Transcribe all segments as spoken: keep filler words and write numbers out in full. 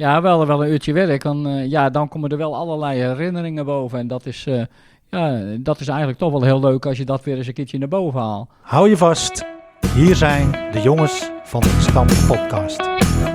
Ja, wel, wel een uurtje werk. Dan, uh, ja, dan komen er wel allerlei herinneringen boven. En dat is, uh, ja, dat is eigenlijk toch wel heel leuk als je dat weer eens een keertje naar boven haalt. Hou je vast. Hier zijn de jongens van de Stam Podcast.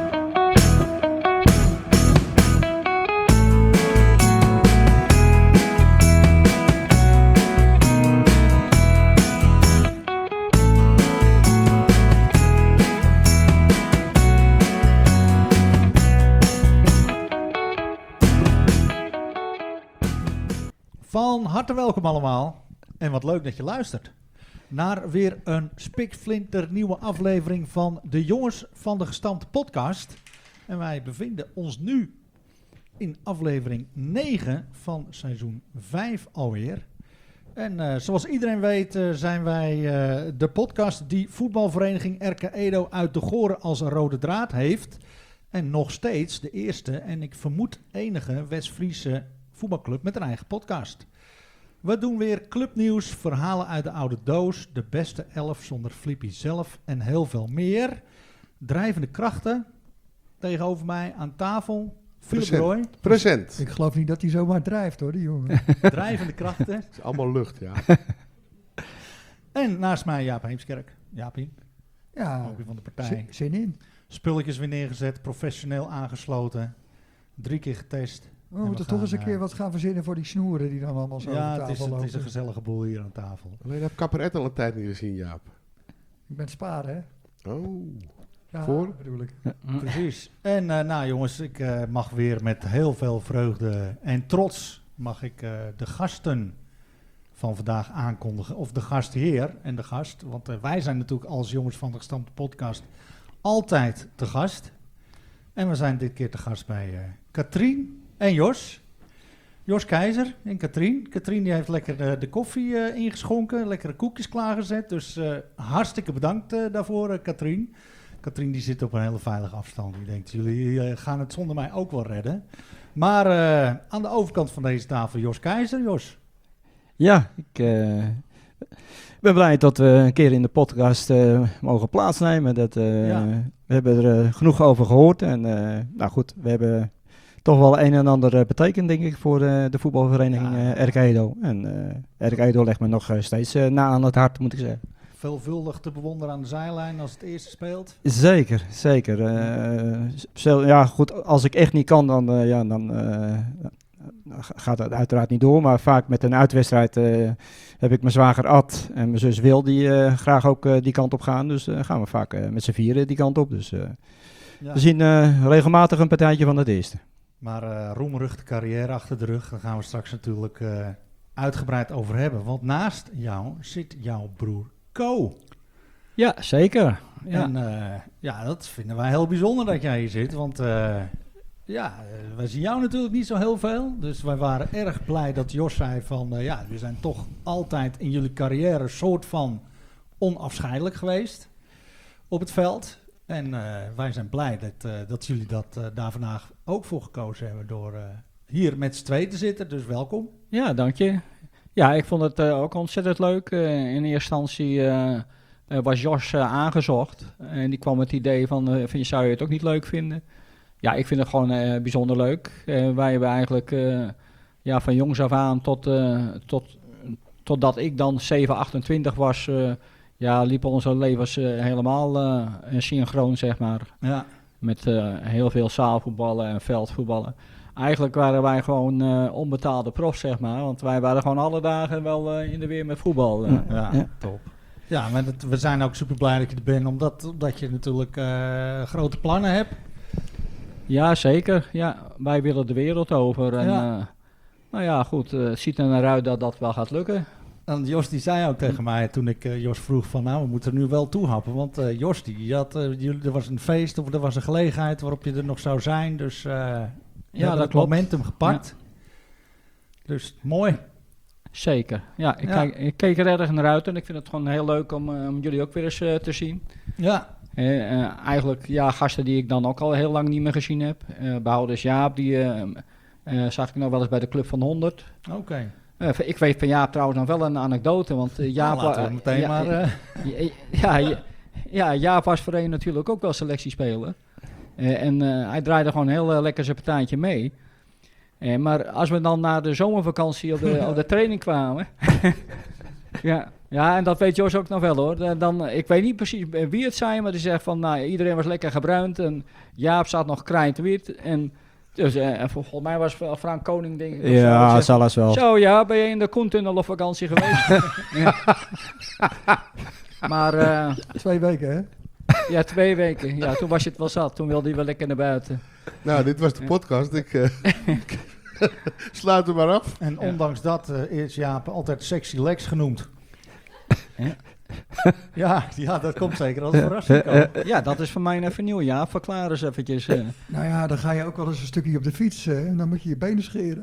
Van harte welkom allemaal en wat leuk dat je luistert naar weer een spikflinter nieuwe aflevering van de Jongens van de Gestampte Podcast. En wij bevinden ons nu in aflevering negen van seizoen vijf alweer. En uh, zoals iedereen weet uh, zijn wij uh, de podcast die voetbalvereniging R K Edo uit de Goren als een rode draad heeft. En nog steeds de eerste en ik vermoed enige West-Friese voetbalclub met een eigen podcast. We doen weer clubnieuws, verhalen uit de oude doos, de beste elf zonder Flippy zelf en heel veel meer. Drijvende krachten tegenover mij aan tafel. Philip Roy. Present. Ik geloof niet dat hij zomaar drijft hoor, die jongen. Drijvende krachten. Het is allemaal lucht, ja. En naast mij Jaap Heemskerk. Jaapie, Ja, ook weer van de partij. zin, zin in. Spulletjes weer neergezet, professioneel aangesloten. Drie keer getest. We moeten we toch eens gaan, een keer uh, wat gaan verzinnen voor die snoeren die dan allemaal zo Ja, over het tafel is, het lopen. is een gezellige boel hier aan tafel. Alleen heb Kapper al een tijd niet gezien, Jaap. Ik ben spaar, hè? Oh. Ja, Voor? bedoel ik. Precies. En uh, nou jongens, ik uh, mag weer met heel veel vreugde en trots mag ik uh, de gasten van vandaag aankondigen. Of de gastheer en de gast. Want uh, wij zijn natuurlijk als Jongens van de Gestampte Podcast altijd te gast. En we zijn dit keer te gast bij uh, Katrien en Jos. Jos Keizer en Katrien. Katrien die heeft lekker uh, de koffie uh, ingeschonken, lekkere koekjes klaargezet. Dus uh, hartstikke bedankt uh, daarvoor, uh, Katrien. Katrien die zit op een hele veilige afstand. Die denkt, jullie uh, gaan het zonder mij ook wel redden. Maar uh, aan de overkant van deze tafel Jos Keizer. Jos. Ja, ik uh, ben blij dat we een keer in de podcast uh, mogen plaatsnemen. Dat, uh, Ja. We hebben er uh, genoeg over gehoord. En uh, nou goed, we hebben toch wel een en ander uh, betekend, denk ik, voor uh, de voetbalvereniging Ja. uh, R K Edo. En uh, R K Edo legt me nog uh, steeds uh, na aan het hart, moet ik zeggen. Veelvuldig te bewonderen aan de zijlijn als het eerste speelt. Zeker, zeker. Uh, stel, ja, goed, als ik echt niet kan, dan, uh, ja, dan uh, gaat het uiteraard niet door. Maar vaak met een uitwedstrijd uh, heb ik mijn zwager Ad en mijn zus Wil die uh, graag ook uh, die kant op gaan. Dus uh, gaan we vaak uh, met z'n vieren die kant op. Dus uh, Ja. we zien uh, regelmatig een partijtje van het eerste. Maar uh, roemruchte carrière achter de rug, daar gaan we straks natuurlijk uh, uitgebreid over hebben. Want naast jou zit jouw broer Ko. Ja, zeker. Ja. En uh, ja, dat vinden wij heel bijzonder dat jij hier zit. Want uh, ja, uh, wij zien jou natuurlijk niet zo heel veel. Dus wij waren erg blij dat Jos zei van... Uh, ja, we zijn toch altijd in jullie carrière soort van onafscheidelijk geweest op het veld. En uh, wij zijn blij dat, uh, dat jullie dat uh, daar vandaag ook voor gekozen hebben door uh, hier met z'n tweeën te zitten. Dus welkom. Ja, dank je. Ja, ik vond het uh, ook ontzettend leuk. Uh, in eerste instantie uh, uh, was Jos uh, aangezocht. En die kwam met het idee van, uh, van, zou je het ook niet leuk vinden? Ja, ik vind het gewoon uh, bijzonder leuk. Uh, wij hebben eigenlijk uh, ja, van jongs af aan tot, uh, tot, totdat ik dan zeven, achtentwintig was... Uh, ja, liepen onze levens uh, helemaal uh, synchroon, zeg maar. Ja. Met uh, heel veel zaalvoetballen en veldvoetballen. Eigenlijk waren wij gewoon uh, onbetaalde profs, zeg maar. Want wij waren gewoon alle dagen wel uh, in de weer met voetbal. Uh. Ja, Ja. top. Ja, maar dat, we zijn ook super blij dat je er bent, omdat, omdat je natuurlijk uh, grote plannen hebt. Ja, zeker. Ja, wij willen de wereld over. En, Ja. uh, nou ja, goed. Uh, het ziet er naar uit dat dat wel gaat lukken. En Jos die zei ook tegen mij toen ik uh, Jos vroeg van nou, we moeten er nu wel toe happen. Want uh, Jos, die had, uh, jullie, er was een feest of er was een gelegenheid waarop je er nog zou zijn. Dus uh, je Ja, hebt dat het klopt. momentum gepakt. Dus mooi. Zeker. Ja, ik, Ja. Kijk, ik keek er erg naar uit. En ik vind het gewoon heel leuk om, uh, om jullie ook weer eens uh, te zien. Ja, Uh, uh, eigenlijk ja, gasten die ik dan ook al heel lang niet meer gezien heb. Uh, behouders Jaap, die uh, uh, zag ik nog wel eens bij de Club van honderd. oké. Okay. Uh, ik weet van Jaap trouwens nog wel een anekdote. Want uh, Jaap, Nou, laten we meteen ja, maar... Uh, ja, ja, ja, ja, Jaap was voor een natuurlijk ook wel selectiespeler. Uh, en uh, hij draaide gewoon heel uh, lekker zijn partijtje mee. Uh, maar als we dan na de zomervakantie op de, op de training kwamen... ja, ja, en dat weet Jos ook nog wel hoor. Dan, dan, ik weet niet precies wie het zijn, maar die zegt van... Nou, iedereen was lekker gebruind en Jaap zat nog krijtwit. En, dus, uh, en volgens mij was Frank Koning... Denk ik, Ja, zegt, zal wel. Zo ja, ben je in de Koentunnel op vakantie geweest? ja. Maar... Uh, Twee weken, hè? Ja, twee weken. Ja, toen was je het wel zat. Toen wilde hij wel lekker naar buiten. Nou, dit was de podcast. Ik uh, sluit hem maar af. En ondanks dat uh, is Jaap altijd Sexy Lex genoemd. Ja. ja, ja, dat komt zeker als een verrassing komen. Ja, dat is voor mij even nieuw. Ja, verklaar eens eventjes. Uh. Nou ja, dan ga je ook wel eens een stukje op de fiets uh, en dan moet je je benen scheren.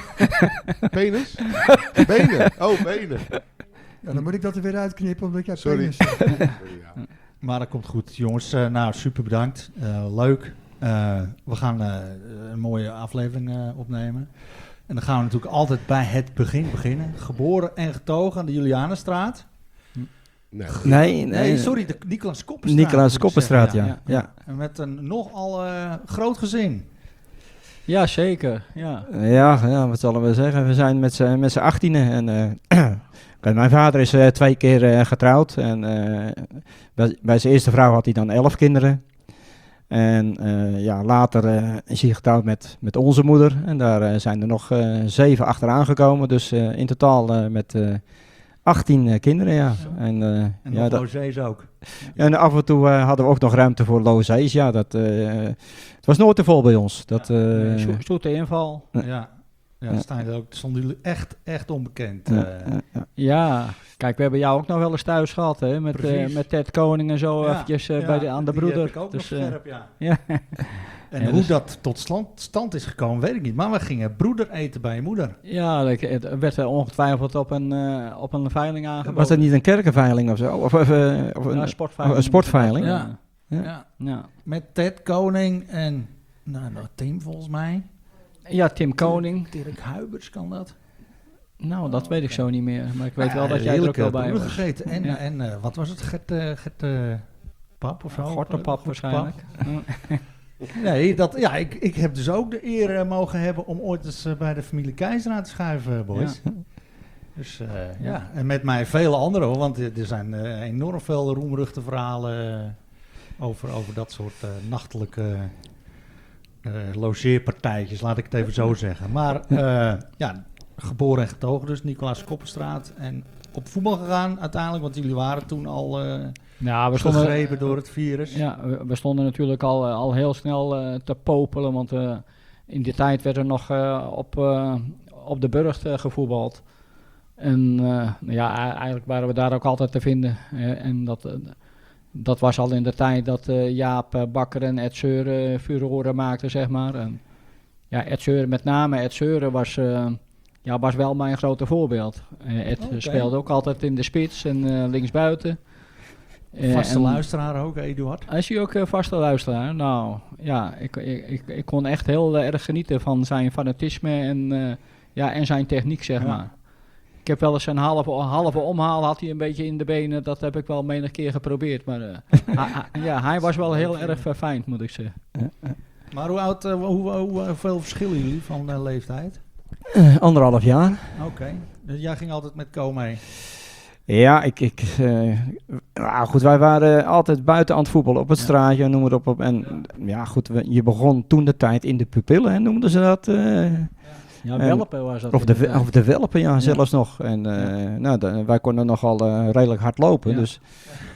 Penis? Benen? Oh, benen. Ja, dan moet ik dat er weer uitknippen omdat jij Sorry. penis zegt. Sorry, ja. Maar dat komt goed, jongens. Uh, nou, super bedankt. Uh, leuk. Uh, we gaan uh, een mooie aflevering uh, opnemen. En dan gaan we natuurlijk altijd bij het begin beginnen. Geboren en getogen aan de Julianenstraat. Nee. Nee, nee. Nee, sorry, de Nicolaas Koppenstraat. Nicolaas moet ik Koppenstraat, zeggen, ja. ja. En met een nogal uh, groot gezin. Ja, zeker. Ja. Ja, ja, wat zullen we zeggen? We zijn met z'n met z'n achttienen. En, uh, mijn vader is uh, twee keer uh, getrouwd. En uh, bij, bij zijn eerste vrouw had hij dan elf kinderen. En uh, ja, later uh, is hij getrouwd met, met onze moeder. En daar uh, zijn er nog uh, zeven achteraan gekomen. Dus uh, in totaal uh, met uh, achttien uh, kinderen, ja. En, uh, En ja, nog dat, logés ook. en af en toe uh, hadden we ook nog ruimte voor logés. Ja, dat, uh, het was nooit te vol bij ons. Dat, uh, Zo- Zoete inval. Ja, ja, Ja. ja. Staan ook, stonden jullie echt, echt onbekend. ja, Uh, ja, ja. Ja. Kijk, we hebben jou ook nog wel eens thuis gehad, hè. Met, uh, Precies. met Ted Koning en zo Ja, eventjes uh, ja, bij de, aan de die broeder. heb ik ook Dus, nog uh, scherp, ja. ja. En Ja, hoe dus- dat tot stand, stand is gekomen, weet ik niet. Maar we gingen broeder eten bij je moeder. Ja, like, het werd uh, ongetwijfeld op een, uh, op een veiling aangeboden. Was dat niet een kerkenveiling of zo? Of, of, uh, of een, Ja, een sportveiling. een sportveiling? Ja. Ja. Ja. Ja. Met Ted Koning en nou, nog Tim volgens mij. Ja, Tim Koning. Dirk Huibers kan dat. Nou, dat weet ik zo niet meer. Maar ik weet wel Ja, dat jij er ook heerlijke wel bij broeder was. gegeten. En, Ja. en uh, wat was het? Gert, uh, Gert uh, Pap of zo? Gortenpap waarschijnlijk. Nee, dat, ja, ik, ik heb dus ook de eer uh, mogen hebben om ooit eens uh, bij de familie Keizer aan te schuiven, boys. Ja. Dus uh, ja. ja, en met mij vele anderen hoor, want er er zijn uh, enorm veel roemruchte verhalen uh, over, over dat soort uh, nachtelijke uh, logeerpartijtjes, laat ik het even zo zeggen. Maar uh, ja, geboren en getogen dus, Nicolaas Koppenstraat. En op voetbal gegaan uiteindelijk, want jullie waren toen al uh, Ja, we stonden, gegrepen door het virus. ja, we, we stonden natuurlijk al, uh, al heel snel uh, te popelen, want uh, in die tijd werd er nog uh, op, uh, op de Burgt uh, gevoetbald. En uh, ja, e- eigenlijk waren we daar ook altijd te vinden. Uh, en dat, uh, dat was al in de tijd dat uh, Jaap uh, Bakker en Ed Seuren uh, furoren maakten, zeg maar. En, ja, Ed Seuren, met name Ed Seuren was, uh, ja, was wel mijn grote voorbeeld. Uh, Ed Oké. speelde ook altijd in de spits en uh, linksbuiten. Uh, Vaste en- luisteraar ook, Eduard. Is hij ook uh, vaste luisteraar? Nou, ja, ik, ik, ik, ik kon echt heel uh, erg genieten van zijn fanatisme en, uh, ja, en zijn techniek, zeg Ja. maar. Ik heb wel eens een halve, halve omhaal had hij een beetje in de benen. Dat heb ik wel menig keer geprobeerd. Maar uh, hij, hij- ja, hij was wel heel erg verfijnd, moet ik zeggen. Maar hoe oud, uh, hoe, hoe, hoeveel verschillen jullie van uh, leeftijd? Uh, anderhalf jaar. Oké, dus jij ging altijd met Co mee. Ja, ik, ik, uh, nou goed, wij waren altijd buiten aan het voetballen, op het Ja. straatje, noem het op. op. En ja, goed, we, je begon toen de tijd in de pupillen, hè, noemden ze dat. uh, Ja, En- Welpen was dat. of, de, inderdaad. of de welpen, ja, Ja. zelfs nog. En uh, nou, de- wij konden nogal uh, redelijk hard lopen, Ja. dus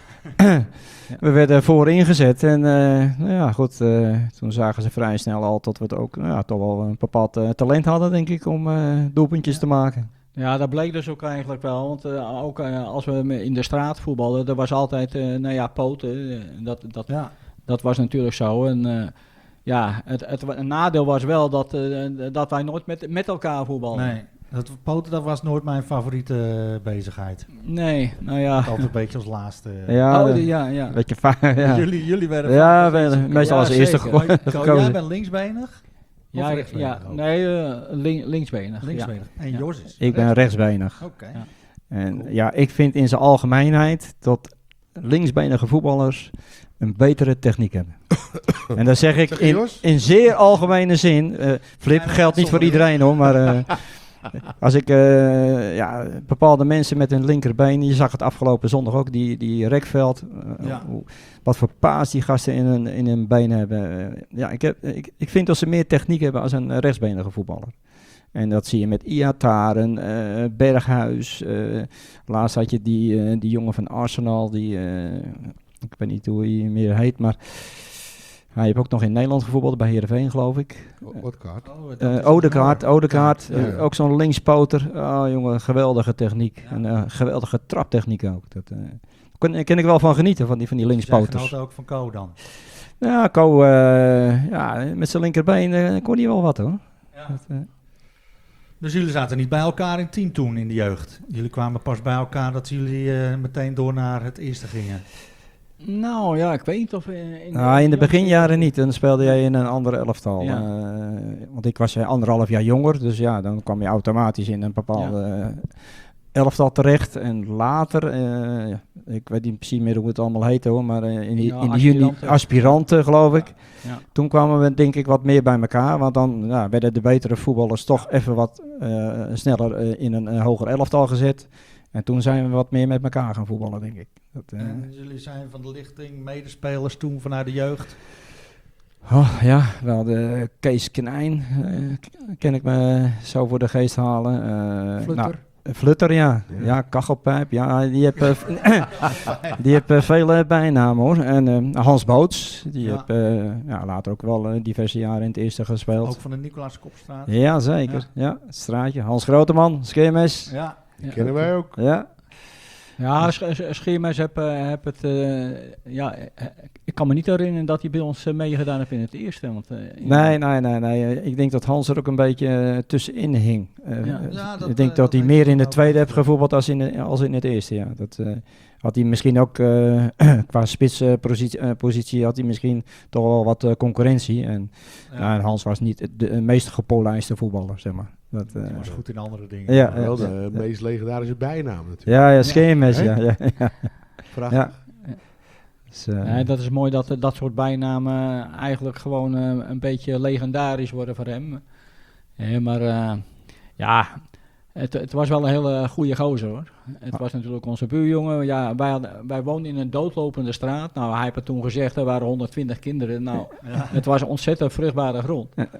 we werden voorin gezet. En uh, nou ja, goed, uh, toen zagen ze vrij snel al dat we het ook, nou ja, toch wel een bepaald uh, talent hadden, denk ik, om uh, doelpuntjes Ja. te maken. Ja, dat bleek dus ook eigenlijk wel. Want uh, ook uh, als we in de straat voetbalden, er was altijd, uh, nou ja, poten. Uh, dat, dat, Ja. dat was natuurlijk zo. En uh, ja, het, het, een nadeel was wel dat, uh, dat wij nooit met, met elkaar voetbalden. Nee, dat, poten dat was nooit mijn favoriete uh, bezigheid. Nee, nou ja. Altijd een beetje als laatste. Ja, Oh, uh, die- ja, ja. een beetje va- ja. Jullie, jullie werden Ja, vaak we- als eerste- meestal Ja, als eerste zeker. geko- Co, gekozen. jij bent linksbenig? Ja, Of ja, rechtsbenig ook? nee, uh, lin- linksbenig. Linksbenig. En Ja. Jos is Ik ben rechtsbenig. Oké. Ja. En Cool. ja, ik vind in zijn algemeenheid dat linksbenige voetballers een betere techniek hebben. En dat zeg ik Zeg je, in, Jos? in zeer algemene zin. Uh, Flip, Ja, geldt niet voor iedereen hoor, maar uh, als ik uh, ja, bepaalde mensen met hun linkerbeen, je zag het afgelopen zondag ook, die, die Rekveld, uh, Ja. hoe, wat voor paas die gasten in hun, in hun been hebben. Uh, ja, ik, heb, ik, ik vind dat ze meer techniek hebben als een rechtsbenige voetballer. En dat zie je met Iataren, uh, Berghuis. Uh, laatst had je die, uh, die jongen van Arsenal, die, uh, ik weet niet hoe hij meer heet, maar hij heeft ook nog in Nederland gevoetbald, bij Heerenveen geloof ik. Wat kaart? Uh, Odekaart, Odekaart, Ja, ja. uh, ook zo'n linkspoter. Oh jongen, geweldige techniek. Ja. En uh, geweldige traptechniek ook. Dat uh, ken, ken ik wel van genieten, van die, van die Zij linkspoters. genoten ook van Co dan. Ja, Co, uh, ja, met zijn linkerbeen uh, kon hij wel wat hoor. Ja. Dat, uh, Dus jullie zaten niet bij elkaar in team toen in de jeugd? Jullie kwamen pas bij elkaar dat jullie uh, meteen door naar het eerste gingen? Nou ja, ik weet niet of... In, in, nou, in de beginjaren niet. Dan speelde jij in een andere elftal. Ja. Uh, want ik was uh, anderhalf jaar jonger. Dus ja, dan kwam je automatisch in een bepaalde uh, elftal terecht. En later, uh, ik weet niet precies meer hoe het allemaal heette hoor. Maar uh, in, die, Ja, in de juni aspiranten. aspiranten geloof ik. Ja. Toen kwamen we denk ik wat meer bij elkaar. Want dan ja, werden de betere voetballers toch even wat uh, sneller uh, in een uh, hoger elftal gezet. En toen zijn we wat meer met elkaar gaan voetballen, denk ik. Dat, uh... En jullie zijn van de lichting medespelers toen vanuit de jeugd? Oh, ja, we hadden Kees Knijn, uh, ken ik me zo voor de geest halen. Uh, Flutter. Nou, Flutter, ja. Ja, ja Kachelpijp. Ja, die heeft, uh, die heeft uh, vele bijnamen hoor. En uh, Hans Boots, die Ja. heeft uh, ja, later ook wel uh, diverse jaren in het eerste gespeeld. Ook van de Nicolaas Kopstraat? Ja, zeker. Ja. Ja, het straatje. Hans Groteman, Scheermes. Ja. Die Ja. kennen wij ook. Ja. Ja, Sch- Sch- Scheermes heb, uh, heb het... Uh, ja, uh, ik kan me niet herinneren dat hij bij ons uh, meegedaan heeft in het eerste. Want, uh, in- Nee, nee, nee, nee. Ik denk dat Hans er ook een beetje uh, tussenin hing. Uh, Ja. Ja, dat, ik denk uh, dat, dat hij heeft meer hij in de ook tweede wel heeft gevoetbald als in, de, als in het eerste. Ja. Dat uh, had hij misschien ook uh, qua spitspositie uh, positie had hij misschien toch wel wat uh, concurrentie. En, Ja. ja, en Hans was niet de, de meest gepolijste voetballer, zeg maar. Dat, uh, Hij was goed in andere dingen. ja, Wel ja, de ja. meest legendarische bijnaam natuurlijk. ja, ja, Scheermes, Hè? ja. ja, ja. Prachtig. Ja. Dus, uh, Nee, dat is mooi dat uh, dat soort bijnamen eigenlijk gewoon uh, een beetje legendarisch worden voor hem. Eh, maar uh, ja, het, het was wel een hele goede gozer hoor. Het was natuurlijk onze buurjongen. Ja, wij, hadden, wij woonden in een doodlopende straat. Nou, hij heeft het toen gezegd, er waren honderdtwintig kinderen. Nou, Ja. het was een ontzettend vruchtbare grond. en,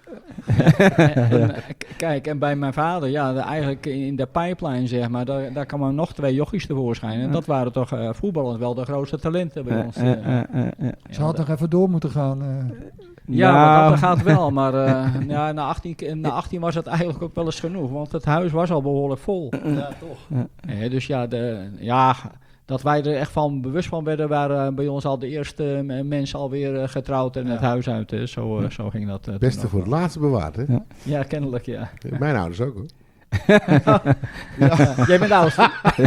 en, k- kijk, en bij mijn vader, ja, de, eigenlijk in de pipeline zeg maar, daar, daar kwamen nog twee jochies tevoorschijn. En dat waren toch uh, voetballend wel de grootste talenten bij uh, ons. uh, uh. uh, uh, uh. Ze had nog even door moeten gaan. eh. Ja, Nou, maar dat gaat wel. Maar uh, ja, na, achttien, ke- na achttien was het eigenlijk ook wel eens genoeg. Want het huis was al behoorlijk vol. Ja, toch. Eh, dus ja, de, ja, dat wij er echt van bewust van werden, waren bij ons al de eerste m- mensen alweer uh, getrouwd en Ja. het huis uit. Hè. Zo, uh, zo ging dat. Uh, Beste toen voor ook het laatste bewaard, hè? Ja. Ja, kennelijk, ja. Mijn ouders ook, hoor. Ja, jij bent de oudste.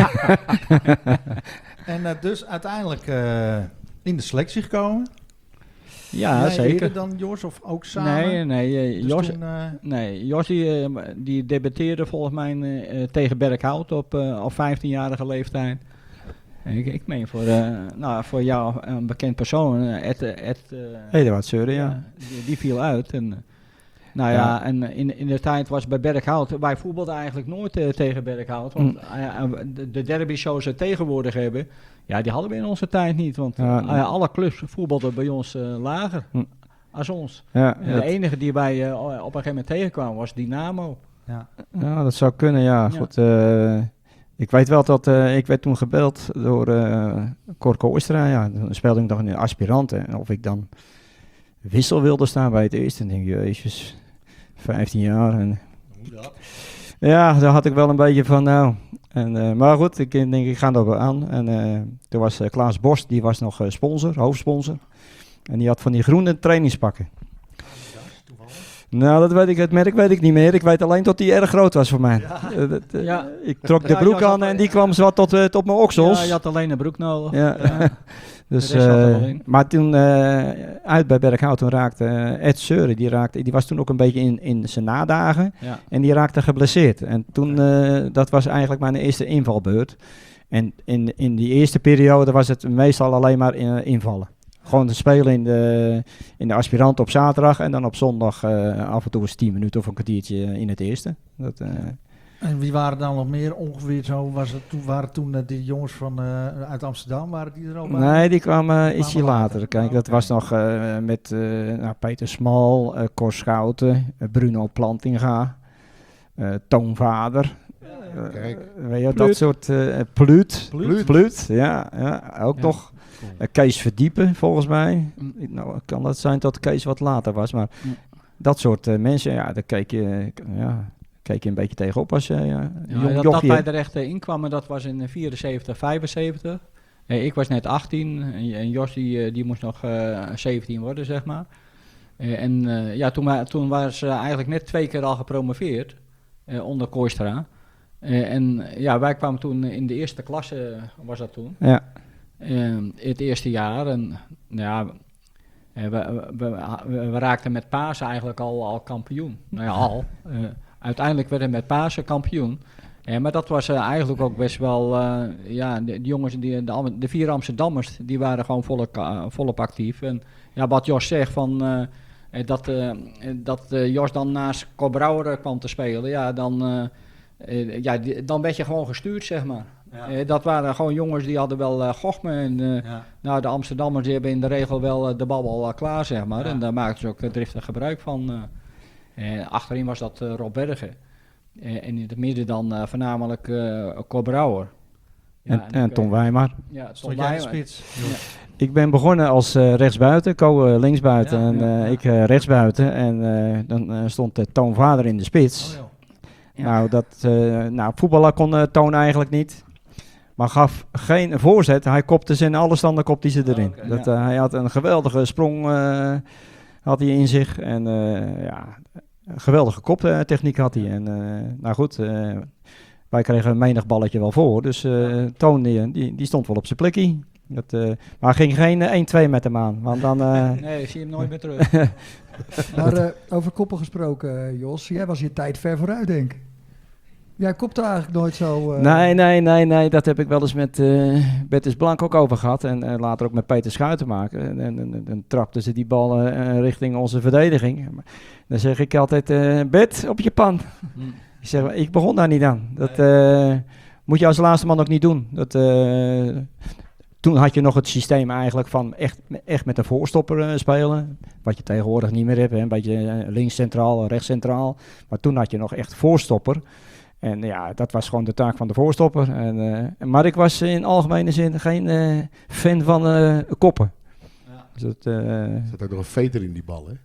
En uh, dus uiteindelijk uh, in de selectie gekomen. Ja, Jij zeker. eerder dan Jos of ook samen? Nee, nee. Uh, Dus Jos, toen, uh, nee, Jos die, uh, die debuteerde volgens mij uh, tegen Berkhout op, uh, op vijftienjarige leeftijd. Ik, ik meen voor, uh, nou, voor jou een bekend persoon, uh, Ed, Ed uh, Eduard Seuren, ja. die, die viel uit. En, uh, nou ja, Ja. en in, in de tijd was bij Berkhout, wij voetbalden eigenlijk nooit uh, tegen Berkhout. Want Mm. uh, uh, de, de derby zoals ze tegenwoordig hebben, ja, die hadden we in onze tijd niet. Want Ja, uh, nee. uh, alle clubs voetbalden bij ons uh, lager Mm. als ons. Ja, En dat, de enige die wij uh, op een gegeven moment tegenkwamen was Dynamo. ja. ja, dat zou kunnen, ja. Ja. Goed, uh, ik weet wel dat uh, ik werd toen gebeld door uh, Korko Oistra. Ja, dan speelde ik nog in de aspiranten. En of ik dan wissel wilde staan bij het eerste. En ik denk, jezus, vijftien jaar. En Hoe dat? ja, daar had ik wel een beetje van, nou. En, uh, maar goed, ik denk, ik ga er wel aan. En uh, toen was uh, Klaas Borst, die was nog uh, sponsor, hoofdsponsor. En die had van die groene trainingspakken. Nou, dat weet ik, het merk weet ik niet meer. Ik weet alleen dat die erg groot was voor mij. Uh, dat, uh, Ja. Ik trok de Ja, broek Jas aan had- en die kwam zo tot, uh, tot mijn oksels. Ja, je had alleen een broek nodig. Ja. Ja. Dus, De rest zat er wel uh, in. maar toen uh, uit bij Berkhout, toen raakte uh, Ed Seuren, die, raakte, die was toen ook een beetje in, in zijn nadagen. Ja. En die raakte geblesseerd. En toen, uh, dat was eigenlijk mijn eerste invalbeurt. En in, in die eerste periode was het meestal alleen maar uh, invallen. Gewoon te spelen in de, in de aspirant op zaterdag en dan op zondag uh, af en toe eens tien minuten of een kwartiertje in het eerste. Dat, uh, En wie waren dan nog meer ongeveer zo? Was het toen, waren toen uh, die jongens van, uh, uit Amsterdam, waren die er al bij? nee, die kwamen uh, ietsje kwamen later. later. Kijk, Oh, dat oké. was nog uh, met uh, nou, Peter Smal, uh, Cor Schouten, uh, Bruno Plantinga, uh, Toon Vader. Uh, Kijk. weet je, dat Pluut. soort uh, Pluut. Pluut. Pluut, ja, ja, ook Ja. nog. Uh, Kees Verdiepen, volgens mij. Mm. Nou, kan dat zijn dat Kees wat later was, maar Mm. dat soort uh, mensen, ja, daar keek je, ja, keek je een beetje tegenop als je uh, Ja, jong dat, dat jochie. wij er echt uh, in kwamen, dat was in vierenzeventig, vijfenzeventig. Uh, ik was net achttien en, en Jos die, uh, die moest nog uh, zeventien worden, zeg maar. Uh, en uh, ja, toen, wa- toen waren ze eigenlijk net twee keer al gepromoveerd, uh, onder Kooistra. Uh, en uh, ja, wij kwamen toen in de eerste klasse, uh, was dat toen. Ja, Uh, het eerste jaar. En ja, uh, we, we, we, we raakten met Pasen eigenlijk al, al kampioen. Nou ja, al. Uh, uiteindelijk werden we met Pasen kampioen. Uh, maar dat was uh, eigenlijk ook best wel... Uh, ja, de, de jongens, die, de, Am- de vier Amsterdammers, die waren gewoon volop, uh, volop actief. En ja, wat Jos zegt van... Uh, uh, dat uh, dat uh, Jos dan naast Cor Brouwer uh, kwam te spelen. Ja, dan, uh, uh, ja die, dan werd je gewoon gestuurd, zeg maar. Ja. Uh, dat waren gewoon jongens die hadden wel uh, gochme. En uh, Ja. nou, de Amsterdammers die hebben in de regel wel uh, de bal al uh, klaar, zeg maar. Ja. En daar maakten ze ook uh, driftig gebruik van. Uh. Uh, achterin was dat uh, Rob Bergen. Uh, en in het midden dan uh, voornamelijk uh, Cor Brouwer. en, Ja, en ik, Tom uh, Weimar. Ja, Tom Stond jij in de Weijma. spits? Ik ben begonnen als uh, rechtsbuiten, Co uh, linksbuiten Ja, en ja, uh, ja. ik uh, rechtsbuiten. En uh, dan uh, stond uh, Toon Vader in de spits. Oh, joh. Ja. Nou, dat, uh, nou, voetballer kon uh, Toon eigenlijk niet. Maar gaf geen voorzet. Hij kopte ze in alle standen kopte hij ze erin. Oké, dat, ja. uh, hij had een geweldige sprong uh, had hij in zich. En uh, ja, een geweldige koptechniek had hij. En uh, nou goed, uh, wij kregen een menig balletje wel voor. Dus uh, Toon die, die, die stond wel op zijn plekje. Dat, uh, maar ging geen uh, één twee met hem aan. Want dan... Uh, Nee, ik zie hem nooit meer terug. Maar uh, over koppen gesproken, uh, Jos, jij was je tijd ver vooruit, denk ik. Jij kopte eigenlijk nooit zo... Uh, Nee, nee, nee, nee. Dat heb ik wel eens met uh, Bertus Blank ook over gehad. En uh, later ook met Peter Schuitenmaker. En, en, en dan trapten ze die bal uh, richting onze verdediging. Dan zeg ik altijd, uh, Bert, op je pan. Hm. Ik zeg, ik begon daar niet aan. Dat uh, moet je als laatste man ook niet doen. Dat, uh, toen had je nog het systeem eigenlijk van echt, echt met een voorstopper uh, spelen. Wat je tegenwoordig niet meer hebt. Hè. Een beetje uh, links centraal, rechts centraal. Maar toen had je nog echt voorstopper. En ja, dat was gewoon de taak van de voorstopper. En, uh, maar ik was in algemene zin geen uh, fan van uh, koppen. Ja. Dus dat, uh, Er zit ook nog een veter in die bal, hè?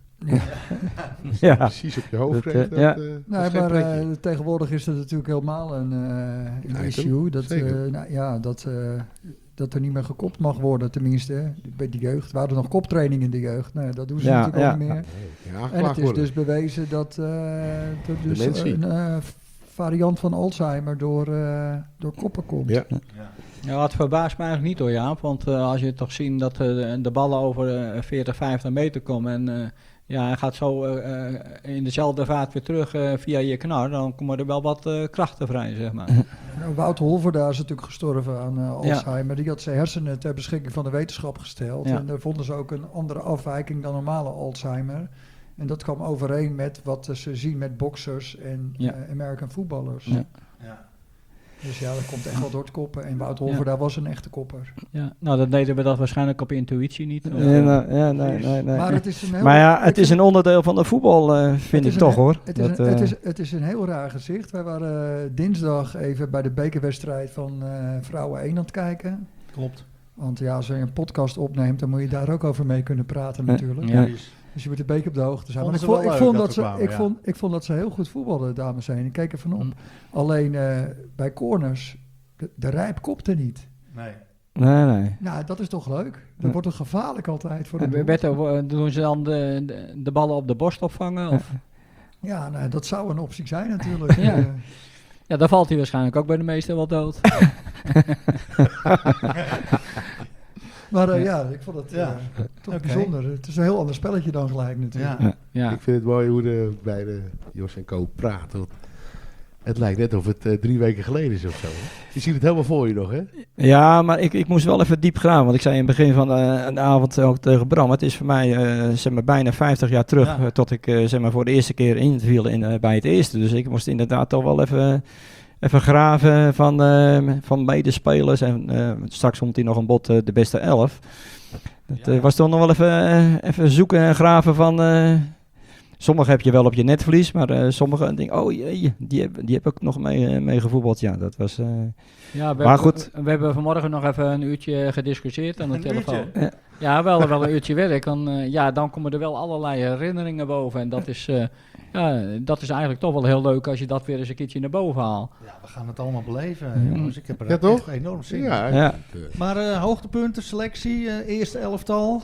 ja. Precies op je hoofd. Dat, kreeg uh, dat, ja. eh, dat Nee, is geen maar pretje. uh, tegenwoordig is dat natuurlijk helemaal een, uh, een Ja, issue. Dat, zeker. uh, nou, ja, dat, uh, dat er niet meer gekopt mag worden, tenminste. Hè. Bij de jeugd. We hadden nog koptraining in de jeugd. Nou, dat doen ze Ja, natuurlijk ja. ook niet meer. Nee, geen En aangeklaagd het is worden. dus bewezen dat uh, er dus Dementie. een uh, variant van Alzheimer door, uh, door koppen komt. Ja. Ja, het verbaast me eigenlijk niet hoor, Jaap. Want uh, als je toch ziet dat uh, de, de ballen over uh, veertig, vijftig meter komen en uh, ja, hij gaat zo uh, uh, in dezelfde vaart weer terug uh, via je knar, dan komen er wel wat uh, krachten vrij, zeg maar. Nou, Wout Holverda is natuurlijk gestorven aan uh, Ja. Alzheimer. Die had zijn hersenen ter beschikking van de wetenschap gesteld. Ja. En daar vonden ze ook een andere afwijking dan normale Alzheimer. En dat kwam overeen met wat uh, ze zien met boxers en Ja. uh, American voetballers. Ja. Ja. Dus ja, dat komt echt wel door het koppen. En Wout Holverda was een echte kopper. Ja, nou, dan deden we dat waarschijnlijk op intuïtie niet. Of, Ja, uh, nou, ja, nee, nee, nee. Maar het is een heel, Maar ja, het ik is vind- een onderdeel van de voetbal, uh, vind het ik is toch een, hoor. Het is, Dat, een, uh, het, is, het is een heel raar gezicht. Wij waren uh, dinsdag even bij de bekerwedstrijd van uh, Vrouwen één aan het kijken. Klopt. Want ja, als je een podcast opneemt, dan moet je daar ook over mee kunnen praten Ja. natuurlijk. Ja. Dus je moet een beetje op de hoogte zijn. Maar ik Vonden vond, ze ik, wel leuk vond dat dat we ze, kwamen, ik, ja. vond, ik vond dat ze heel goed voetbalden, dames en heren. Ik keek er van op. Mm. Alleen uh, bij corners, de, de rijp kopte niet. Nee. nee, nee. Nou, dat is toch leuk? Dan Ja. wordt het gevaarlijk altijd voor de En doel. Bert, uh, doen ze dan de, de, de ballen op de borst opvangen? Of? Ja, nou, dat zou een optie zijn natuurlijk. Ja. Eh, Ja, dan valt hij waarschijnlijk ook bij de meesten wel dood. maar uh, ja, ik vond het uh, Ja. toch Oké. bijzonder. Het is een heel ander spelletje dan gelijk natuurlijk. Ja. Ja. Ik vind het mooi hoe de beide Jos en Co praten. Want Het lijkt net of het uh, drie weken geleden is of zo. Hè? Je ziet het helemaal voor je nog, hè? Ja, maar ik, ik moest wel even diep graven. Want ik zei in het begin van de, de avond ook tegen Bram. Het is voor mij uh, zeg maar bijna vijftig jaar terug. Ja. Uh, tot ik uh, zeg maar voor de eerste keer inviel in, uh, bij het eerste. Dus ik moest inderdaad toch wel even, even graven van, uh, van medespelers. En uh, straks komt hier nog een bod uh, de beste elf. Dat uh, Ja. was toch nog wel even, uh, even zoeken en graven van... Uh, sommige heb je wel op je netvlies, maar uh, sommige denken, oh jee, die heb, die heb ik nog mee, uh, mee gevoetbald. Ja, dat was... Uh, Ja, we, Maar hebben, goed. we hebben vanmorgen nog even een uurtje gediscussieerd aan de Een telefoon. uurtje? Ja. Ja, wel, wel een uurtje werk. Dan, uh, ja, dan komen er wel allerlei herinneringen boven. En dat is, uh, ja, dat is eigenlijk toch wel heel leuk als je dat weer eens een keertje naar boven haalt. Ja, we gaan het allemaal beleven, Ja. jongens. Ik heb er Ja, echt toch? enorm zin in. Ja. ja. Maar uh, hoogtepunten, selectie, uh, eerste elftal.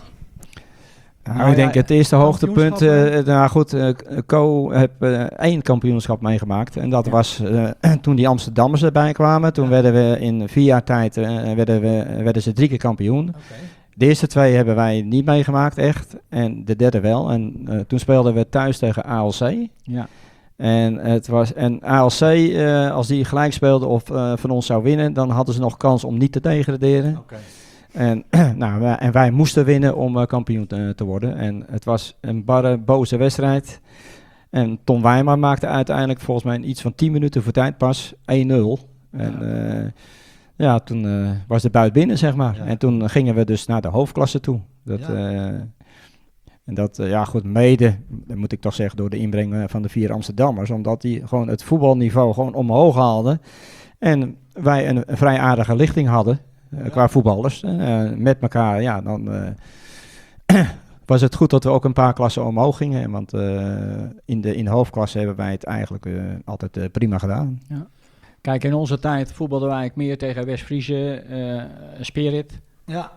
Nou, Nou ik ja, denk het eerste hoogtepunt, kampioenschap, uh, nou goed, uh, Co heb uh, één kampioenschap meegemaakt. En dat Ja. was uh, toen die Amsterdammers erbij kwamen. Toen Ja. werden we in vier jaar tijd, uh, werden, we, werden ze drie keer kampioen. Oké. De eerste twee hebben wij niet meegemaakt echt. En de derde wel. En uh, toen speelden we thuis tegen A L C. Ja. En, het was, en A L C, uh, als die gelijk speelde of uh, van ons zou winnen, dan hadden ze nog kans om niet te degraderen. Oké. En, nou, wij, en wij moesten winnen om uh, kampioen te, te worden. En het was een barre, boze wedstrijd. En Tom Wijma maakte uiteindelijk volgens mij in iets van tien minuten voor tijd pas één nul. En ja, uh, ja toen uh, was de buit binnen, zeg maar. Ja. En toen gingen we dus naar de hoofdklasse toe. Dat, Ja. uh, en dat, uh, ja goed, mede, dat moet ik toch zeggen, door de inbreng uh, van de vier Amsterdammers. Omdat die gewoon het voetbalniveau gewoon omhoog haalden. En wij een, een vrij aardige lichting hadden. Uh, Ja. Qua voetballers. Uh, met elkaar, ja, dan uh, was het goed dat we ook een paar klassen omhoog gingen. Want uh, in, de, in de hoofdklasse hebben wij het eigenlijk uh, altijd uh, prima gedaan. Kijk, in onze tijd voetbalden wij eigenlijk meer tegen West-Friese, uh, Spirit. Ja.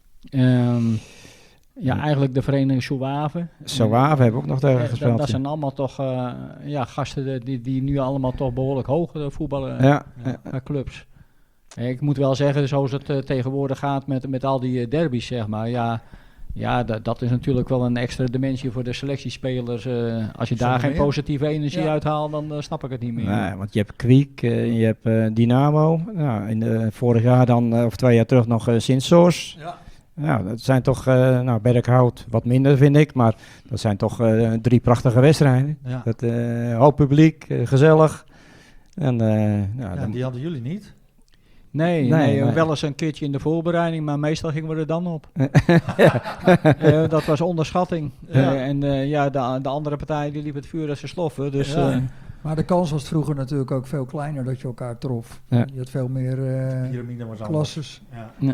Um, ja, Ja. eigenlijk de vereniging Souave. Zouave hebben we ook nog tegen Ja, dat, gespeeld. dat ja. zijn allemaal toch uh, ja, gasten die, die nu allemaal toch behoorlijk hoog uh, voetballen Ja, Ja. qua clubs. Ik moet wel zeggen, zoals het uh, tegenwoordig gaat met, met al die uh, derbies, zeg maar. Ja, ja dat, dat is natuurlijk wel een extra dimensie voor de selectiespelers. Uh, als je daar Zonder geen meer. positieve energie Ja. uithaalt, dan uh, snap ik het niet meer. nee, want je hebt Kwiek, uh, je hebt uh, Dynamo. Nou, in de, vorig jaar dan, uh, of twee jaar terug nog uh, Sint-Soors. Ja. Ja, dat zijn toch, uh, nou Berkhout wat minder vind ik, maar dat zijn toch uh, drie prachtige wedstrijden. Ja. Dat, uh, hoop publiek, uh, gezellig. En, uh, ja, Ja, dan, die hadden jullie niet. Nee, Nee, nee, nee. wel eens een keertje in de voorbereiding, maar meestal gingen we er dan op. ja. Uh, dat was onderschatting. Ja. Uh, en uh, ja, de, de andere partij die liep het vuur als ze sloffen. Dus Ja. uh, Maar de kans was vroeger natuurlijk ook veel kleiner dat je elkaar trof. Ja. Je had veel meer uh, Pyramide was anders. klasses. Ja.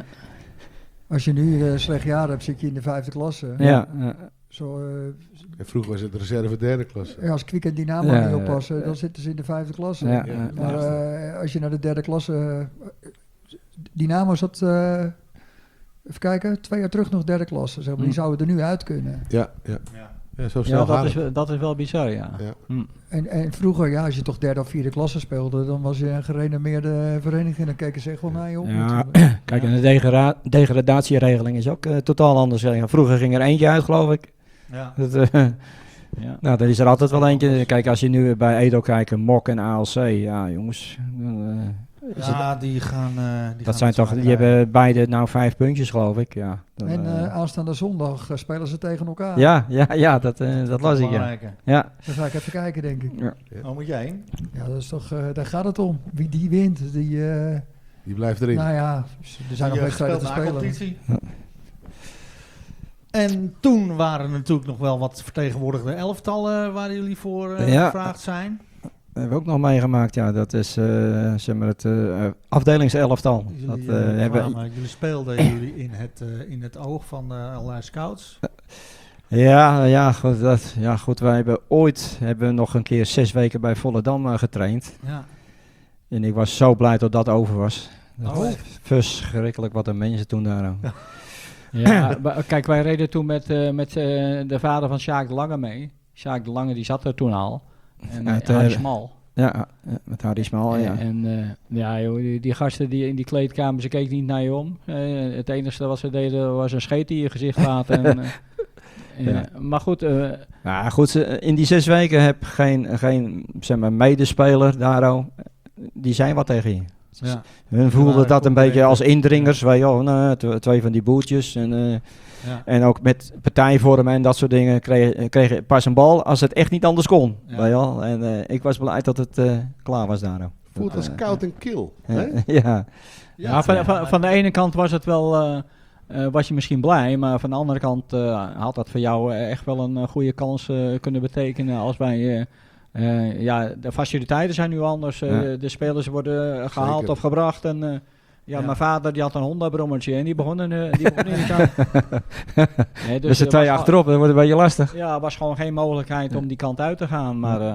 Als je nu een slecht jaar hebt, zit je in de vijfde klasse. Ja, ja. Zo, uh, En vroeger was het reserve derde klasse. ja, als Kwiek en Dynamo Ja, niet ja, oppassen, ja. dan zitten ze in de vijfde klasse. Ja, Ja. ja. Maar uh, als je naar de derde klasse... Uh, Dynamo zat, uh, even kijken, twee jaar terug nog derde klasse. Zeg maar. Die Hm. zouden er nu uit kunnen. Ja, ja. Ja. ja zo snel ja, dat gaat is, het. wel- dat is wel bizar, ja. Ja. Hm. En, en vroeger, ja, als je toch derde of vierde klasse speelde, dan was je een gerenommeerde vereniging. Dan keken ze echt wel naar je op. Ja, natuurlijk. kijk, en de degra- degradatieregeling is ook uh, totaal anders. Ja, vroeger ging er eentje uit, geloof ik. Ja. Dat, uh, Ja. nou, er is er altijd wel eentje. Kijk, als je nu bij Edo kijkt, Mok en A L C, ja jongens. dan, uh, is het- Ja, die gaan... uh, die dat gaan zijn het toch, zwaar die krijgen. hebben beide nou vijf puntjes, geloof ik. Ja, dan, En uh, uh, aanstaande zondag uh, spelen ze tegen elkaar. ja, ja, ja, dat, uh, dat las ik, ja. Belangrijke. Ja, Dan ga ik even kijken, denk ik. ja. Oh, moet jij heen? Ja, dat is toch, uh, daar gaat het om. Wie die wint, die... Uh, Die blijft erin. nou ja, er zijn nog Die, uh, wedstrijden te gespeeld na spelen. competitie. En toen waren er natuurlijk nog wel wat vertegenwoordigde elftallen waar jullie voor uh, Ja. gevraagd zijn. Dat hebben we ook nog meegemaakt, ja. Dat is uh, zeg maar het uh, afdelingselftal. Dat, Jullie, uh, uh, hebben, kwamen- jullie speelden jullie in het, uh, in het oog van uh, allerlei scouts. ja, ja, goed, dat, ja, goed. Wij hebben ooit hebben we nog een keer zes weken bij Volendam uh, getraind. Ja. En ik was zo blij dat dat over was. Dat Oh. was verschrikkelijk wat de mensen toen daar aan. Ja, maar kijk, wij reden toen met, uh, met uh, de vader van Sjaak de Lange mee. Sjaak de Lange die zat er toen al. En Uit, uh, Harry uh, Smal. Ja, ja, met Harry Smal, ja. En uh, ja, joh, die, die gasten die in die kleedkamer, ze keken niet naar je om. Uh, het enige wat ze deden was een scheet in je gezicht laten. en, uh, Ja, maar goed, uh, Ja, goed, ze- in die zes weken heb geen, geen zeg maar, medespeler daarom. Die zijn wat tegen je. Ja. Hun voelden waren dat een beetje concurrenten. als indringers. Weet je wel, nou, tw- twee van die boeltjes. En, eh, Ja. en ook met partijvormen en dat soort dingen kregen kreeg pas een bal als het echt niet anders kon. Ja. Weet je wel. En uh, ik was blij dat het uh, klaar was daarom. Voelt als Uh, koud en kil. ja. hè? ja. ja, van, van, van de ene kant was het wel, uh, uh, was je misschien blij, maar van de andere kant uh, had dat voor jou uh, echt wel een uh, goede kans uh, kunnen betekenen als wij, uh, uh, ja, de faciliteiten zijn nu anders, uh, Ja. de, de spelers worden gehaald Zeker. of gebracht en uh, ja, Ja. mijn vader die had een Honda-brommetje en die begonnen, uh, die begonnen niet aan. Nee, Dus de er twee was achterop, dat wordt een beetje lastig. gewoon- Ja, er was gewoon geen mogelijkheid om die kant uit te gaan, maar uh,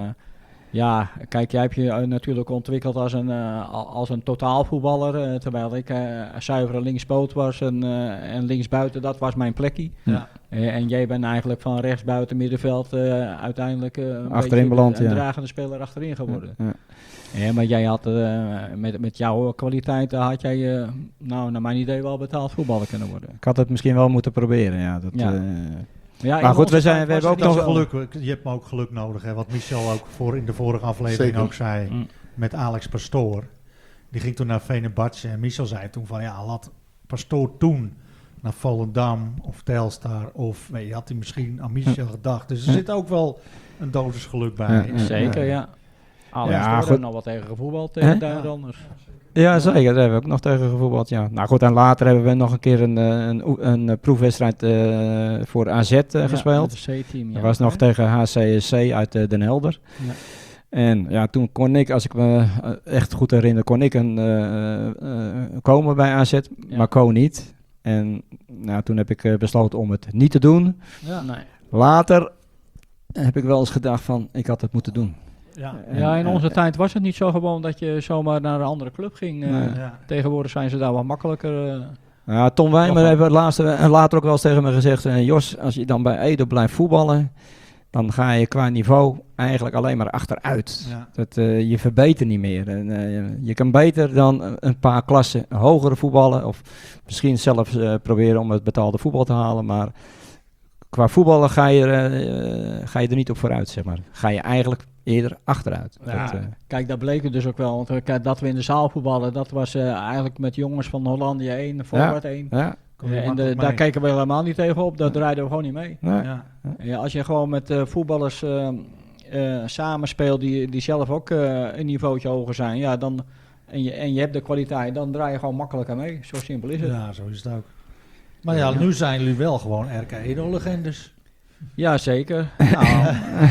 ja, kijk, jij hebt je uh, natuurlijk ontwikkeld als een, uh, al- als een totaalvoetballer, uh, terwijl ik uh, zuivere linkspoot was en, uh, en linksbuiten, dat was mijn plekje. Ja. Uh, en jij bent eigenlijk van rechtsbuiten middenveld uh, uiteindelijk uh, een Achterin beetje beland, de, een ja. dragende speler achterin geworden. Ja. Ja, maar jij had uh, met, met jouw kwaliteiten had jij, uh, nou, naar mijn idee wel betaald voetballer kunnen worden. Ik had het misschien wel moeten proberen. Ja, dat, Ja. uh, Ja, Maar in goed, onze we zijn- tijd we was hebben het ook Dat niet is zo. geluk. Je hebt me ook geluk nodig, hè, wat Michel ook voor in de vorige aflevering Zeker. ook zei. Mm. Met Alex Pastoor. Die ging toen naar Fenerbahce en Michel zei toen van ja, laat Pastoor toen naar Volendam of Telstar of weet je, had hij misschien aan Michel gedacht. Dus er zit ook wel een dosis geluk bij. Ja, ja. Zeker, ja. Alex, Ja, ja, daar goed. hebben nog wat tegen gevoetbald tegen Hè? Duitsers. Ja, zeker. Daar hebben we ook nog tegen gevoetbald. Ja. Nou goed, en later hebben we nog een keer een, eh, een, oe- een, eh, proefwedstrijd eh, voor A Z eh, gespeeld. Het C-team, ja. Dat was nog Hè? tegen H C S C uit eh, Den Helder. Ja. En ja, toen kon ik, als ik me eh, echt goed herinner, kon ik een, eh, eh, komen bij A Z, Ja. maar Ko niet. En nou, toen heb ik eh, besloten om het niet te doen. Ja. Nee. Later heb ik wel eens gedacht van, ik had het moeten doen. Ja. En, Ja, in eh, onze tijd was het niet zo gewoon dat je zomaar naar een andere club ging. eh. Nee. Ja. Tegenwoordig zijn ze daar wat makkelijker. eh. Ja, Tom Wijmer Toch wel. heeft het laatste, en later ook wel eens tegen me gezegd, eh, Jos, als je dan bij Edo blijft voetballen, dan ga je qua niveau eigenlijk alleen maar achteruit. Ja. Dat, eh, je verbetert niet meer. En, eh, je kan beter dan een paar klassen hoger voetballen, of misschien zelfs eh, proberen om het betaalde voetbal te halen, maar qua voetballen ga je, eh, ga je er niet op vooruit, zeg maar. Ga je eigenlijk eerder achteruit. Ja, Dat, eh, kijk, dat bleek het dus ook wel. Want eh, kijk, dat we in de zaal voetballen, dat was eh, eigenlijk met jongens van Hollandia één, Forward één. ja, Kom je Eh, en makkelijk de, daar mee. keken we helemaal niet tegen op. Daar draaiden we gewoon niet mee. nee. Ja. Ja, als je gewoon met eh, voetballers eh, eh, samenspeelt die, die zelf ook eh, een niveautje hoger zijn, ja, dan, en, je, en je hebt de kwaliteit, dan draai je gewoon makkelijker mee. Zo simpel is het. Ja, Ja, zo is het ook. Maar ja, nu zijn jullie wel gewoon R K Edo-legendes. zeker. Nou,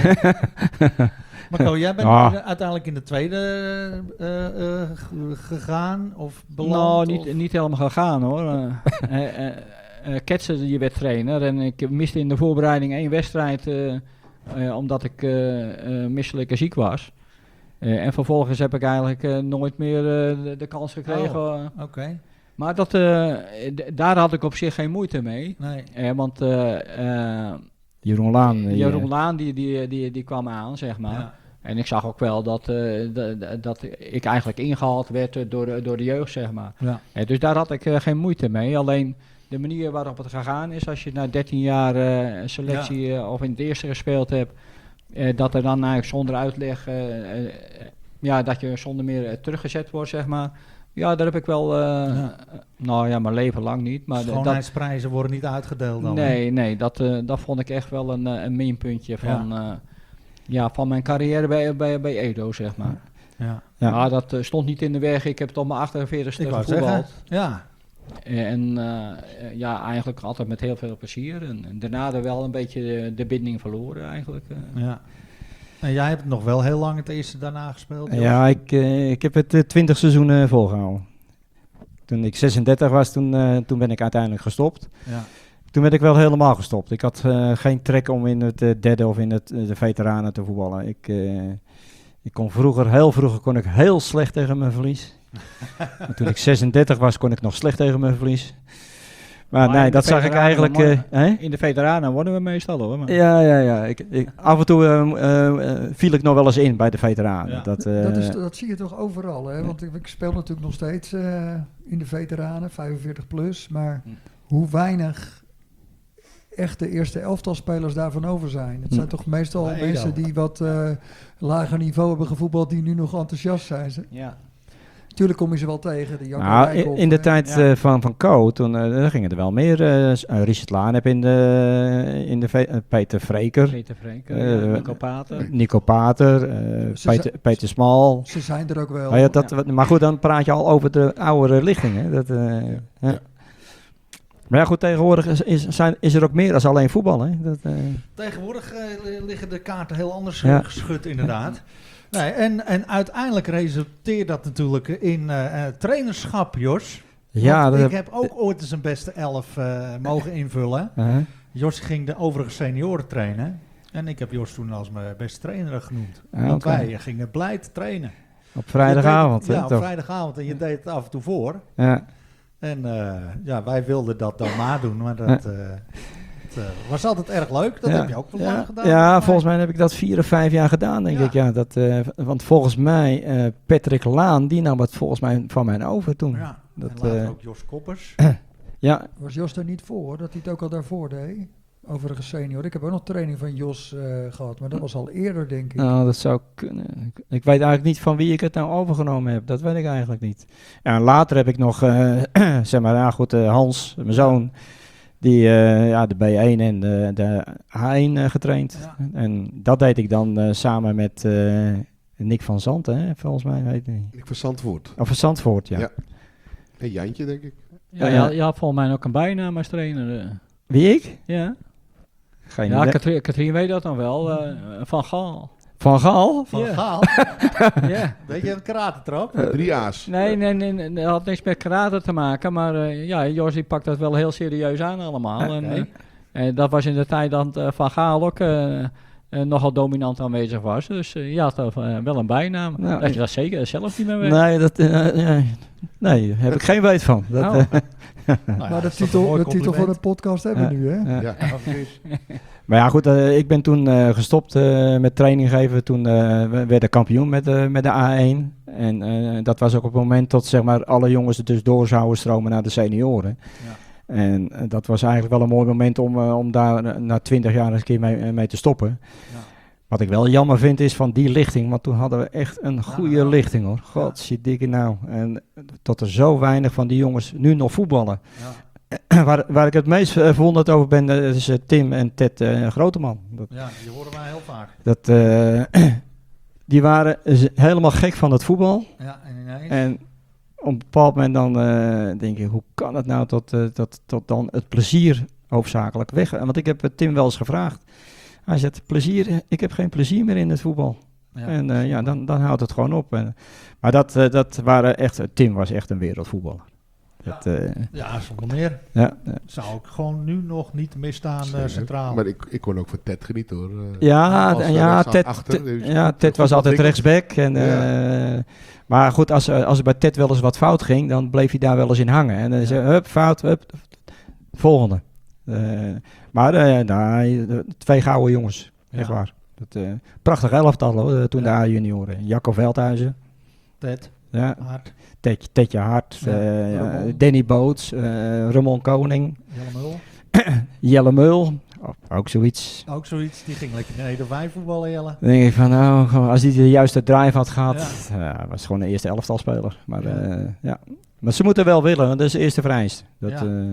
Maar Ko, jij bent Ah. uiteindelijk in de tweede eh, eh, g- gegaan of beland? nou, niet, of? niet helemaal gegaan hoor. Eh, eh, eh, eh, Ketsen, je werd trainer en ik miste in de voorbereiding één wedstrijd eh, eh, omdat ik eh, eh, misselijk en ziek was. Eh, en vervolgens heb ik eigenlijk eh, nooit meer eh, de, de kans gekregen. Oh. eh. Oké, Maar dat, eh, d- daar had ik op zich geen moeite mee. nee. Eh, want eh, eh, Jeroen Laan. die, Jeroen eh, Laan die, die, die, die kwam aan, zeg maar. Ja. En ik zag ook wel dat, eh, d- d- dat ik eigenlijk ingehaald werd eh, door de, door de jeugd, zeg maar. Ja. Eh, dus daar had ik eh, geen moeite mee. Alleen de manier waarop het gegaan is, als je na dertien jaar eh, een selectie eh, of in het eerste gespeeld hebt, eh, dat er dan eigenlijk zonder uitleg, eh, eh, ja, dat je zonder meer eh, teruggezet wordt, zeg maar. Ja, daar heb ik wel, eh, Ja. nou ja, mijn leven lang niet. Maar de- dat, Schoonheidsprijzen worden niet uitgedeeld dan. hè? nee, nee, dat, eh, dat vond ik echt wel een, eh, een minpuntje van, ja. ja, van mijn carrière bij, bij, bij Edo, zeg maar. Ja. Ja. Maar dat eh, stond niet in de weg. Ik heb tot mijn achtenveertigste Ik wou gevoetbald. zeggen, ja. En eh, eh, ja, eigenlijk altijd met heel veel plezier. En, en daarna er wel een beetje de, de binding verloren eigenlijk. eh. ja. En jij hebt nog wel heel lang het eerste daarna gespeeld? Jos? Ja, ik, eh, ik heb het eh, twintig seizoenen volgehouden. Toen ik zesendertig was, toen, eh, toen ben ik uiteindelijk gestopt. Ja. Toen ben ik wel helemaal gestopt. Ik had eh, geen trek om in het eh, derde of in het, eh, de veteranen te voetballen. Ik, eh, ik kon vroeger, heel vroeger, kon ik heel slecht tegen mijn verlies. Maar toen ik zesendertig was, kon ik nog slecht tegen mijn verlies. Maar, Maar nee, in dat de zag ik veteranen eigenlijk... dan eh, hè? In de veteranen wonnen we meestal hoor. Maar. Ja, ja, ja. Ik, ik, af en toe eh, eh, eh, viel ik nog wel eens in bij de veteranen. Ja. Dat, eh, Dat, is, dat zie je toch overal, hè? Want ik, ik speel natuurlijk nog steeds eh, in de veteranen, vijfenveertig plus. Maar Hm. hoe weinig echt de eerste elftalspelers daarvan over zijn. Het Hm. zijn toch meestal Bij Edo. mensen die wat uh, lager niveau hebben gevoetbald, die nu nog enthousiast zijn. Ze. Ja. Tuurlijk kom je ze wel tegen. De Janko Nou, in, Rijkoff, in de eh, tijd ja. eh, van, van Co, toen uh, gingen er wel meer. Uh, Richard Laan heb in de, in de ve- uh, Peter Vreker, Peter Vreker, Eh, uh, Nico Pater. Nico Pater, uh, Ze Peter, zijn- Peter Smal. Ze zijn er ook wel. Oh ja, dat, Maar goed, dan praat je al over de oudere lichtingen. Dat, uh, ja. Ja. Maar ja, goed, tegenwoordig is, is, zijn, is er ook meer dan alleen voetbal. Hè? Dat, uh, Tegenwoordig uh, liggen de kaarten heel anders Ja. ja. geschud, inderdaad. Nee, en, en uiteindelijk resulteert dat natuurlijk in uh, uh, trainerschap, Jos. ja, Want dat ik heb ook ooit eens een beste elf uh, mogen invullen. uh-huh. Jos ging de overige senioren trainen. En ik heb Jos toen als mijn beste trainer genoemd. Ah, Want oké. wij gingen blijd trainen. Op vrijdagavond. Je deed het- hè, Ja, op toch? vrijdagavond. En je deed het af en toe voor. Ja. En uh, ja, wij wilden dat dan nadoen. Maar dat uh, het, uh, was altijd erg leuk. Dat ja. heb je ook wel ja. lang gedaan. Ja, volgens volgens mij heb ik dat vier of vijf jaar gedaan, denk Ja. ik. Ja, dat, uh, want volgens mij, uh, Patrick Laan, die nam het volgens mij van mij over toen. mij. Ja. Dat, en later uh, ook Jos Koppers. Ja, Was Jos er niet voor, dat hij het ook al daarvoor deed? Overigens senior. Ik heb ook nog training van Jos uh, gehad, maar dat was al eerder, denk ik. nou, dat zou kunnen. Ik, ik weet eigenlijk niet van wie ik het nou overgenomen heb. Dat weet ik eigenlijk niet. Ja, en later heb ik nog, uh, zeg maar, ja goed, uh, Hans, mijn zoon, die uh, ja, de B één en de, de H één uh, getraind. Ja. En dat deed ik dan uh, samen met uh, Nick van Zanten, hè, volgens mij weet ik niet. Ik van Zandvoort. Of van Zandvoort, ja. Ja. En Jantje, denk ik. Ja, je, had, je had volgens mij ook een bijnaam als trainer. uh. Wie ik? Ja, Geen ja idee. Katrien, Katrien weet dat dan wel. uh, Van Gaal. Van Gaal? Van Ja. Gaal. Ja. Weet je, een karatentrap? Drie A's. Nee, nee, nee, nee, dat had niks met karate te maken. Maar uh, ja, Jos die pakt dat wel heel serieus aan allemaal. Oké. En, uh, en dat was in de tijd dat uh, Van Gaal ook uh, uh, nogal dominant aanwezig was. Dus uh, je had uh, wel een bijnaam. Nou, dat je dat zeker zelf niet meer weet. Nee, dat, uh, nee, nee, daar heb ik geen weet van. Dat, Oh. uh, Nou ja, maar dat de is toch een titel, mooi de titel van compliment. de podcast hebben we Ja. nu, hè? ja. Ja. Ja, precies. Maar ja, goed, uh, ik ben toen uh, gestopt uh, met training geven. Toen uh, we werden kampioen met, uh, met de A één. En uh, dat was ook op het moment dat zeg maar, alle jongens er dus door zouden stromen naar de senioren. Ja. En uh, dat was eigenlijk wel een mooi moment om, uh, om daar uh, na twintig jaar eens een keer mee, uh, mee te stoppen. Ja. Wat ik wel jammer vind is van die lichting, want toen hadden we echt een goede Ja. lichting hoor. God, shit dikke nou. En tot er zo weinig van die jongens nu nog voetballen. Ja. waar, waar ik het meest uh, verwonderd over ben, uh, is uh, Tim en Ted uh, Groteman. Dat, ja, die horen wij heel vaak. dat, uh, die waren z- helemaal gek van het voetbal. Ja, en ineens. En op een bepaald moment dan uh, denk je, hoe kan het nou tot, uh, tot, tot dan het plezier hoofdzakelijk weg? Want ik heb uh, Tim wel eens gevraagd. Hij zegt, plezier, ik heb geen plezier meer in het voetbal. Ja. En uh, ja, dan, dan houdt het gewoon op. En, maar dat, uh, dat waren echt, Tim was echt een wereldvoetballer. Dat, uh, Ja, zonder meer. ja, ja. Zou ik gewoon nu nog niet misstaan uh, Zeker. centraal. Maar ik, ik kon ook van Ted genieten hoor. Uh, Ja, als, en uh, ja, rechtsaf Ted, achter, Ted- dus ja, goed- Ted goed was altijd ontwikkeld. rechtsback. En, Ja. uh, maar goed, als, uh, als er bij Ted wel eens wat fout ging, dan bleef hij daar wel eens in hangen. En dan Ja. zei hij, hup, fout, hup, volgende. Uh, maar uh, nou, de twee gouden jongens, echt Ja. waar. Dat, uh, prachtig elftal hoor, toen Ja. de A-junioren. Jacco Veldhuizen, Ted, ja, Hart, Ted, Tedje Hart, Ja, uh, ja, Ramon. Danny Boots, uh, Ramon Koning, Jelle Mul. Jelle Meul, oh, ook zoiets. Ook zoiets. Die ging lekker naar Nederwijn voetballen, Jelle. Dan denk ik van, nou, gewoon als hij de juiste drive had gehad, ja. Ja, was gewoon de eerste elftalspeler. Maar Ja. ja. Uh, ja, maar ze moeten wel willen, want dat is de eerste vereist. Dat, Ja. uh,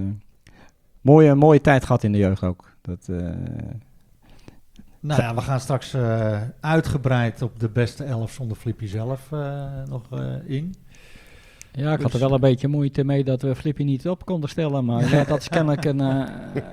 mooie, mooie tijd gehad in de jeugd ook. Dat, uh, Nou ja, we gaan straks uh, uitgebreid op de beste elf zonder Flippy zelf uh, nog uh, in. Ja, ik had Dus- er wel een beetje moeite mee dat we Flippy niet op konden stellen. Maar ja, dat is kennelijk een, uh,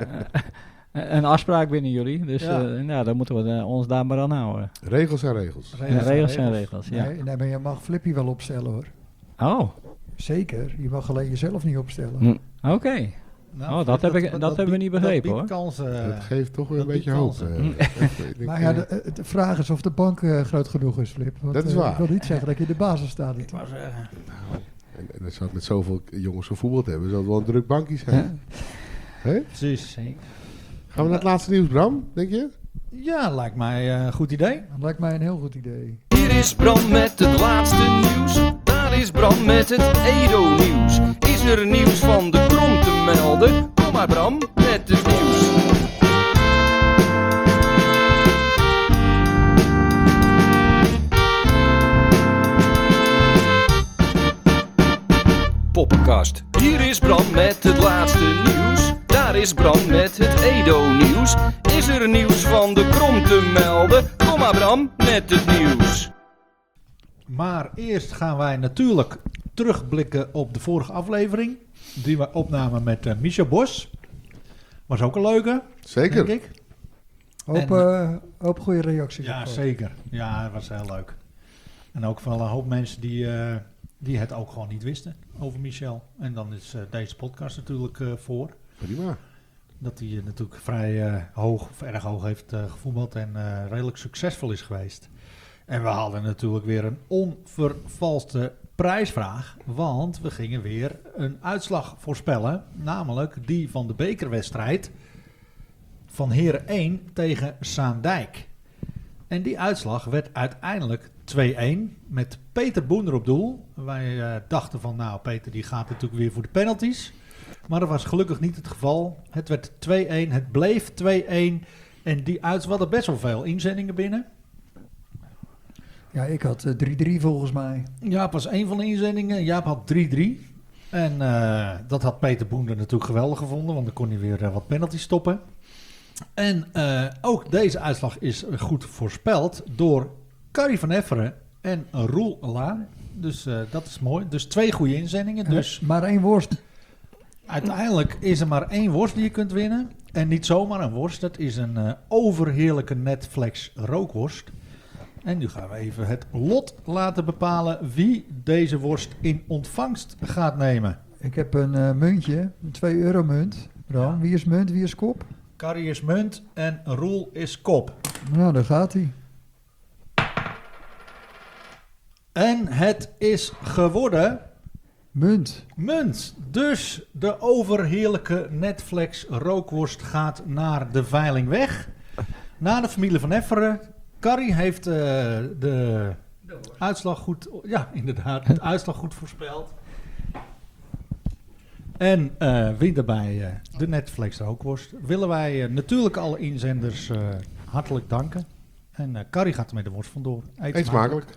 een afspraak binnen jullie. Dus Ja. ja. Uh, nou, dan moeten we uh, ons daar maar aan houden. Regels zijn regels. Ja, regels zijn regels, ja. Nee, nee, maar je mag Flippy wel opstellen, hoor. Oh, Zeker. Je mag alleen jezelf niet opstellen. hm. oké. Nou, Oh, dat heb ik- dat hebben we niet begrepen, dat biedt hoor. Kansen, Dat geeft toch weer een dat beetje biedt hoop. kansen. uh, ik denk, Maar ja, uh, de, eh, de vraag is of de bank eh, groot genoeg is, Flip. Want, Dat is eh, waar. Ik wil niet zeggen dat je in de basis staat. ik wou zeggen, en, en dan zou het met zoveel jongens gevoetbald hebben, zou het wel een druk bankje zijn. Ja. Hè? precies. Gaan we naar het laatste nieuws, Bram, denk je? Ja, lijkt mij uh, een goed idee. Dat lijkt mij een heel goed idee. Hier is Bram met het laatste nieuws. Daar is Bram met het Edo-nieuws. Is er nieuws van de Krom te melden? Kom maar Bram met het nieuws. Podcast. Hier is Bram met het laatste nieuws. Daar is Bram met het Edo-nieuws. Is er nieuws van de Krom te melden? Kom maar Bram met het nieuws. Maar eerst gaan wij natuurlijk terugblikken op de vorige aflevering. Die we opnamen met uh, Michel Bos. Was ook een leuke, Zeker. denk ik. Hoop, En- eh, hoop goede reacties. Ja, op. zeker. Ja, dat was heel leuk. En ook van een hoop mensen die, uh, die het ook gewoon niet wisten over Michel. En dan is uh, deze podcast natuurlijk uh, voor. Prima. Dat hij uh, natuurlijk vrij uh, hoog, of erg hoog heeft uh, gevoetbald en uh, redelijk succesvol is geweest. En we hadden natuurlijk weer een onvervalste prijsvraag. Want we gingen weer een uitslag voorspellen. Namelijk die van de bekerwedstrijd van Heren één tegen Zaandijk. En die uitslag werd uiteindelijk twee-een met Peter Boender op doel. Wij uh, dachten van nou Peter die gaat natuurlijk weer voor de penalties. Maar dat was gelukkig niet het geval. Het werd twee-een, het bleef twee-een. En die uitslag, we hadden best wel veel inzendingen binnen. Ja, ik had eh, drie drie volgens mij. Jaap was één van de inzendingen. Jaap had drie-drie. En uh, dat had Peter Boender natuurlijk geweldig gevonden. Want dan kon hij weer uh, wat penalties stoppen. En uh, ook deze uitslag is goed voorspeld door Carrie van Efferen en Roel Laan. Dus uh, dat is mooi. Dus twee goede inzendingen. Dus Eh, maar één worst. uiteindelijk is er maar één worst die je kunt winnen. En niet zomaar een worst. Dat is een uh, overheerlijke Netflix rookworst. En nu gaan we even het lot laten bepalen wie deze worst in ontvangst gaat nemen. Ik heb een eh, muntje, een twee euro munt. Bram, Ja. wie is munt, wie is kop? Carrie is munt en Roel is kop. Nou, daar gaat hij. En het is geworden Munt. munt. Dus de overheerlijke Netflix rookworst gaat naar de veiling weg. Naar de familie van Efferen. Carrie heeft uh, de uitslag goed... Ja, inderdaad. De uitslag goed voorspeld. En uh, wint daarbij uh, de Netflix rookworst. Willen wij uh, natuurlijk alle inzenders uh, hartelijk danken. En uh, Carrie gaat er met de worst vandoor. Eet Eet smakelijk.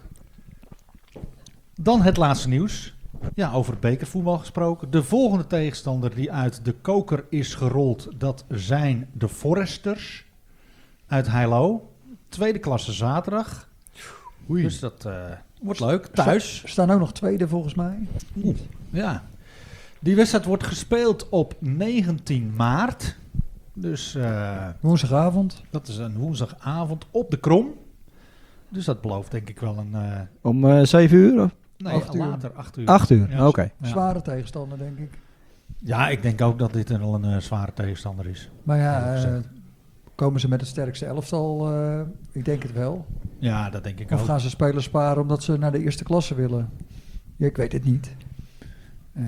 Dan het laatste nieuws. Ja, over het bekervoetbal gesproken. De volgende tegenstander die uit de koker is gerold, dat zijn de Foresters uit Heilo. Tweede klasse zaterdag. Oei. Dus dat uh, wordt leuk. Thuis. Er staan ook nog tweede volgens mij. Oeh, ja. Die wedstrijd wordt gespeeld op negentien maart. Dus uh, Woensdagavond. dat is een woensdagavond op de Krom. Dus dat belooft denk ik wel een... Uh, Om uh, zeven uur? Of? nee, Acht uur. later, acht uur. Acht uur, Ja, oké. ja. Zware tegenstander, denk ik. Ja, ik denk ook dat dit wel een uh, zware tegenstander is. Maar ja, Ja, eh, zeker. komen ze met het sterkste elftal? Eh, ik denk het wel. Ja, dat denk ik Of ook. gaan ze spelers sparen omdat ze naar de eerste klasse willen? Ja, ik weet het niet. Eh,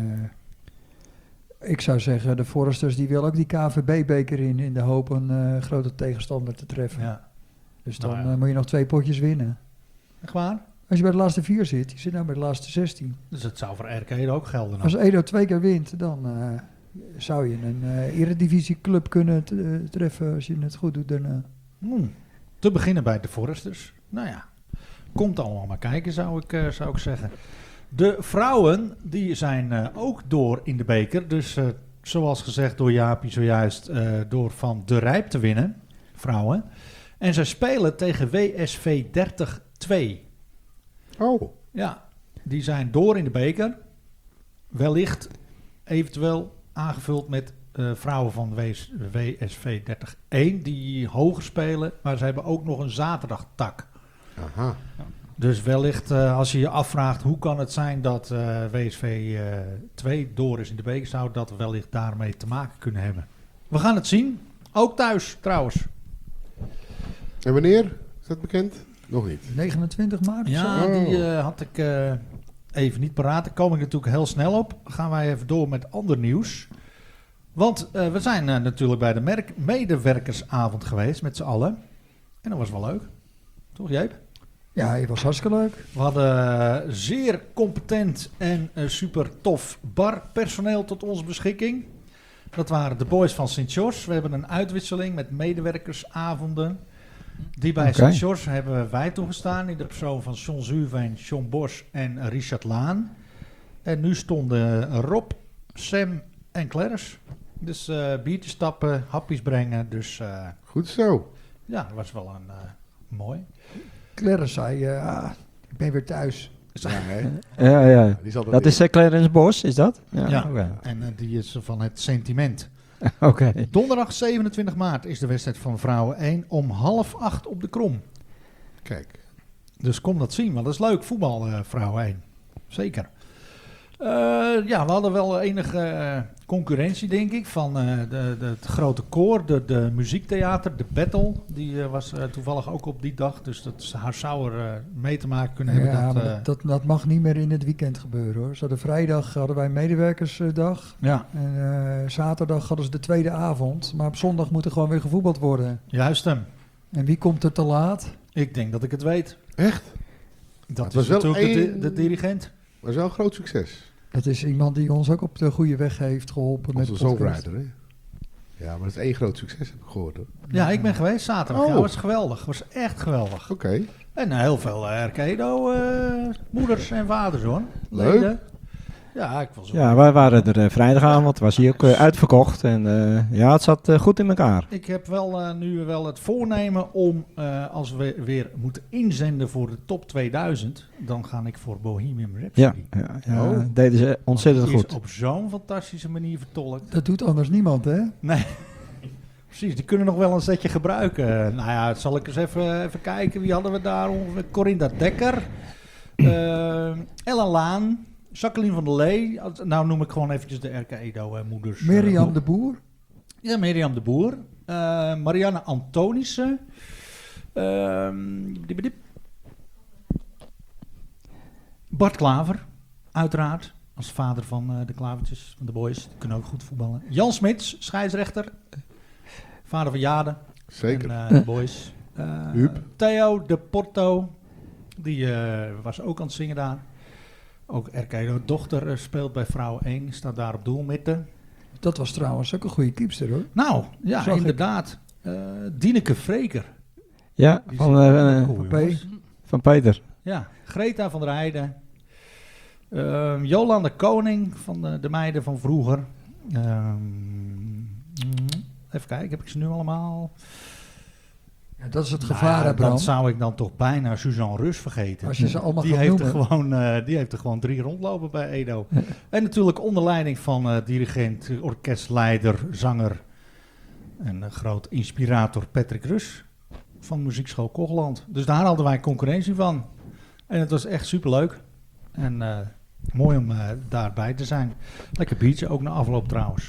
ik zou zeggen, de Foresters die willen ook die K V B-beker in, in de hoop een eh, grote tegenstander te treffen. Ja. Dus dan Nou ja. eh, moet je nog twee potjes winnen. Echt waar? Als je bij de laatste vier zit, je zit nou bij de laatste zestien. Dus het zou voor R K ook gelden. Als Dan. Edo twee keer wint, dan eh, zou je een uh, eredivisieclub kunnen t- eh, treffen als je het goed doet daarna. Hmm. Te beginnen bij de Foresters. Nou ja, komt allemaal maar kijken zou ik, uh, zou ik zeggen. De vrouwen die zijn uh, ook door in de beker. Dus uh, zoals gezegd door Jaapie zojuist uh, door Van de Rijp te winnen. Vrouwen. En ze spelen tegen W S V dertig twee. Oh, Ja, die zijn door in de beker. Wellicht eventueel aangevuld met uh, vrouwen van W S V dertig één die hoger spelen. Maar ze hebben ook nog een zaterdagtak. aha. Dus wellicht uh, als je je afvraagt hoe kan het zijn dat uh, W S V twee door is in de beker, zou dat wellicht daarmee te maken kunnen hebben. We gaan het zien. Ook thuis trouwens. En wanneer? Is dat bekend? Nog niet. negenentwintig maart? of Ja, zo? die uh, had ik uh, even niet paraat. Daar kom ik natuurlijk heel snel op. Gaan wij even door met ander nieuws. Want uh, we zijn uh, natuurlijk bij de merk- medewerkersavond geweest met z'n allen. En dat was wel leuk. Toch, Jeep? Ja, het was hartstikke leuk. We hadden uh, zeer competent en uh, super tof barpersoneel tot onze beschikking. Dat waren de boys van Sint-George. We hebben een uitwisseling met medewerkersavonden. Die bij Oké. Sint-George hebben wij toegestaan in de persoon van John Zuurveen, John Bos en Richard Laan. En nu stonden Rob Sam en Clarence. Dus uh, biertjes stappen, hapjes brengen. Dus uh, Goed zo. ja, dat was wel een uh, mooi. Clarence zei, uh, ah, ik ben weer thuis. Ja, hè? Ja, ja. Die zal er Dat weer. is uh, Clarence Bos, is dat? Ja. Ja. Oké. En uh, die is van het sentiment. Oké. Donderdag zevenentwintig maart is de wedstrijd van Vrouwen één om half acht op de Krom. Kijk. Dus kom dat zien, want dat is leuk, voetbal, uh, Vrouwen één. Zeker. Uh, ja, we hadden wel enige uh, concurrentie, denk ik, van uh, de, de, het grote koor, de, de muziektheater, de Battle. Die uh, was uh, toevallig ook op die dag, dus dat is, haar zou er uh, mee te maken kunnen hebben. Ja, dat, maar uh, dat, dat, dat mag niet meer in het weekend gebeuren hoor. Ze hadden vrijdag hadden wij medewerkersdag. ja, En uh, zaterdag hadden ze de tweede avond. Maar op zondag moet er gewoon weer gevoetbald worden. juist hem. En wie komt er te laat? Ik denk dat ik het weet. Echt? Dat Het is was wel natuurlijk de, één- de dirigent. Dat is wel een groot succes. Dat is iemand die ons ook op de goede weg heeft geholpen met Onze de podcast. songwriter, hè? Ja, maar dat is één groot succes, heb ik gehoord, hoor. Ja, ik ben geweest zaterdag. Oh. Ja, was geweldig. Was echt geweldig. Oké. En uh, heel veel uh, Arcado uh, moeders en vaders hoor. Leuk. Leden. Ja, ik was Ja, wij waren er uh, vrijdagavond, was hier ook uh, uitverkocht. En uh, ja, het zat uh, goed in elkaar. Ik heb wel uh, nu wel het voornemen om, uh, als we weer moeten inzenden voor de top tweeduizend, dan ga ik voor Bohemian Rhapsody. Ja, ja, ja Oh. deden ze ontzettend Die is goed. op zo'n fantastische manier vertolkt. Dat doet anders niemand hè? Nee, precies. Die kunnen nog wel een setje gebruiken. Nou ja, zal ik eens even, even kijken. Wie hadden we daar? ongeveer? Corinda Dekker. Uh, Ellen Laan. Jacqueline van der Lee. Nou noem ik gewoon eventjes de R K Edo-moeders. Mirjam de Boer. Ja, Mirjam de Boer. Uh, Marianne Antonissen. Uh, diep, diep. Bart Klaver, uiteraard. Als vader van uh, de Klavertjes, van de boys. Die kunnen ook goed voetballen. Jan Smits, scheidsrechter. Vader van Jade. Zeker. En uh, de boys. Uh, Huub. Theo de Porto. Die uh, was ook aan het zingen daar. Ook R K Edo dochter uh, speelt bij Vrouwen één. Staat daar op doelmidden. Dat was trouwens ook een goede keepster hoor. Nou, ja, Zag ik. inderdaad. Uh, Dieneke Vreker. Ja, Die van, zit uh, ook cool, P. jongens. van Peter. Ja, Greta van der Heijden. Uh, Jolanda Koning van de, de meiden van vroeger. Um, even kijken, heb ik ze nu allemaal? Ja, dat is het Nou gevaar ja, hè Bram. dan zou ik dan toch bijna Suzanne Rus vergeten. Als je ze allemaal die gaat heeft, er noemen. gewoon, uh, die heeft er gewoon drie rondlopen bij Edo. En natuurlijk onder leiding van uh, dirigent, orkestleider, zanger en uh, groot inspirator Patrick Rus van Muziekschool Kogeland. Dus daar hadden wij concurrentie van. En het was echt superleuk. En uh, mooi om uh, daarbij te zijn. Lekker biertje, ook na afloop trouwens.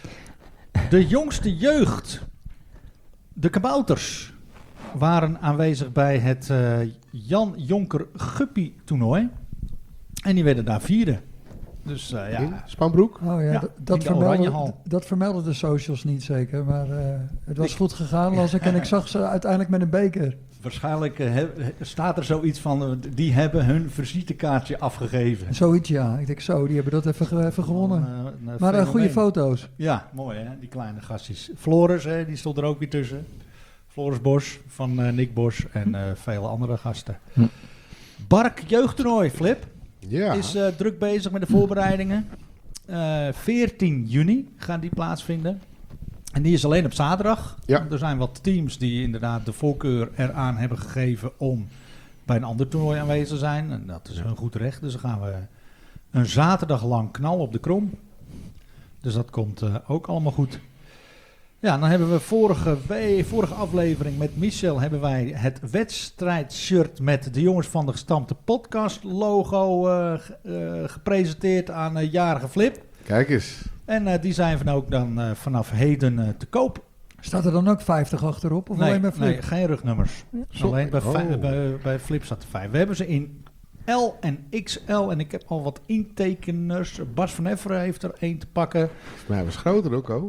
De jongste jeugd, de kabouters, waren aanwezig bij het uh, Jan Jonker Guppy toernooi. En die werden daar vierde. Dus uh, In ja, Spanbroek? Oh ja, Ja, dat, in dat, de vermelden, Oranjehal. dat vermelden de socials niet zeker. Maar uh, het was Ik- goed gegaan las ik en ik zag ze uiteindelijk met een beker. waarschijnlijk uh, he- staat er zoiets van, uh, die hebben hun visitekaartje afgegeven. Zoiets ja. Ik denk zo, die hebben dat even, ge- even gewonnen. Een, uh, een Maar uh, fenomeen. goede foto's. Ja, mooi hè, die kleine gastjes. Floris, hè, die stond er ook weer tussen. Floris Bos van uh, Nick Bos en uh, vele andere gasten. Hm. Bark jeugdtoernooi, Flip, Ja. is uh, druk bezig met de voorbereidingen. Uh, veertien juni gaan die plaatsvinden. En die is alleen op zaterdag. Ja. Er zijn wat teams die inderdaad de voorkeur eraan hebben gegeven om bij een ander toernooi aanwezig te zijn. En dat is hun goed recht. Dus dan gaan we een zaterdag lang knallen op de Krom. Dus dat komt uh, ook allemaal goed. Ja, dan hebben we vorige, we- vorige aflevering met Michel hebben wij het wedstrijdshirt met de Jongens van de Gestampte podcast logo uh, ge- uh, gepresenteerd aan uh, jarige Flip. Kijk eens. En uh, die zijn van ook dan uh, vanaf heden uh, te koop. Staat er dan ook vijftig achterop? Of nee, alleen maar Flip? nee, geen rugnummers. Zo- Alleen bij, vij- oh. bij, bij Flip staat er vijf. We hebben ze in L en X L en ik heb al wat intekeners. Bas van Efferen heeft er één te pakken. Volgens mij was het groter ook, oh.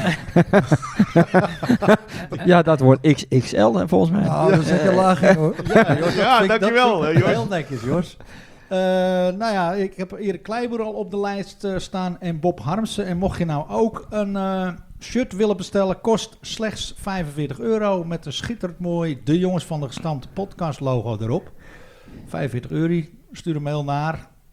Ja, dat wordt X X L hè, volgens mij. Nou, dat zet je laag in hoor. Ja, Jos, Ja, dat vind ik- dankjewel, dat vind ik Jos. Heel netjes, Jos. Uh, nou ja, ik heb Erik Kleiboer al op de lijst uh, staan en Bob Harmsen. En mocht je nou ook een uh, shirt willen bestellen, kost slechts vijfenveertig euro met een schitterend mooi De Jongens van de Gestampte podcast logo erop. vijfenveertig euro, stuur een mail naar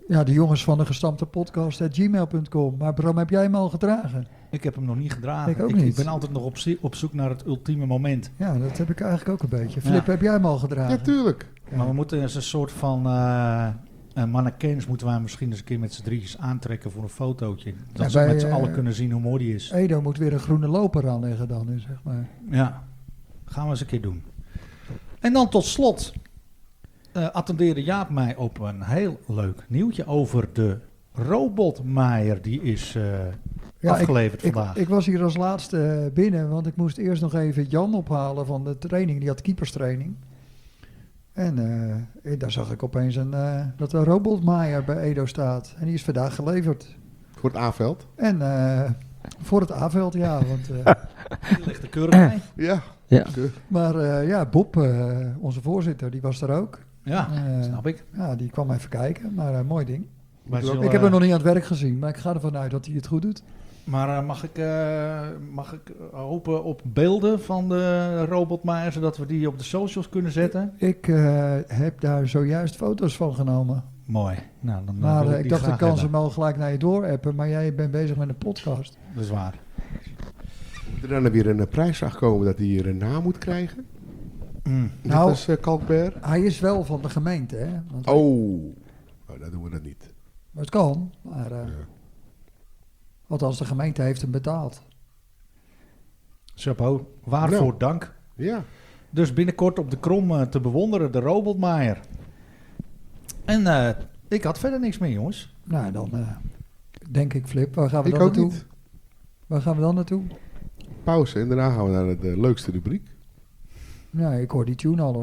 Ja, de jongens van de gestampte podcast at gmail punt com. Maar Bram, heb jij hem al gedragen? Ik heb hem nog niet gedragen. Ik ook ik, niet. ik ben altijd nog op, zie- op zoek naar het ultieme moment. Ja, dat heb ik eigenlijk ook een beetje. Flip, heb jij hem al gedragen? Ja, tuurlijk. Ja. Maar we moeten eens een soort van uh, uh, mannequins moeten wij misschien eens een keer met z'n drietjes aantrekken voor een fotootje. Dat Ja, ze bij, met z'n uh, allen kunnen zien hoe mooi die is. Edo moet weer een groene loper aanleggen dan, nu, zeg maar. Ja, gaan we eens een keer doen. En dan tot slot uh, attendeerde Jaap mij op een heel leuk nieuwtje over de robotmaaier. Die is uh, Ja, afgeleverd ik, vandaag. ik, ik was hier als laatste binnen, want ik moest eerst nog even Jan ophalen van de training. Die had keeperstraining. En uh, daar zag ik opeens een, uh, dat een robotmaaier bij Edo staat. En die is vandaag geleverd. Voor het A-veld. En uh, voor het A-veld, ja. Want, uh, Die ligt er keurig bij. Ja. Ja. De- maar uh, ja, Bob, uh, onze voorzitter, die was er ook. Ja, Uh, snap ik. Ja, die kwam even kijken, maar uh, mooi ding. Wij Ik zullen, Ik heb hem nog niet aan het werk gezien, maar ik ga ervan uit dat hij het goed doet. Maar uh, mag ik, uh, mag ik hopen op beelden van de robotmaaier, zodat we die op de socials kunnen zetten? Ik uh, heb daar zojuist foto's van genomen. Mooi. Nou, dan, uh, Maar wil uh, ik die dacht, ik graag kan ze hebben. hem al gelijk naar je doorappen, maar jij bent bezig met een podcast. Dat is waar. Er dan weer een uh, prijsvraag komen dat hij hier een naam moet krijgen. Mm. Net Nou- als uh, Kalkberg. Hij is wel van de gemeente, hè? Want Oh. Oh, dan doen we dat niet. maar het kan, maar uh, Ja. althans de gemeente heeft hem betaald. Chapeau. Waarvoor Nou. dank. Ja. Dus binnenkort op de Krom uh, te bewonderen, de robotmaaier. En uh, ik had verder niks meer, jongens. Nou, dan uh, denk ik, Flip, waar gaan we Ik dan ook naartoe? niet. Waar gaan we dan naartoe? Pauze en daarna gaan we naar de leukste rubriek. Ja, ik hoor die tune al, hoor.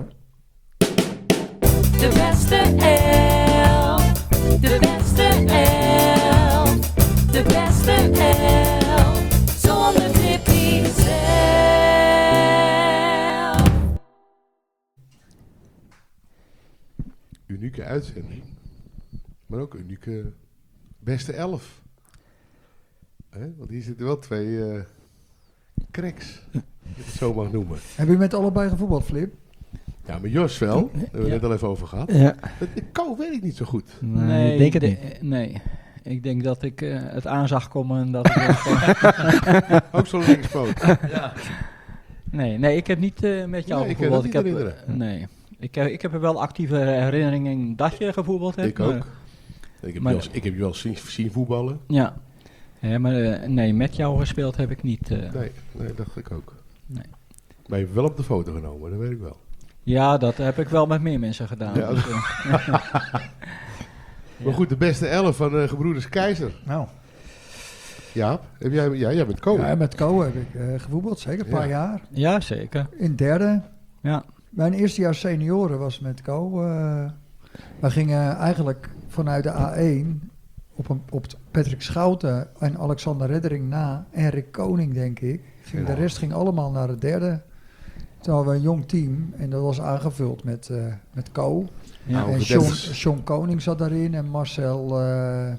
De beste elf. De beste elf. De beste elf. Zonder Tippy zelf. Unieke uitzending. Maar ook unieke beste elf. Hè? Want hier zitten wel twee uh, cracks. Als ik het zo mag noemen. Heb je met allebei gevoetbald, Flip? Ja, maar Jos wel. Daar hebben we Ja. net al even over gehad. Ja. Het de kou weet ik niet zo goed. Nee, ik denk het de- niet. Nee. Ik denk dat ik uh, het aan zag komen en dat ik Ook zo'n linkspoot. nee, nee, ik heb niet uh, met jou Nee, ik kan gevoetbald. het niet heb, herinneren. nee. Ik, heb, ik heb er wel actieve herinneringen dat je gevoetbald hebt. Ik maar- ook. Ik heb, maar- je wel, ik heb je wel zien, zien voetballen. Ja. Ja, maar uh, nee, met jou gespeeld heb ik niet. uh. Nee, nee, dacht ik ook. Nee. Maar je hebt wel op de foto genomen, dat weet ik wel. Ja, dat heb ik wel met meer mensen gedaan. Ja. Dus, uh, Maar goed, de beste elf van uh, Gebroeders Keizer. Nou, Jaap, heb jij, ja, jij bent koning. Ja, met Co heb ik uh, gevoetbald, zeker een Ja. paar jaar. ja, zeker. In derde. Ja. Mijn eerste jaar senioren was met Co. Uh, we gingen eigenlijk vanuit de A één op, een, op Patrick Schouten en Alexander Reddering na. En Rick Koning, denk ik. Ging, Ja. De rest ging allemaal naar het derde. Toen hadden we een jong team en dat was aangevuld met, uh, met Co. Ja. Nou, en de Sean, dertig's. Sean Koning zat daarin en Marcel uh,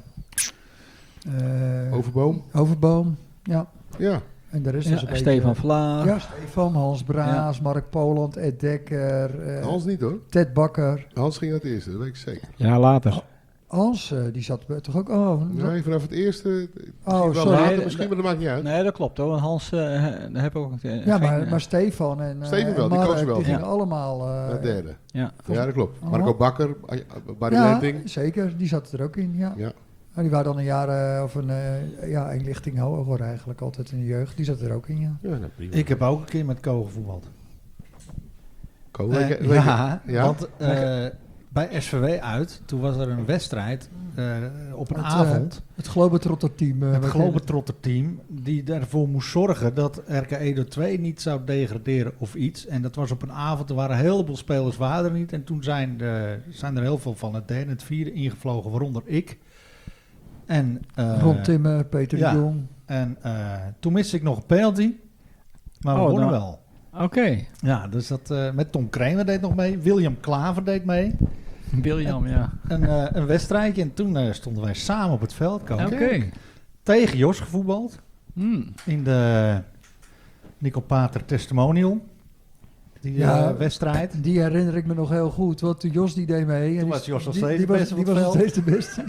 uh, Overboom. Overboom. Ja, Ja, en de rest Ja, was een beetje... Stefan Vlaar. Ja, Stefan, Hans Braas, Mark Poland, Ed Dekker, uh, Hans niet hoor. Ted Bakker. Hans ging uit het eerste, dat weet ik zeker. Ja, later. Hans, uh, die zat toch ook... Oh, Nee, vanaf het eerste. Misschien Oh, wel sorry. later, Nee, misschien, dat- maar dat maakt niet uit. Nee, dat klopt hoor. Want Hans, uh, daar heb ik ook... Uh, ja, geen, maar, uh, maar Stefan en, uh, Stefan wel, en die Mark, koos wel. die gingen Ja. allemaal... uh, Naar het derde. ja. Ja, dat klopt. Oh. Marco Bakker, Barry ja, Lenting. zeker. Die zat er ook in, ja. Ja. Maar die waren dan een jaar uh, of een, uh, ja, een lichting hoger eigenlijk, altijd in de jeugd. Die zat er ook in, ja. Ja, nou, prima. ik heb ook een keer met Co gevoetbald. Ko, Eh, weet je- weet je- ja, ja? want uh, bij S V W uit, toen was er een wedstrijd uh, op een Het, uh, avond. Het Globetrotter team. Uh, Het wat- Globetrotter team die ervoor moest zorgen dat R K Edo twee niet zou degraderen of iets. En dat was op een avond, er waren een heleboel spelers waren er niet. En toen zijn, de, zijn er heel veel van het derde en het vierde ingevlogen, waaronder ik. En, uh, Ron Timmer, Peter ja. de Jong. en uh, toen miste ik nog een penalty, maar we Oh, wonnen nou. wel. Oké. Ja, dus dat uh, met Tom Kramer deed nog mee, William Klaver deed mee. William, ja. Een, uh, een wedstrijdje en toen uh, stonden wij samen op het veld. Oké. Koning. Tegen Jos gevoetbald. Hmm. In de Nico Pater Testimonial. Die Ja. eh, wedstrijd. Die herinner ik me nog heel goed, want toen Jos die deed mee. en Toen die- was Jos nog die- steeds die de was- beste Die van was het nog steeds de beste.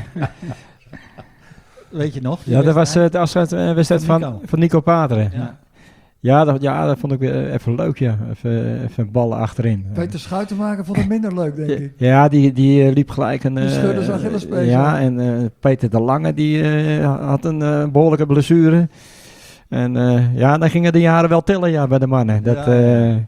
Weet je nog? die Ja, dat was wedstrijd? eh, de afscheidswedstrijd Van van, Nico. van Nico Pateren. Ja. Ja, dat, ja, dat vond ik weer even leuk, ja. Even, even ballen achterin. Peter Schuitenmaker vond het minder leuk, denk ik. Ja, die, die eh, liep gelijk een... Die eh, scheurde zijn Achillespees, Ja, ja. en eh, Peter de Lange, die eh, had een eh, behoorlijke blessure. En eh, ja, dan gingen de jaren wel tellen, ja, bij de mannen. Dat, Ja. eh,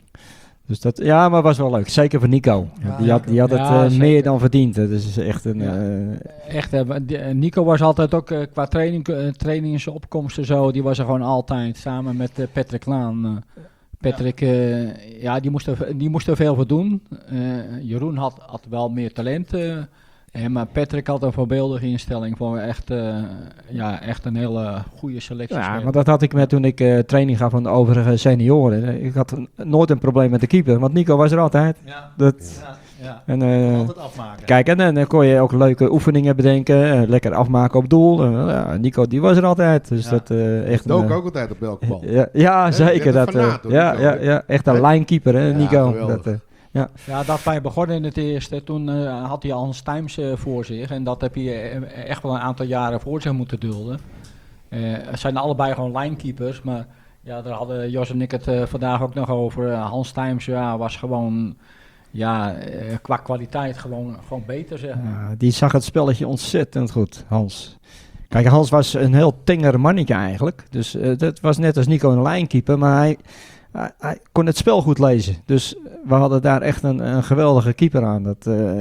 dus dat, ja, maar was wel leuk. Zeker voor Nico. Ja, die had, die had het Ja, eh, zeker. meer dan verdiend. Dat is echt een... Ja. eh, Echt, hè, die- eh, Nico was altijd ook eh, qua training, eh, trainingsopkomsten zo, die was er gewoon altijd, samen met eh, Patrick Laan. Eh, Patrick, eh, ja, die moest, er, die moest er veel voor doen. Eh, Jeroen had, had wel meer talent, eh, eh, maar Patrick had een voorbeeldige instelling voor echt, eh, ja, echt een hele goede selectie. Ja, speler. maar dat had ik met toen ik eh, training gaf aan de overige senioren. Ik had n- nooit een probleem met de keeper, want Nico was er altijd. Ja. Dat, Ja. Ja. en, eh, Altijd afmaken. kijk, en dan kon je ook leuke oefeningen bedenken, eh, lekker afmaken op doel. En, ja, Nico, die was er altijd. Dus Ja. dat eh, echt Dook een, ook altijd op elke bal. eh, ja, ja, Hè, zeker. je bent Dat, een eh, fanaat, hoor, ja, Nico, ja, hè? ja, echt een Hè? lijnkeeper, hè, Ja, Nico. geweldig. Dat, eh, Ja, dat wij begonnen in het eerste, toen eh, had hij Hans Times eh, voor zich. En dat heb je eh, echt wel een aantal jaren voor zich moeten dulden. Eh, het zijn allebei gewoon linekeepers, maar ja, daar hadden Jos en ik het eh, vandaag ook nog over. Eh, Hans Times ja, was gewoon, ja, eh, qua kwaliteit gewoon, gewoon beter, zeg maar. ja, die zag het spelletje ontzettend goed, Hans. Kijk, Hans was een heel tenger mannetje eigenlijk. Dus eh, dat was net als Nico een lijnkeeper, maar hij, hij, hij kon het spel goed lezen. Dus we hadden daar echt een, een geweldige keeper aan. Dat, eh,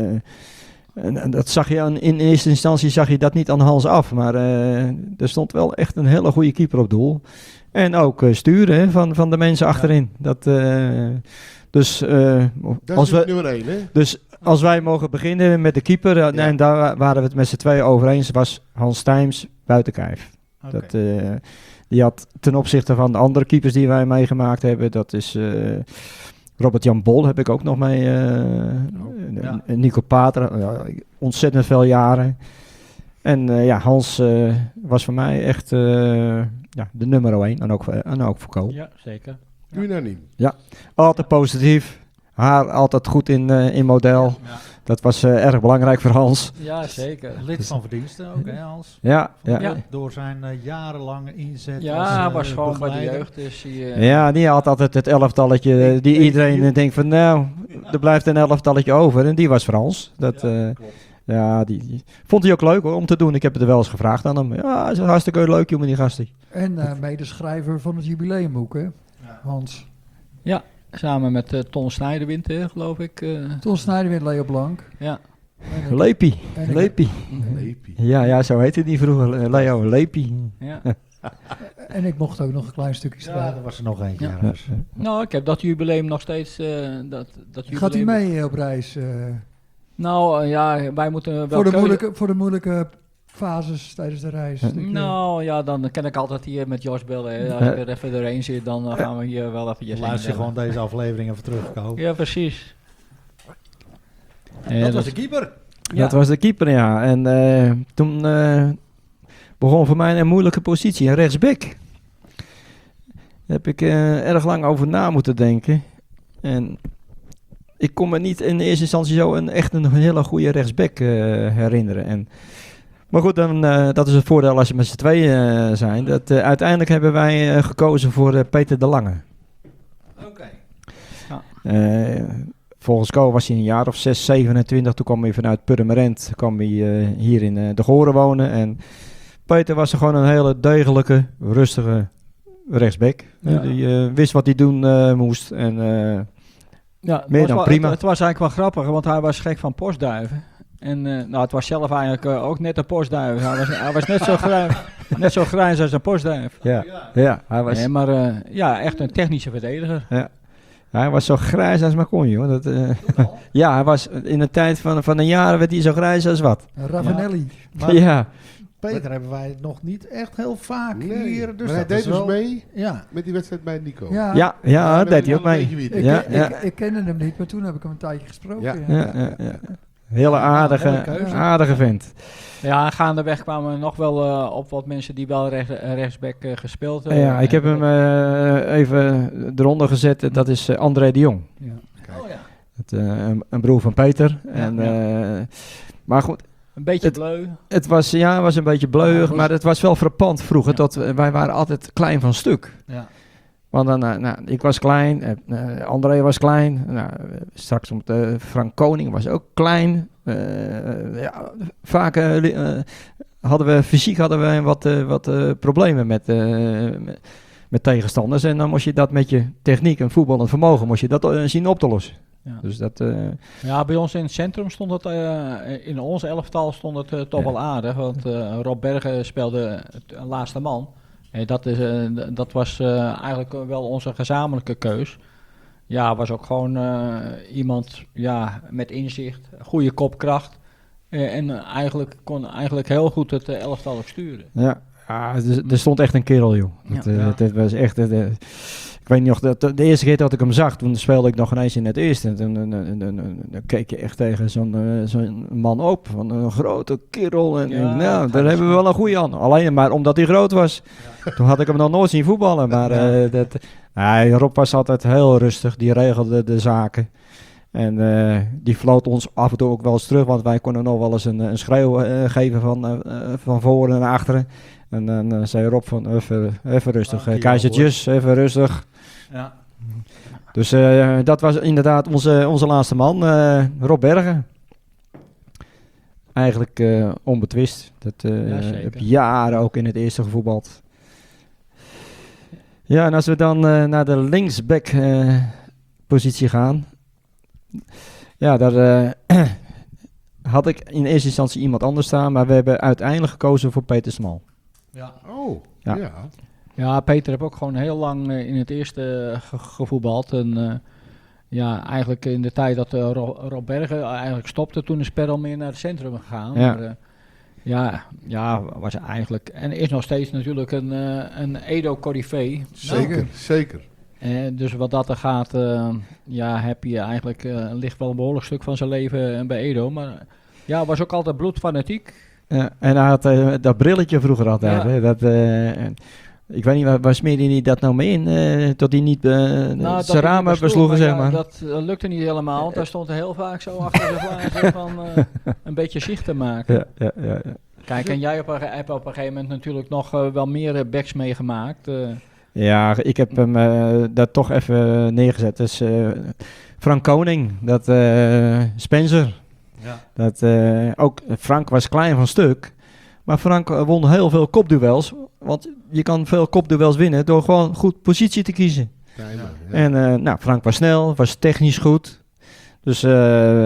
en, en dat zag je aan, in eerste instantie zag je dat niet aan Hans af, maar eh, er stond wel echt een hele goede keeper op doel. En ook eh, sturen hè, van, van de mensen achterin. Dat, eh, dus, eh, Dat als is we, nummer één, hè? dus als wij mogen beginnen met de keeper, eh, Ja. en daar wa- waren we het met z'n tweeën over eens, was Hans Tijms buiten kijf. Oké. Dat, eh, die had ten opzichte van de andere keepers die wij meegemaakt hebben, dat is eh, Robert-Jan Bol heb ik ook nog mee, eh, ja. en Nico Pater, ja, ontzettend veel jaren. En eh, ja, Hans eh, was voor mij echt eh, ja, de nummer één en ook, voor- en ook voor Ko. Ja, zeker. Unaniem. Altijd positief, haar altijd goed in, eh, in model. Ja. Dat was eh, erg belangrijk voor Hans. Ja, zeker. Lid van verdiensten ook, hè, Hans? Ja, ja. Ja. Door zijn eh, jarenlange inzet. Ja, als, hij eh, was gewoon bij de begeleider. jeugd, dus hij, eh, Ja, die had altijd het elftalletje eh, die Ik- iedereen ik- eh, denkt van nou, er blijft een elftalletje over. En die was Frans. Dat, Ja, eh, klopt. ja, die, die vond hij ook leuk hoor, om te doen. Ik heb het er wel eens gevraagd aan hem. Ja, hij is hartstikke leuk jongen die gasten. En eh medeschrijver van het jubileumboek, hè? Ja. Hans. samen met eh, Ton Snijderwind, hè, geloof ik. eh, Ton Snijderwind, Leo Blank. ja. En ik- Lepie, en ik- Lepie. Leepie. Ja, ja, zo heette die vroeger. eh, Leo, Lepie. Ja. En ik mocht ook nog een klein stukje Ja, schrijven. er was er nog eentje. Ja. ergens. Nou, ik heb dat jubileum nog steeds. eh, dat, dat Gaat u jubileum- mee eh, op reis? eh, Nou, eh, ja, wij moeten wel... voor, de keuze- moeilijke, voor de moeilijke fases tijdens de reis. Dat ik, eh, Nou ja, dan kan ik altijd hier met Jos bellen. Hè. Als ik er even doorheen zit, dan eh, gaan we hier wel even Luister je gewoon deze aflevering even terugkomen. Ja, precies. Dat was de keeper. Ja. Dat was de keeper, ja. En eh, toen eh, begon voor mij een moeilijke positie, een rechtsback. Daar heb ik eh, erg lang over na moeten denken. En ik kon me niet in eerste instantie zo een, echt een hele goede rechtsback eh, herinneren. En, maar goed, dan, eh, dat is het voordeel als je met z'n tweeën eh, zijn. Dat, eh, uiteindelijk hebben wij eh, gekozen voor eh, Peter de Lange. Oké. Eh, volgens Ko was hij een jaar of zes, zevenentwintig. Toen kwam hij vanuit Purmerend kwam hij, eh, hier in eh, de Goren wonen. En Peter was er gewoon een hele degelijke, rustige rechtsback. Ja. Die eh, wist wat hij doen eh, moest. En, eh, Ja, het Meer was dan wel- prima. Het, het was eigenlijk wel grappig, want hij was gek van postduiven. En eh, nou, het was zelf eigenlijk eh, ook net een postduif. Hij was, hij was net, zo grijs, net zo grijs als een postduif. ja, ja, hij was, Nee, maar eh, ja, echt een technische verdediger. hij was zo grijs als maar kon, joh. Dat, eh, ja, hij was in een tijd van, van een jaar werd hij zo grijs als wat. Ravanelli. Maar Ja, Peter hebben wij nog niet echt heel vaak Nee, hier. Dus maar hij dat is deed dus wel- mee Ja. met die wedstrijd bij Nico. Ja, ja, ja, we dat deed hij weten ook mee. een beetje wie het Ik, is. Ja, ik, ja. ik, ik kende hem niet, maar toen heb ik hem een tijdje gesproken. Ja. Ja. Ja, ja, ja. Hele Ja, aardige, mooie keuze. aardige vent. Ja, gaandeweg kwamen we nog wel uh, op wat mensen die wel recht, rechtsback uh, gespeeld hebben. ja, ik heb hem uh, even eronder gezet. Dat is uh, André de Jong. Ja. Oh ja. Het, uh, een, een broer van Peter. En, ja. uh, maar goed, Een beetje Het- bleu. het was, ja, het was een beetje bleuig, Ja, was- maar het was wel frappant vroeger. Ja. Dat, uh, wij waren altijd klein van stuk. Ja. Want dan, uh, nou, ik was klein, uh, uh, André was klein. Nou, uh, straks om uh, Frank Koning was ook klein. Uh, uh, ja, vaak uh, li- uh, hadden we fysiek hadden we wat, uh, wat uh, problemen met, uh, met, met tegenstanders. En dan moest je dat met je techniek en voetbal en vermogen moest je dat uh, zien op te lossen. Ja. Dus dat, uh, Ja, bij ons in het centrum stond het, uh, in ons elftal stond het uh, toch Ja. wel aardig. Want uh, Rob Bergen speelde het uh, laatste man. En dat, is, uh, d- dat was uh, eigenlijk wel onze gezamenlijke keus. Ja, was ook gewoon uh, iemand ja, met inzicht, goede kopkracht. Uh, en uh, eigenlijk kon eigenlijk heel goed het uh, elftal ook sturen. ja, ja er, er stond echt een kerel, joh. Dat, Ja. uh, Ja. dat was echt... uh, ik weet nog, dat, de eerste keer dat ik hem zag, toen speelde ik nog ineens in het eerste. En toen, toen, toen, toen- toen keek je echt tegen zo'n uh, zo'n man op, van een grote kerel. En Ja, ik denk, nou, dat daar is hebben we goed. wel een goeie aan. Alleen maar omdat hij groot was. Toen had ik hem nog nooit zien voetballen. Maar uh, dat, nee, Rob was altijd heel rustig, die regelde de zaken. En uh, die floot ons af en toe ook wel eens terug, want wij konden nog wel eens een, een schreeuw uh, geven van, uh, uh, van voren naar achteren. En dan uh, zei Rob van, even, even rustig, Ah, uh, keizertjes, even rustig. Ja. Dus uh, dat was inderdaad onze, onze laatste man, uh, Rob Bergen. Eigenlijk uh, onbetwist. Dat uh, Ja, zeker. heb jaren ook in het eerste gevoetbald. Ja, en als we dan uh, naar de linksback uh, positie gaan. Ja, daar uh, had ik in eerste instantie iemand anders staan, maar we hebben uiteindelijk gekozen voor Peter Smal. Ja. Oh, Ja. ja. Ja, Peter heb ook gewoon heel lang uh, in het eerste ge- gevoetbald. En uh, ja, eigenlijk in de tijd dat uh, Ro- Rob Bergen eigenlijk stopte, toen is Per al meer naar het centrum gegaan. Ja. Maar, uh, ja, ja, was eigenlijk... En is nog steeds natuurlijk een, uh, een Edo-corrivee. Zeker, zeker. Eh, dus wat dat er gaat, uh, ja, heb je eigenlijk... Uh, ligt wel een behoorlijk stuk van zijn leven uh, bij Edo. Maar ja, was ook altijd bloedfanatiek. Ja, en hij had uh, dat brilletje vroeger altijd. Ja. Hè, dat, uh, ik weet niet, waar, waar smeerde hij dat nou mee in? Uh, tot hij niet uh, Nou, dat zijn ik ramen niet besloeg, besloegen, zeg ja, maar. Dat uh, lukte niet helemaal. Want hij stond er heel vaak zo achter zijn glazen van uh, een beetje zicht te maken. Ja, ja, ja, ja. Kijk, en jij op een, ge- hebt op een gegeven moment natuurlijk nog uh, wel meer uh, backs meegemaakt. Uh, Ja, ik heb hem uh, daar toch even neergezet. Dus uh, Frank Koning, dat uh, Spencer. Ja. Dat, uh, ook Frank was klein van stuk. Maar Frank uh, won heel veel kopduels. Want je kan veel kopduels winnen door gewoon goed positie te kiezen. Ja, ja. En uh, nou, Frank was snel, was technisch goed. Dus uh,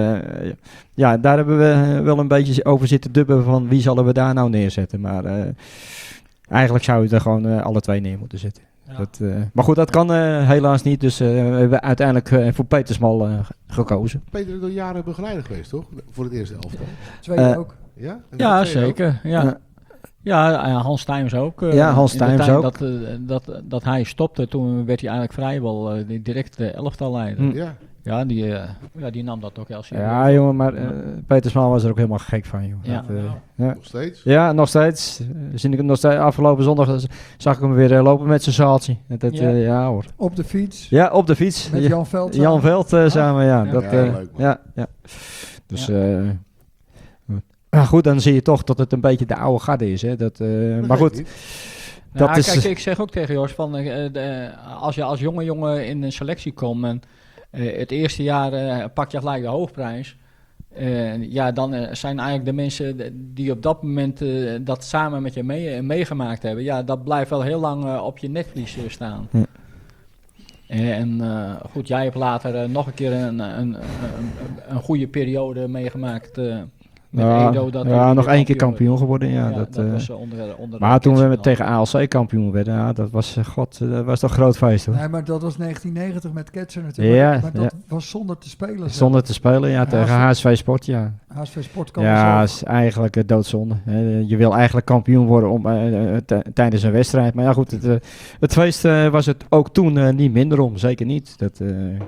ja, daar hebben we wel een beetje over zitten dubben van wie zullen we daar nou neerzetten. Maar uh, eigenlijk zou je er gewoon uh, alle twee neer moeten zetten. Ja. Dat, uh, maar goed, dat kan uh, helaas niet. Dus uh, we hebben uiteindelijk uh, voor Petersmal uh, gekozen. Peter is door jaren begeleider geweest, toch? Voor het eerste elftal. Tweede Eh, ook. Ja? En ja, dat tweede ook? zeker. Ja. Ja. Ja, uh, Hans Tijms ook. uh, Ja, Hans in de Tijms tijd ook. Dat, uh, dat, dat hij stopte, toen werd hij eigenlijk vrijwel uh, direct uh, elftalleider. Hm. Ja. Ja, die, uh, ja, die nam dat ook heel serieus. Ja, jongen, maar uh, Petersmal was er ook helemaal gek van, joh. Ja. Dat, uh, ja. Nog steeds. Ja, nog steeds. Uh, zie ik hem nog steeds. Afgelopen zondag z- zag ik hem weer uh, lopen met zijn zaaltje. Dat, dat, Ja. uh, ja hoor. Op de fiets. Ja, op de fiets. Met Ja. Jan Veld. Jan Veld uh, samen, ja. Ja. Dat, Ja, uh, leuk, man. ja, ja. Dus, Ja. eh, maar goed, dan zie je toch dat het een beetje de oude garde is. Hè. Dat, uh, Dat maar geeft goed, niet. Nou, dat is- kijk, ik zeg ook tegen Joost van, uh, de, als je als jonge jongen in een selectie komt en uh, het eerste jaar uh, pak je gelijk de hoofdprijs. Uh, ja, dan uh, zijn eigenlijk de mensen d- die op dat moment uh, dat samen met je mee, uh, meegemaakt hebben. Ja, dat blijft wel heel lang uh, op je netvlies uh, staan. Ja. Uh, en uh, goed, jij hebt later uh, nog een keer een, een, een, een, een goede periode meegemaakt. Uh, met ja, Edo, dat ja, die nog weer één keer kampioen geworden. Ja, Ja, dat, dat uh, was uh, onder, onder maar toen we met, Kitsen tegen A L C kampioen werden, ja, dat was, uh, god, uh, dat was toch een groot feest hoor. Nee, maar dat was negentien negentig met Ketser natuurlijk. Ja, maar dat ja. was zonder te spelen. zelf. Zonder te spelen, ja, tegen H S V Sport, ja. H S V Sport kan Ja, wel is eigenlijk een doodzonde. hè. Je wil eigenlijk kampioen worden om, uh, t- tijdens een wedstrijd. Maar ja goed, het, uh, het feest uh, was het ook toen uh, niet minder om. Zeker niet. Dat, uh,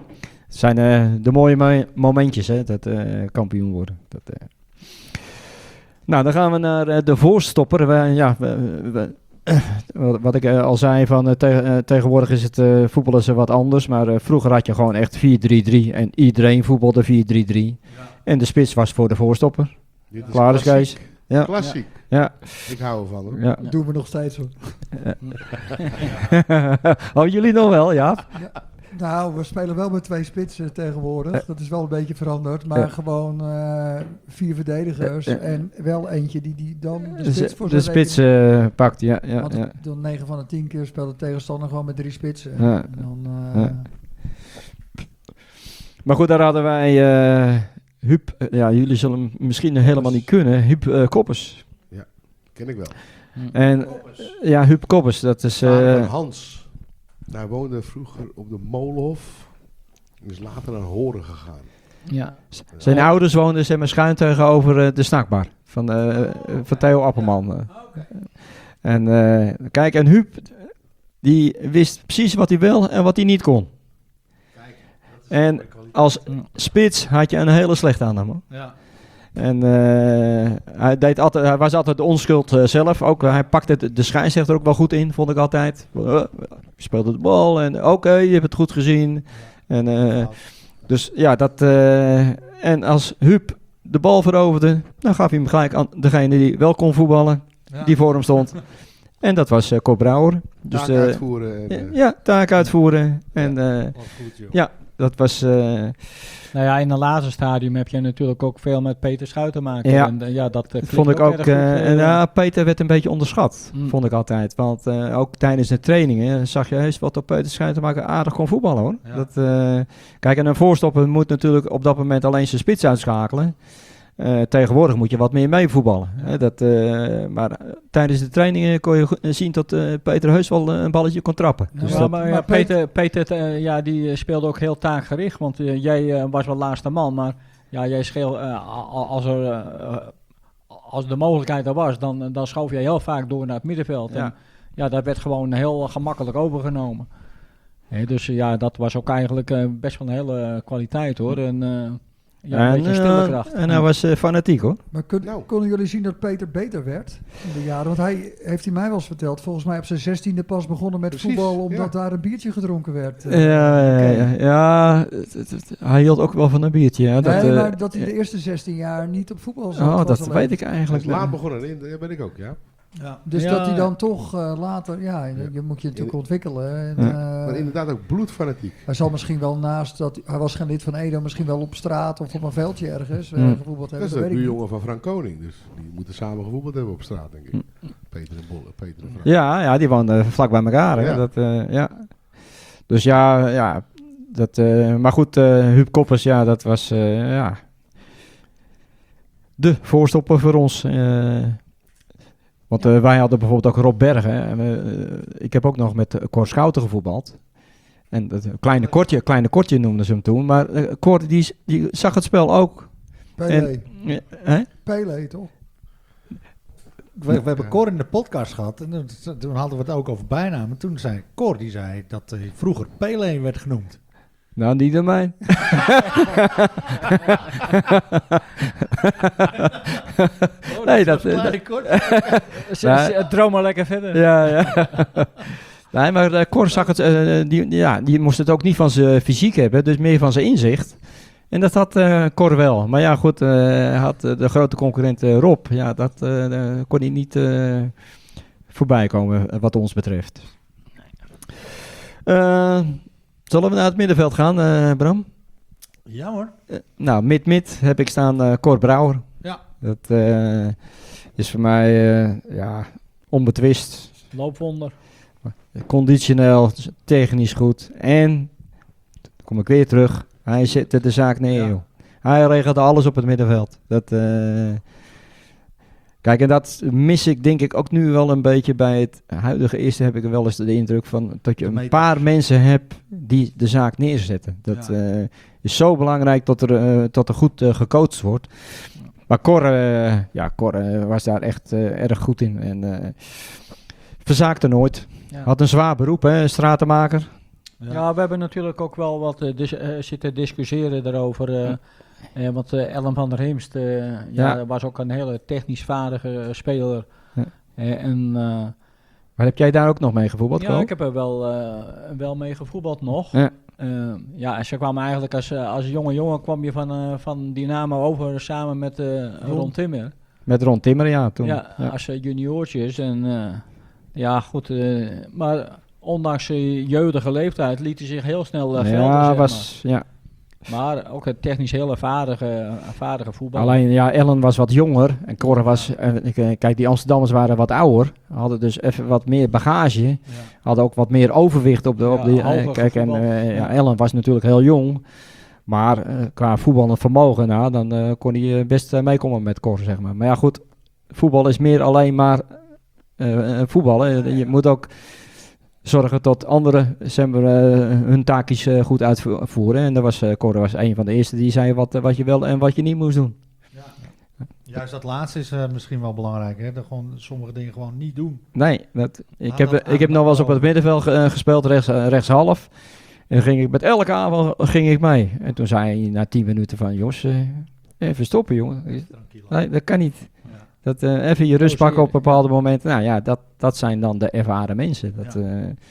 Het zijn eh, de mooie mo- momentjes, hè, dat eh, kampioen worden. Dat, eh. Nou, dan gaan we naar eh, de voorstopper. We, ja, we, we, eh, wat, wat ik eh, al zei, van, uh, te, uh, tegenwoordig is het uh, voetballen ze wat anders. Maar uh, vroeger had je gewoon echt vier drie drie en iedereen voetbalde vier drie drie. Ja. En de spits was voor de voorstopper. Dit is Klaar is klassiek. Kees. Ja. Klassiek. Ja. Ik hou ervan hoor. Ja. Dat doen we nog steeds hoor. Oh, jullie nog wel, ja? Ja. Nou, we spelen wel met twee spitsen tegenwoordig. Dat is wel een beetje veranderd. Maar Ja. gewoon uh, vier verdedigers. Ja. En wel eentje die, die dan de De, spits voor de zijn spits rekening- uh, pakt, ja. ja, Want ja. dan negen van de tien keer speelt de tegenstander gewoon met drie spitsen. Ja. En dan, uh, Ja. Maar goed, daar hadden wij uh, Huub, uh, ja, jullie zullen hem misschien helemaal niet kunnen, Huub uh, Koppers. Ken ik wel. En uh, ja, Huub Koppers, dat is... Vader Uh, van Hans. Daar woonde vroeger op de Molenhof. En is later naar Horen gegaan. Ja. zijn ouders woonden zeg maar, schuin tegenover uh, de snackbar van, uh, uh, van Theo Appelman. Uh. En uh, kijk, en Huub, die wist precies wat hij wil en wat hij niet kon. En als spits had je een hele slechte aan hem. Hoor. Ja. En uh, hij, deed altijd, hij was altijd de onschuld uh, zelf. Ook, uh, hij pakte de, de scheidsrechter ook wel goed in, vond ik altijd. Uh, je speelde de bal en oké, okay, je hebt het goed gezien. En, uh, dus ja, dat... Uh, en als Huub de bal veroverde, dan gaf hij hem gelijk aan degene die wel kon voetballen. Ja. Die voor hem stond. En dat was uh, Cor Brouwer. Dus, taak uh, uitvoeren. En, uh, ja, taak uitvoeren. En uh, goed, ja, dat was... Uh, Nou ja, in een later stadium heb je natuurlijk ook veel met Peter Schuit te maken. Ja, en, uh, ja dat uh, vond ik ook. ook Uh, goed, uh, en, ja, Peter werd een beetje onderschat, mm. vond ik altijd. Want uh, ook tijdens de trainingen zag je heus wat op Peter Schuit te maken aardig kon voetballen hoor. Ja. Dat, uh, kijk, en een voorstopper moet natuurlijk op dat moment alleen zijn spits uitschakelen. Uh, tegenwoordig moet je wat meer mee voetballen. Ja. Hè, dat, uh, maar uh, tijdens de trainingen kon je go- zien dat uh, Peter heus wel uh, een balletje kon trappen. Ja, Dus ja, dat, maar, ja, maar Peter, Peter uh, ja, die uh, speelde ook heel taakgericht, want uh, jij uh, was wel laatste man, maar ja, jij scheel, uh, als, er, uh, als de mogelijkheid er was, dan, dan schoof jij heel vaak door naar het middenveld. Ja. En ja, dat werd gewoon heel gemakkelijk overgenomen. Hey, dus uh, ja, dat was ook eigenlijk uh, best wel een hele kwaliteit hoor. En, uh, ja, een en, beetje stille uh, kracht. en hij was uh, fanatiek hoor. Maar kun, Nou. konden jullie zien dat Peter beter werd in de jaren? Want hij, heeft hij mij wel eens verteld, volgens mij op zijn zestiende pas begonnen met Precies, voetbal, omdat ja. daar een biertje gedronken werd. Uh, ja, ja, ja, ja het, het, het, hij hield ook wel van een biertje. Ja, dat, nee, uh, maar dat hij de eerste zestien jaar niet op voetbal zat. Oh, was dat alleen. weet ik Hij is eigenlijk laat niet. begonnen, in, dat ben ik ook, ja. Ja. Dus Ja, dat hij dan ja. toch uh, later, ja, je, je moet je natuurlijk Ja. ontwikkelen. En, Ja. uh, Maar inderdaad ook bloedfanatiek. hij zal misschien wel naast dat, hij was geen lid van Edo, misschien wel op straat of op een veldje ergens uh, Hmm. gevoetbald Dat hebben. is Dat de weet ik niet. buurjongen van Frank Koning. Dus die moeten samen gevoetbald hebben op straat, denk ik. Peter en Bolle, Peter en Frank. Ja, ja, die woonden vlak bij elkaar. Hè? Ja. Dat, uh, ja. Dus ja, ja dat, uh, maar goed, uh, Huub Koppers, ja, dat was uh, ja, de voorstopper voor ons. Uh, want uh, wij hadden bijvoorbeeld ook Rob Bergen. Hè? En, uh, ik heb ook nog met uh, Cor Schouten gevoetbald. En dat uh, kleine kortje, kleine kortje noemden ze hem toen. Maar uh, Cor die, die zag het spel ook. Pelé, En, uh, hè? Pelé toch? We, we hebben Cor in de podcast gehad en toen, toen hadden we het ook over bijnamen. Toen zei Cor, die zei dat hij vroeger Pelé werd genoemd. Nou, niet door mij. Nee, dat... was uh, klein, Cor. Z- z- Droom maar lekker verder. Ja, ja. Nee, maar uh, Cor zag het, uh, die, ja, die moest het ook niet van zijn fysiek hebben, dus meer van zijn inzicht. En dat had uh, Cor wel. Maar ja, goed, uh, hij had uh, de grote concurrent uh, Rob. Ja, dat uh, kon hij niet uh, voorbij komen, uh, wat ons betreft. Uh, zullen we naar het middenveld gaan, uh, Bram? Ja hoor. Uh, nou, mid-mid heb ik staan uh, Cor Brouwer. Ja. Dat uh, is voor mij uh, ja, onbetwist. Loopwonder. Conditioneel, technisch goed. En, dan kom ik weer terug, hij zette de zaak neer. Ja. Joh. Hij regelde alles op het middenveld. Dat, uh, kijk, en dat mis ik denk ik ook nu wel een beetje bij het huidige eerste. Heb ik wel eens de indruk van dat je De een meters. paar mensen hebt die de zaak neerzetten. Dat Ja. uh, is zo belangrijk dat er, uh, dat er goed uh, gecoacht wordt. Maar Cor, uh, ja, Cor uh, was daar echt uh, erg goed in. En uh, verzaakte nooit. Ja. Had een zwaar beroep, hè, stratenmaker. Ja, we hebben natuurlijk ook wel wat eh, dis- eh, zitten discussiëren daarover. eh, eh, want eh, Ellen van der Heemst eh, ja, Ja. was ook een hele technisch vaardige eh, speler. Ja. Eh, en, eh, Maar heb jij daar ook nog mee gevoetbald? ja, Ko? ik heb er wel, eh, wel mee gevoetbald nog. Ja. Eh, ja, en ze kwamen eigenlijk als, eh, als jonge jongen kwam je van, eh, van Dynamo over samen met eh Ron Timmer. Met Ron Timmer, ja, toen. Ja, Ja. als uh, juniortjes. En eh, ja, goed. eh, maar ondanks zijn jeugdige leeftijd liet hij zich heel snel uh, velden, Ja, zeg was, ja. maar. maar ook een technisch hele vaardige, vaardige voetballer. Alleen, ja, Ellen was wat jonger en Cor was, eh, ik, eh, kijk, die Amsterdammers waren wat ouder, hadden dus even wat meer bagage, Ja. hadden ook wat meer overwicht op de, op Ja, die, eh, hoger kijk, en gevoetbald. eh, ja, Ja. Ellen was natuurlijk heel jong, maar eh, qua voetballend vermogen, nou, dan eh, kon hij eh, best eh, meekomen met Cor, zeg maar. Maar ja, goed, voetbal is meer alleen maar eh, eh, voetballen. Je moet ook zorgen dat anderen zeg maar, eh, hun taakjes eh, goed uitvoeren. En daar was uh, Cor was een van de eerste die zei wat, eh, wat je wel en wat je niet moest doen. Juist dat laatste is eh, misschien wel belangrijk. Hè? Dat gewoon sommige dingen gewoon niet doen. Nee, dat, ik, Ah, heb, dat ik heb nog wel eens op het aan- middenveld ge- eh, gespeeld, rechts, eh, rechtshalf. En ging ik met elke aanval ging ik mee. En toen zei hij na tien minuten van, Jos, eh, even stoppen jongen. Nee, dat kan niet. Ja. Dat, eh, even je rust zie je, pakken op bepaalde momenten. Nou ja, dat, dat zijn dan de ervaren mensen. Dat, Ja. eh,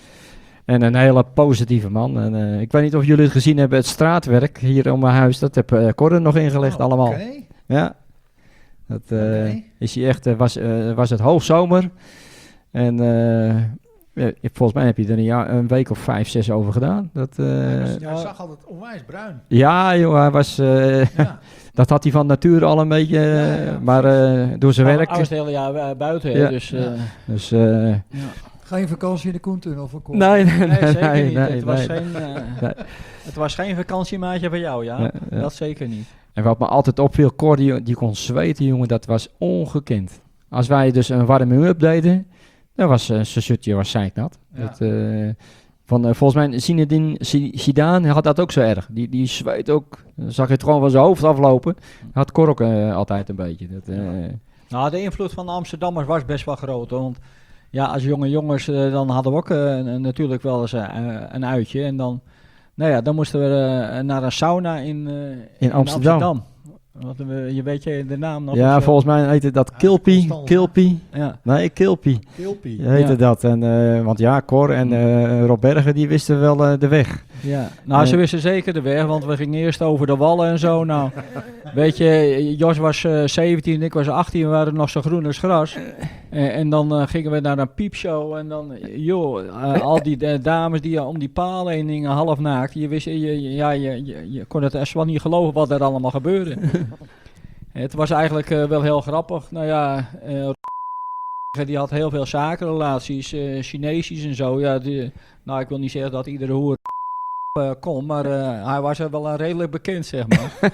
en een hele positieve man. En, eh, ik weet niet of jullie het gezien hebben, het straatwerk hier om mijn huis. Dat heb uh, Cor er nog ingelegd Oh, allemaal. Oké. Ja. Dat eh, Oké. is hij echt, eh, was, eh, was het hoogzomer. En eh, ja, volgens mij heb je er een, jaar, een week of vijf, zes over gedaan. Dat, eh, Hij, was- hij ja. zag altijd onwijs bruin. ja, joh, hij was, eh, Ja. dat had hij van nature al een beetje. eh, Ja, ja, maar eh, door zijn Hij werk. was het hele jaar eh, buiten. hè, Ja. Dus, eh, Ja. Dus, eh, ja. Geen vakantie in de Koentunnel voor Cor. nee, nee, Nee, nee, zeker nee, niet. nee, het, was nee. geen, eh, Nee. het was geen vakantiemaatje van jou, ja. Ja, ja. Dat zeker niet. En wat me altijd opviel, Cor die, die kon zweten, jongen, dat was ongekend. Als wij dus een warming-up deden, dan was uh, zijn shirtje was zeiknat. Ja. Dat, eh, van, eh, volgens mij, Zinedine Zi- Zidane had dat ook zo erg. Die, die zweet ook, dan zag je het gewoon van zijn hoofd aflopen. Had Cor ook eh, altijd een beetje. Dat, eh, Nou, de invloed van de Amsterdammers was best wel groot. hoor, Want ja, als jonge jongens, eh, dan hadden we ook eh, n- natuurlijk wel eens eh, een uitje. En dan, nou ja, dan moesten we eh, naar een sauna in, eh, Amsterdam. Want, we, je weet je de naam nog? ja, of zo? volgens mij heette dat Ja, Kilpie. Constant, Kilpie. Ja. Nee, Kilpie Kilpie. heette Ja. dat. En, eh, want ja, Cor en eh, Rob Bergen, die wisten wel eh, de weg. Ja, nou ze Nee. wisten zeker de weg, want we gingen eerst over de wallen en zo. Nou, weet je, Jos was eh, zeventien, ik was achttien, we waren nog zo groen als gras. Eh, en dan eh, gingen we naar een piepshow en dan, eh, joh, eh, al die eh, dames die eh, om die palen heen hingen, half naakt. Je, wist, je, je- ja, je, je, je kon het echt wel niet geloven wat er allemaal gebeurde. Het was eigenlijk eh, wel heel grappig. Nou ja, eh, die had heel veel zakenrelaties, eh Chinesisch en zo. Ja, die, nou, ik wil niet zeggen dat iedere hoer uh, kon, maar uh, hij was er wel uh, redelijk bekend, zeg maar.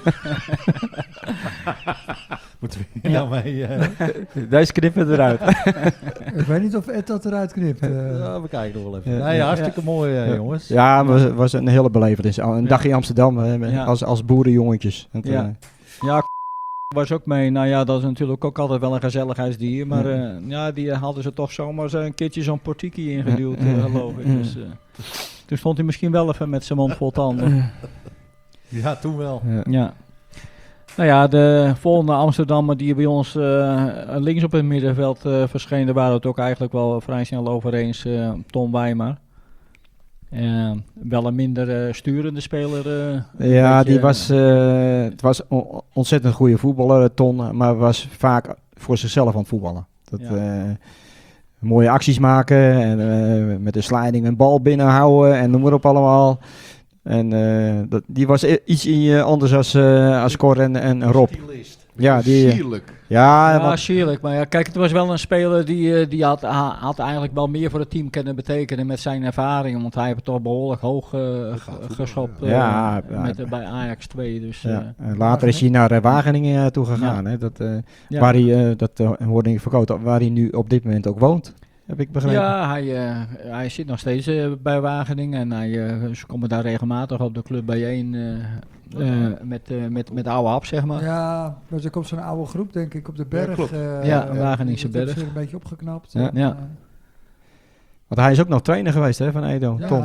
Moeten we hier nou mee... eh, Deze knippen eruit. Ik weet niet of Ed dat eruit knipt. eh. ja, we kijken nog wel even. Ja. Nee, hartstikke mooi, eh, Ja. jongens. Ja, het was, was een hele belevenis. Een dag in Amsterdam eh, Ja. als, als boerenjongetjes. Dat, Ja. eh, Ja, was ook mee. Nou ja, dat is natuurlijk ook altijd wel een gezelligheidsdier. Maar uh, ja, die hadden ze toch zomaar zo een keertje zo'n portiekje ingeduwd, uh, geloof ik. Dus, uh, toen stond hij misschien wel even met zijn mond vol tanden. Ja, toen wel. ja. Ja. Nou ja, de volgende Amsterdammer die bij ons uh, links op het middenveld uh, verscheen, daar waren we het ook eigenlijk wel vrij snel over eens, uh, Tom Wijmer. Uh, wel een minder uh, sturende speler. Uh, Ja, beetje, die was, uh, het was on- ontzettend goede voetballer, Ton, maar was vaak voor zichzelf aan het voetballen. Dat, Ja. uh, mooie acties maken en uh, met de sliding een bal binnenhouden en noem maar op allemaal. En uh, dat, die was i- iets uh, anders als, uh, als Cor en, en Rob. Stylist. Ja, die, Sierlijk. ja, Ja, want- sierlijk. Maar ja, kijk, het was wel een speler die, eh, die had, ha- had eigenlijk wel meer voor het team kunnen betekenen met zijn ervaring. Want hij heeft het toch behoorlijk hoog eh, ge- geschopt eh, Ja, ja. met, eh, bij Ajax twee. Dus, eh, ja. En later is hij naar uh, Wageningen uh, toe gegaan. Hè, dat, uh, ja. Waar hij, uh, dat uh, hoorde ik verkocht, waar hij nu op dit moment ook woont. Heb ik begrepen. Ja, hij, eh, hij zit nog steeds eh, bij Wageningen en hij, eh, ze komen daar regelmatig op de club bijeen eh, eh, met, eh, met, met oude hap, zeg maar. Ja, dus er komt zo'n oude groep, denk ik, op de berg. klopt. eh, Ja, eh, Wageningse dat hebben berg. ze een beetje opgeknapt. Ja. En, Ja. eh, Want hij is ook nog trainer geweest hè, van Edo, ja, Tom. ja,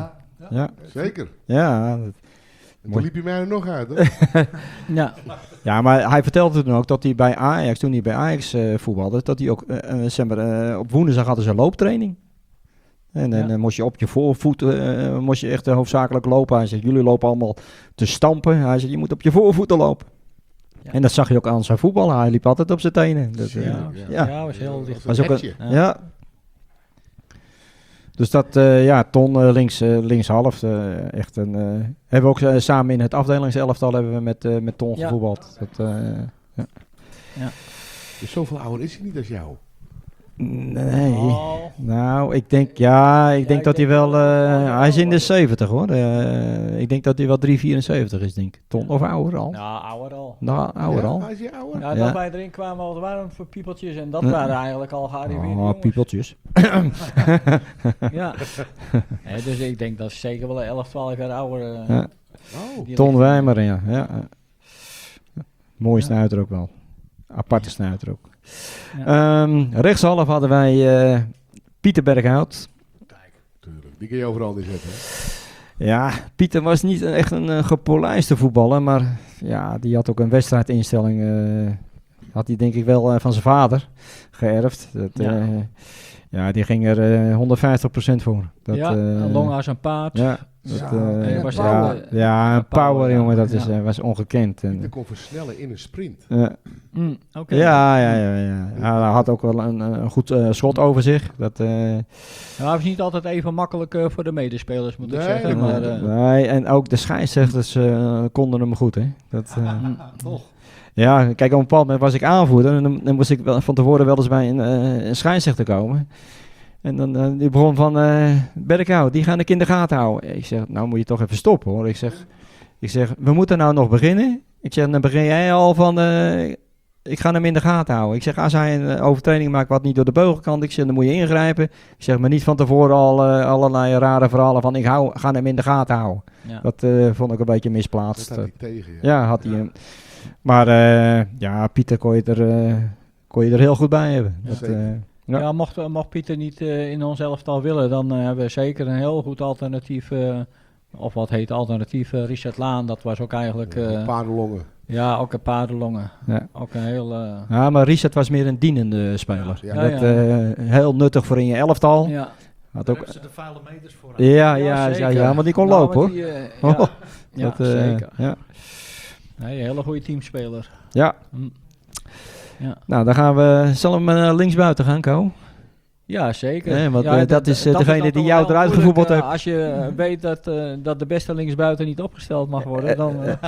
Ja, Zeker. ja, dat- En toen Mooi. liep je mij er nog uit, hoor. Ja. ja, maar hij vertelde toen ook dat hij bij Ajax, toen hij bij Ajax eh, voetbalde, dat hij ook, eh, eh, zeg maar, eh, op woensdag hadden ze een looptraining. En dan Ja. eh, moest je op je voorvoeten, eh, moest je echt eh, hoofdzakelijk lopen. Hij zegt, jullie lopen allemaal te stampen. Hij zegt, je moet op je voorvoeten lopen. Ja. En dat zag je ook aan zijn voetballen. Hij liep altijd op zijn tenen. Dat, eh, Ja, ja. ja, was heel dicht. Was ook een, Etje. Ja. ja. Dus dat, eh, ja, Ton eh, links, eh, linkshalf. eh, echt een, eh, hebben we ook eh, samen in het afdelingselftal hebben we met, eh, met Ton Ja. gevoetbald. Dat, eh, Dus zoveel ouder is hij niet als jou. nee. Oh, Nou, ik denk, ja, ik Ja, denk ik dat hij denk wel, wel dat hij eh, wel hij is in de ouder zeventig hoor. Eh, ik denk dat hij wel drie vierenzeventig is, denk ik. Ton, of ouder al? ja, ouder al. Nou, ouder Ja, al. Hij is je ouder. Ja, Ja. dat wij erin kwamen, wat waren het voor piepeltjes en dat Ja. waren eigenlijk al gearriveerde Oh, jongens. piepeltjes. Ja. Nee, dus ik denk dat is zeker wel elf, twaalf jaar ouder. eh, Ja. Oh. die Ton richting. Wijmer, ja. ja. Mooie snuiter ook wel. Aparte snuiter ook. Ja. Ehm, rechtshalf hadden wij eh, Pieter Berghout. Tuurlijk. Die kun je overal neerzetten. hè. Ja, Pieter was niet echt een uh, gepolijste voetballer, maar ja, die had ook een wedstrijdinstelling. eh, had hij denk ik wel eh, van zijn vader geërfd. Dat, Ja. ja. ja, die ging er eh, honderdvijftig procent voor. Dat, ja, eh, een long als een paard. Ja, dat, Ja, eh, en was ja, power. ja, een Power, power, ja. jongen, dat is, Ja. eh, was ongekend. En, Pieter kon versnellen in een sprint. eh, Mm, oké. ja, ja, ja, ja. Ja, hij had ook wel een, een goed eh, schot over zich. Dat, eh, Ja, hij was niet altijd even makkelijk eh, voor de medespelers, moet ik Nee, zeggen. Maar, nee, eh, nee, en ook de scheidsrechters eh, konden hem goed, hè. Dat, eh, mm, ja, kijk, op een bepaald moment was ik aanvoerder en dan, dan moest ik wel, van tevoren wel eens bij een, eh, een scheidsrechter komen. En dan eh, die begon van, eh Berkhout, die gaan ik in de gaten houden. Ik zeg, nou moet je toch even stoppen hoor. Ik zeg, ik zeg, we moeten nou nog beginnen. Ik zeg, dan begin jij al van, eh, ik ga hem in de gaten houden. Ik zeg, als hij een eh, overtreding maakt wat niet door de beugel kan, ik zeg, dan moet je ingrijpen. Ik zeg, maar niet van tevoren al eh, allerlei rare verhalen van, ik hou, ga hem in de gaten houden. ja. Dat eh, vond ik een beetje Dat misplaatst. had hij tegen. Ja. Ja, had hij hem. Maar eh, ja, Pieter kon je, er, eh, kon je er heel goed bij hebben. Dat, Zeker. eh, Ja, Ja. mocht, mocht Pieter niet eh, in ons elftal willen, dan eh, hebben we zeker een heel goed alternatief. eh, of wat heet alternatief, eh, Richard Laan. Dat was ook eigenlijk, eh, Paardenlongen. ja, ook een paardenlongen. Ja. Ook een heel, eh, ja, maar Richard was meer een dienende speler. Ja, ja. Dat, eh, heel nuttig voor in je elftal. ja. Had Daar ook, hebben ze de vuile meters voor. ja, ja, ja, zeker. ja, maar die kon Nou, lopen maar hoor. die, eh, Oh, ja, ja, Dat, eh, zeker. ja. Nee, een hele goede teamspeler. ja, Hm. Ja. nou dan gaan we, zullen we naar linksbuiten gaan, Ko? Ja, zeker. Nee, want, ja, eh, dat is, eh, dat degene dan die toch jou wel eruit moeilijk, gevoetbald eh, heeft. Als je eh, weet dat, eh, dat de beste linksbuiten niet opgesteld mag worden, dan... eh,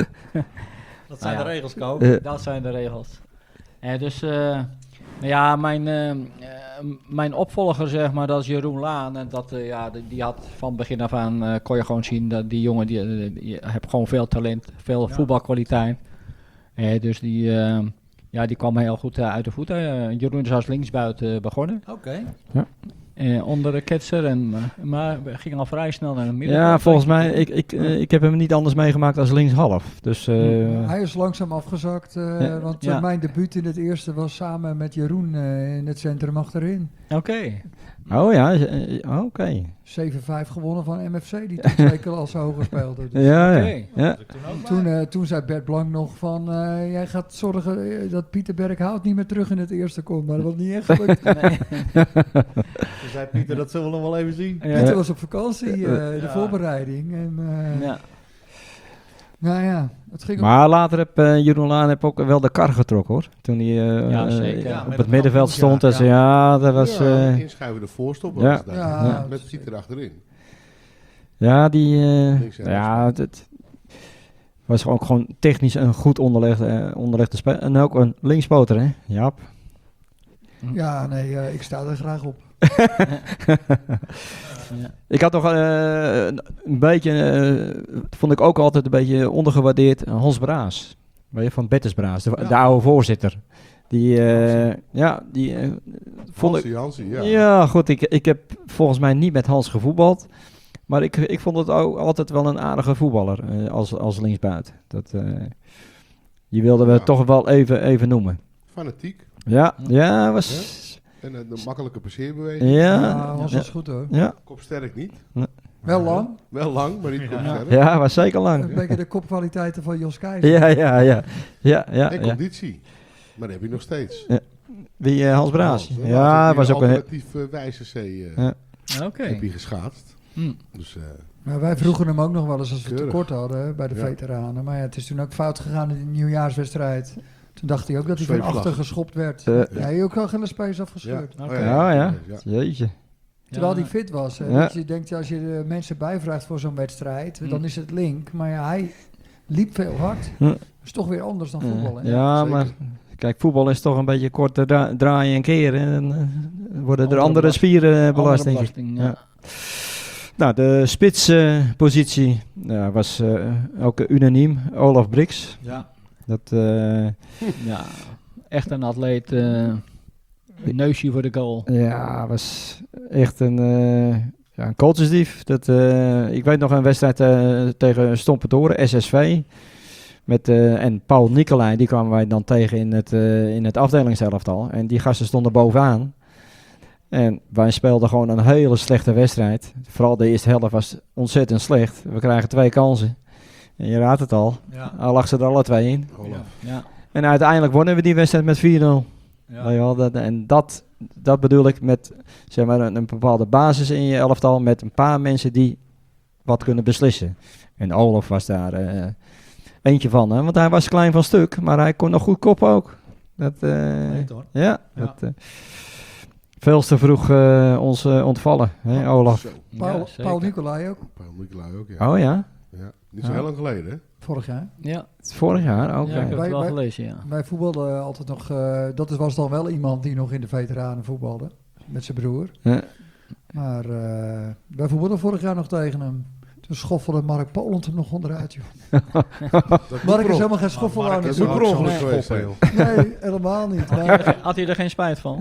Dat zijn Nou de ja. regels, Ko. Eh, Dat zijn de regels. Eh, dus eh, nou ja, mijn, eh, eh, mijn opvolger, zeg maar, dat is Jeroen Laan. En dat, eh, ja, die, die had van begin af aan, eh, kon je gewoon zien dat die jongen, die, die, die heeft gewoon veel talent, veel Ja. voetbalkwaliteit. Eh, dus die, eh, ja, die kwam heel goed eh, uit de voeten. Eh, Jeroen is als linksbuiten begonnen, Oké. eh, onder de ketser. En, eh, maar we gingen al vrij snel naar de midden. ja, volgens mij, ik, ik, eh, ik heb hem niet anders meegemaakt als linkshalf. Dus eh, Hij is langzaam afgezakt, eh, Ja. want eh, Ja. mijn debuut in het eerste was samen met Jeroen eh, in het centrum achterin. Oké. oh ja, eh, oké. zeven vijf gewonnen van M F C, die toen twee klassen hoger speelde. Dus Ja, ja. Oké. ja. toen, eh, toen zei Bert Blank nog van, eh, jij gaat zorgen eh, dat Pieter Berghout niet meer terug in het eerste komt. Maar dat was niet echt gelukt. Nee. Toen zei Pieter, dat zullen we nog wel even zien. Ja. Pieter was op vakantie, eh, de Ja. voorbereiding. En, eh, Ja. Nou ja, het ging Maar later heb eh, Jeroen Laan heb ook wel de kar getrokken hoor. Toen hij eh, Ja, eh, zeker. Ja, op met het het middenveld kampioenschap, stond. En ze, ja, dat was... ja, eh, inschuivende voorstop. ja. Was dat. Ja. Met Pieter achterin. ja, die... eh, Links en ja, het, het was ook gewoon technisch een goed onderlegde, eh, onderlegde speler. En ook een linkspoter hè, Jaap. Ja, nee, eh, ik sta er graag op. Ja. Ik had nog eh, een een beetje, eh, vond ik ook altijd een beetje ondergewaardeerd, Hans Braas. Weet je, van Bettes Braas, de, Ja. de oude voorzitter. Die, eh, ja, die eh, vond ik... Hansie, Hansie, ja. Ja, goed, ik, ik heb volgens mij niet met Hans gevoetbald. Maar ik, ik vond het ook altijd wel een aardige voetballer eh, als, als linksbuiten. Dat, eh, die wilden we Ja. toch wel even, even noemen. Fanatiek. Ja, ja, was... En eh, de makkelijke passeerbeweging. Ja, Ja, Hans ja, was goed hoor. ja. Kop sterk niet. Wel lang. Wel lang, maar niet goed Ja. verder. Ja, was zeker Een lang. beetje de kopkwaliteiten van Jos Keizer. Ja, ja, ja. ja, ja, En ja. conditie. Maar dat heb je nog steeds. Wie, eh, Hans Braas? Hans, hè? Ja, Laatst heb was je ook een... alternatief uh, wijze C uh, Ja. Oké. heb je geschaatst. Hm. Dus, uh, Maar wij vroegen hem ook nog wel eens als we Keurig. tekort hadden bij de Ja. veteranen. Maar ja, het is toen ook fout gegaan in de nieuwjaarswedstrijd. Toen dacht hij ook dat hij van Zweepvlag. achter geschopt werd. Eh. ja, hij heeft ook al Gillespie's afgescheurd. ja. Oké. Oh, Ja, ja. ja. Jeetje. Terwijl Ja. hij fit was. Hè. Ja. Dus je denkt, als je de mensen bijvraagt voor zo'n wedstrijd, Hm. dan is het link. Maar ja, hij liep veel hard. Hm. Dat is toch weer anders dan voetbal. Hè? Ja, zeker. maar kijk, voetbal is toch een beetje kort te dra- draaien en keren. En dan eh, worden er Andere andere belast- spieren eh, belast, Andere denk ik. belasting, ja. Ja. Nou, de spitspositie uh, was uh, ook unaniem. Olaf Brix. Ja. Dat, uh, Ja, echt een atleet. eh, een neusje voor de goal. ja, was echt een, uh, ja, een kooltjesdief. Dat, uh, ik weet nog een wedstrijd uh, tegen Stompentoren, S S V. Met, uh, en Paul Nicolai, die kwamen wij dan tegen in het, uh, in het afdelingselftal. En die gasten stonden bovenaan. En wij speelden gewoon een hele slechte wedstrijd. Vooral de eerste helft was ontzettend slecht. We krijgen twee kansen. En je raadt het al. Ja. Al lag ze er alle twee in. Olaf. Ja. En uiteindelijk wonnen we die wedstrijd met vier nul. Ja. Weet je wel, dat, en dat, dat bedoel ik met zeg maar, een, een bepaalde basis in je elftal. Met een paar mensen die wat kunnen beslissen. En Olaf was daar uh, eentje van. Hè? Want hij was klein van stuk. Maar hij kon nog goed koppen ook. Dat, uh, Weet hoor. ja, Ja. dat... Uh, veel te vroeg uh, ons uh, ontvallen, hè, Olaf. Zo. Paul, Ja, zeker. Paul Nicolai ook, Paul Nicolai ook, ja. Oh ja, ja. Niet zo Ja. heel lang geleden, hè? vorig jaar. Ja. het is vorig jaar ook. Ja, ik heb ja. het wel Wij- gelezen, ja. Wij voetbalden altijd nog, uh, dat is- was dan wel iemand die nog in de veteranen voetbalde. Met zijn broer. Ja. Maar uh, wij voetbalden vorig jaar nog tegen hem. Toen schoffelde Mark Poland hem nog onderuit, joh. Dat Mark is helemaal geen schoffelaar Mark is natuurlijk. ook ook zo'n zo'n geweest, schoppen, hè. joh. Nee, helemaal niet. Maar, Had hij er geen spijt van?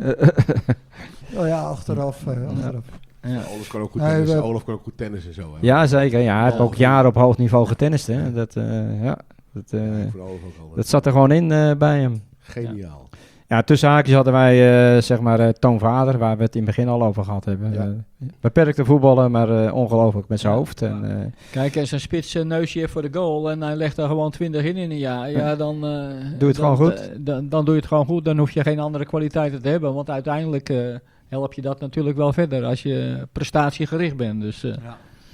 nou ja, achteraf. Uh, achteraf. Ja. Olaf kan ook goed Nee, tennis. we- Olaf kan ook goed tennis en zo, hè? Ja, zeker. Ja, hij heeft ook jaren op hoog niveau getennist. Hè. Dat, uh, ja, dat, uh, Ja, voor Olaf ook al. dat zat er gewoon in uh, bij hem. Geniaal. Ja, tussen haakjes hadden wij uh, zeg maar uh, Toon Vader, waar we het in het begin al over gehad hebben. Ja. Uh, beperkte voetballen, maar uh, ongelooflijk met zijn hoofd. En, uh, Kijk, als een spits een neusje heeft voor de goal en hij legt er gewoon twintig in in een jaar, ja, dan... eh, Doe je het dan, gewoon goed? eh, Dan, dan doe je het gewoon goed, dan hoef je geen andere kwaliteiten te hebben, want uiteindelijk eh, help je dat natuurlijk wel verder als je prestatiegericht bent. Dus, eh,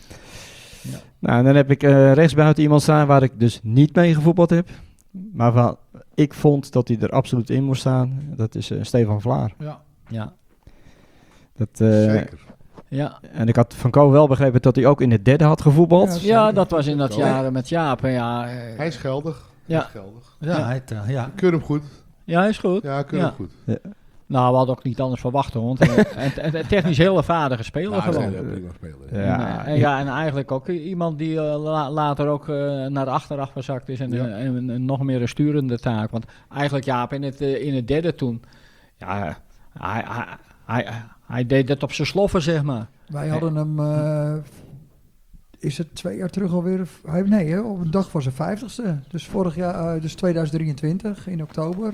Nou, en dan heb ik uh, rechtsbuiten iemand staan waar ik dus niet mee gevoetbald heb. Maar van, ik vond dat hij er absoluut in moest staan. Dat is uh, Stefan Vlaar. Ja. ja. Dat, uh, Zeker. Ja. En ik had van Ko wel begrepen dat hij ook in het derde had gevoetbald. Ja, ja, dat was in dat Ja. jaren met Jaap. En ja, eh, Hij is geldig. Ja. Hij is geldig. Ja, Ja. hij het, uh, ja. Keur hem goed. ja, is goed. Ja, keur Ja. hem goed. Nou, we hadden ook niet anders verwacht, hoor. Want een, een, een technisch heel vaardige speler Ja, hij is gewoon. een prima speler. Ja. En, eh, en ja, en eigenlijk ook iemand die uh, la- later ook uh, naar de achteraf gezakt is en, Ja. uh, en een, een nog meer een sturende taak. Want eigenlijk, Jaap, in het, uh, in het derde toen, ja, hij, hij, hij, hij deed het op zijn sloffen, zeg maar. Wij hadden hem, uh, is het twee jaar terug alweer? Hij, nee, hè, op een dag voor zijn vijftigste. Dus vorig jaar, uh, dus tweeduizend drieëntwintig in oktober.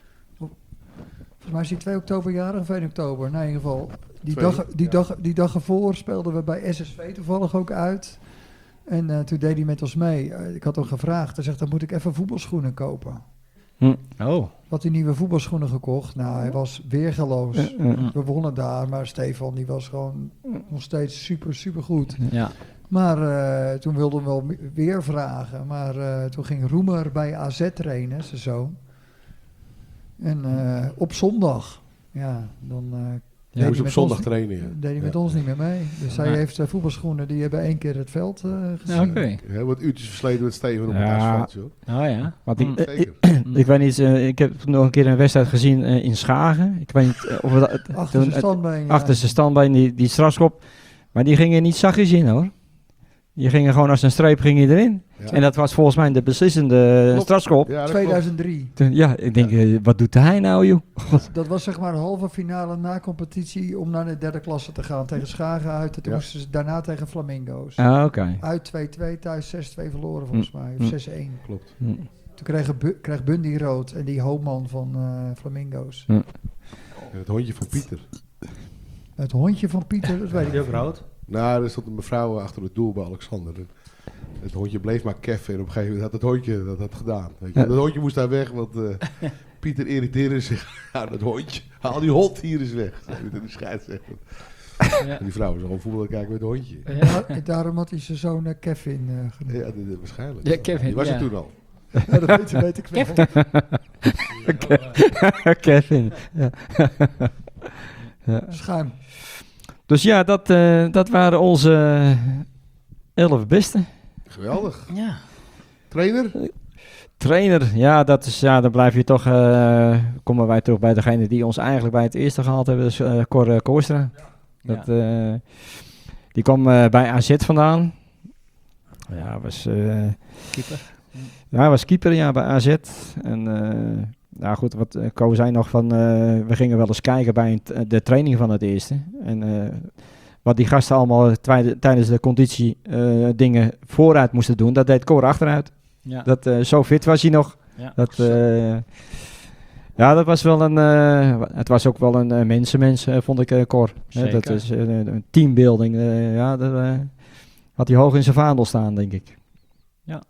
Volgens mij is hij twee oktober jarig of één oktober. Nee, in ieder geval. Die, Twee, dag, die, ja. dag, die dag ervoor speelden we bij S S V toevallig ook uit. En uh, toen deed hij met ons mee. Uh, ik had hem gevraagd. Hij zegt, dan moet ik even voetbalschoenen kopen. Oh. Had hij nieuwe voetbalschoenen gekocht. Nou, hij was weergeloos. Uh, uh, We wonnen daar, maar Stefan die was gewoon nog steeds super, super goed. Ja. Maar uh, toen wilden we wel me- weer vragen. Maar uh, toen ging Roemer bij A Z trainen, zijn zoon. En uh, op zondag, ja, dan uh, Je deed moest hij op met zondag ons, trainen, ja. deed hij met Ja. ons niet meer mee. Dus hij Ja. heeft uh, voetbalschoenen, die hebben één keer het veld uh, gezien. Ja, oké. Heel wat uurtjes versleten met Steven op het Ja. asfalt, joh. Oh ja. Want ik, Mm. eh, Zeker. ik weet niet, uh, ik heb nog een keer een wedstrijd gezien uh, in Schagen. Ik weet niet uh, of het, het- Achter toen- zijn standbeen. ja. achter zijn standbeen, die, die strafschop. Maar die gingen niet zachtjes in hoor. Die gingen gewoon als een streep ging hij erin. Ja. En dat was volgens mij de beslissende Klopt. strafschop. Ja, dat klopt. tweeduizend drie. Toen- Ja, ik denk, uh, wat doet hij nou joh? Dat was zeg maar de halve finale na competitie om naar de derde klasse te gaan. Tegen Schagen uit. En toen Ja. moesten ze daarna tegen Flamingo's. Ah, oké. Uit twee twee, thuis zes twee verloren volgens mij. Of Mm. zes één. Klopt. Hm. Toen kreeg, Bu- kreeg Bundy rood en die Hoopman van eh, Flamingo's. En het hondje van Pieter. Het hondje van Pieter, dat weet Weet ik je ook niet. rood? Nou, er stond een mevrouw achter het doel bij Alexander. En het hondje bleef maar keffen. En op een gegeven moment had het hondje dat had gedaan. Weet je. Ja. Dat hondje moest daar weg, want eh, Pieter irriteerde zich aan het hondje. Haal die hond hier eens weg. Zei hij tegen de scheidsrechter. Ja. En die vrouw is gewoon voetbal kijken met het hondje. Ja. En daarom had hij zijn zoon eh, Kevin eh, genoemd. Ja, dit- dit- waarschijnlijk. Ja, Kevin, Die was ja. er toen al. Ja, dat weet, je, weet ik wel. Kevin. Ja. Ja. Schuim. Dus ja, dat, eh, dat waren onze elf beste. Geweldig. Ja. Trainer? Trainer, ja, dat is, ja, dan blijf je toch, eh, komen wij terug bij degene die ons eigenlijk bij het eerste gehaald hebben, dus uh, Cor uh, Kooistra. Dat, eh, die kwam uh, bij A Z vandaan. Ja, was, uh, Keeper. ja, hij was keeper ja, bij A Z. En uh, ja, goed, wat uh, Ko zei nog van, uh, we gingen wel eens kijken bij een t- de training van het eerste. En uh, wat die gasten allemaal twi- tijdens de conditie uh, dingen vooruit moesten doen, dat deed Cor achteruit. Ja. Dat, uh, zo fit was hij nog. Ja. Dat, uh, ja, dat was wel een. Uh, het was ook wel een uh, mensenmens, uh, vond ik, uh, Cor. Zeker. Dat is uh, een teambuilding. Uh, ja, dat uh, had hij hoog in zijn vaandel staan, denk ik. Ja.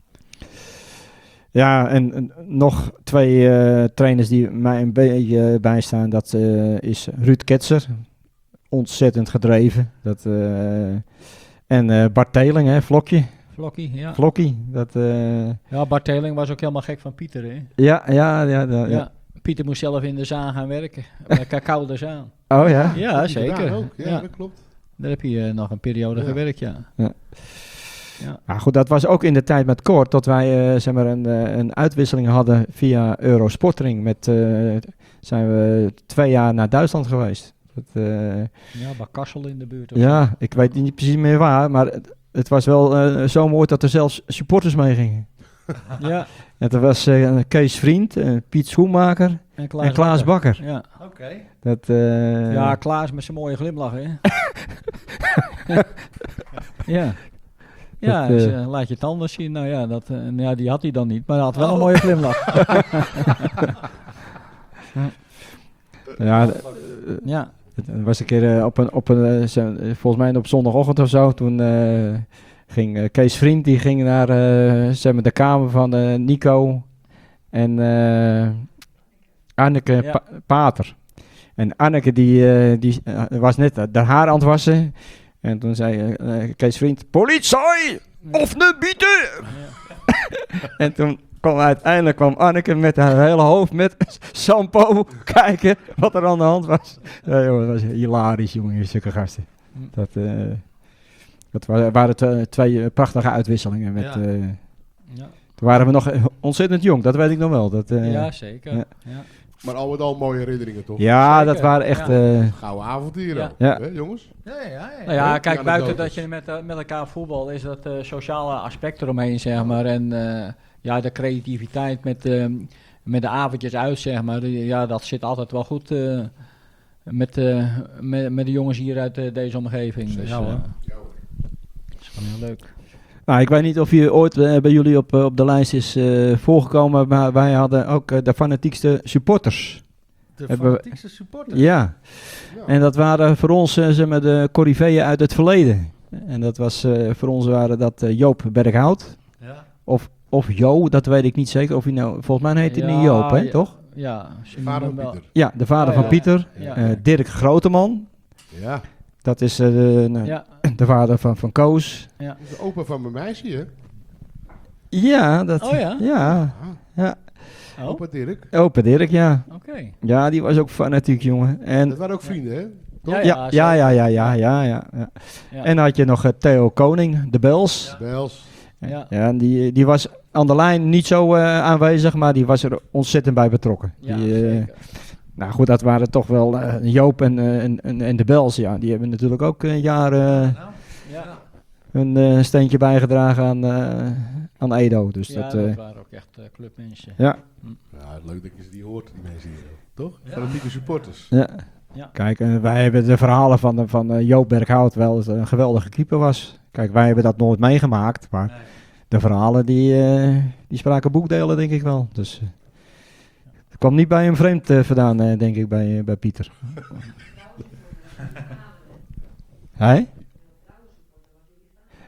Ja, en, en nog twee uh, trainers die mij een beetje uh, bijstaan. Dat uh, is Ruud Ketser. Ontzettend gedreven. Dat, uh, en uh, Bart Teling, hè, Vlokje. Vlokkie, ja. Vlokkie. Dat, uh, Ja, Bart Teling was ook helemaal gek van Pieter, hè? ja, ja, ja, ja, Ja. ja. Pieter moest zelf in de zaan gaan werken. Bij Cacao de Zaan. Oh ja? Ja, Die zeker. gedaan ook. Ja, Ja. dat klopt. Daar heb je uh, nog een periode Ja. gewerkt, ja. Nou goed, dat was ook in de tijd met Cor, dat wij uh, zeg maar een, uh, een uitwisseling hadden via Eurosportring. Met, uh, zijn we twee jaar naar Duitsland geweest. Dat, uh, Ja, bij Kassel in de buurt. of zo. ja, ik weet niet precies meer waar, maar het, het was wel uh, zo mooi dat er zelfs supporters mee gingen. Ja, En er was uh, Kees Vriend, uh, Piet Schoenmaker en Klaas, en Klaas Bakker. Ja. Oké. Dat, uh, ja, Klaas met zijn mooie glimlach, hè? ja. Ja, Dat, dus, uh, uh, laat je tanden zien. Nou ja, dat, uh, ja, die had hij dan niet, maar hij had wel een mooie glimlach. ja, ja, het was een keer uh, op een, op een uh, zo- uh, volgens mij op zondagochtend of zo, toen uh, ging uh, Kees Vriend, die ging naar uh, zeg maar de kamer van uh, Nico en uh, Anneke Ja. Pa- Pater. En Anneke die, uh, die uh, was net uh, de haar aan het wassen. En toen zei uh, uh, Kees Vriend, politie of ne bieten! En toen kwam uiteindelijk kwam Anneke met haar hele hoofd met shampoo kijken wat er aan de hand was. Ja, jongen, dat was hilarisch, jongen, zulke gasten. Dat, uh, dat wa- waren tw- twee uh, prachtige uitwisselingen. Met, Ja. uh, ja. toen waren we nog uh, ontzettend jong, dat weet ik nog wel. Dat, uh, ja, zeker. ja. Ja. Maar al met al mooie herinneringen, toch? ja, Zeker. dat waren echt... Ja. uh, Gouden avonturen. Ja. Ja. Hè, jongens? Ja, ja, ja. Nou ja, Leuk, kijk, die buiten anekdotes. dat je met, uh, met elkaar voetbal is dat uh, sociale aspect eromheen, zeg maar. En uh, ja, de creativiteit met, uh, met de avondjes uit, zeg maar. Die- Ja, dat zit altijd wel goed uh, met, uh, met, met de jongens hier uit uh, deze omgeving. Dus, Ja, hoor. uh, dat is gewoon heel leuk. Nou, ik weet niet of je ooit uh, bij jullie op, uh, op de lijst is uh, voorgekomen, maar wij hadden ook uh, de fanatiekste supporters. De Hebben we- fanatiekste supporter. Ja, Ja. en dat waren voor ons uh, zeg maar de corriveeën uit het verleden. En dat was uh, voor ons waren dat uh, Joop Berghout Ja. of, of Jo, dat weet ik niet zeker. Of hij nou, volgens mij heet hij Ja, niet Joop, hè, ja. toch? Ja, ze Vader noemen van wel- Pieter. Ja, de vader Ja, van ja. Pieter. Ja. Uh, Dirk Groteman, Ja. dat is uh, de, nou, Ja, de vader van, van Koos. ja. Dat is de opa van mijn meisje, hè? Ja, dat, Oh ja? ja, ja. Oh, Opa Dirk. Opa Dirk, ja. oké. Ja, die was ook fanatiek, jongen. En Dat waren ook vrienden, hè? Toch? Ja, ja, ja, ja, ja, ja, ja, ja, ja. Ja. En dan had je nog uh, Theo Koning, de Bels. Bels. Ja. Ja, en die, die was aan de lijn niet zo uh, aanwezig, maar die was er ontzettend bij betrokken. Ja, die, uh, zeker. nou goed, dat waren toch wel uh, Joop en, uh, en, en, en de Bels. Ja, die hebben natuurlijk ook een jaar uh, Ja, een uh, steentje bijgedragen aan, uh, aan Edo. Dus ja dat, dat uh, waren ook echt uh, clubmensen. ja, Ja, leuk dat je ze die hoort, die mensen hier. Toch? Fanatieke supporters. ja. Ja. Kijk, en wij hebben de verhalen van, de- van uh, Joop Berghout wel dat het een geweldige keeper was. Kijk, wij hebben dat nooit meegemaakt, maar de verhalen die, uh, die spraken boekdelen, denk ik wel. Dus uh, het kwam niet bij hem vreemd uh, vandaan, uh, denk ik, bij, uh, bij Pieter. Hij?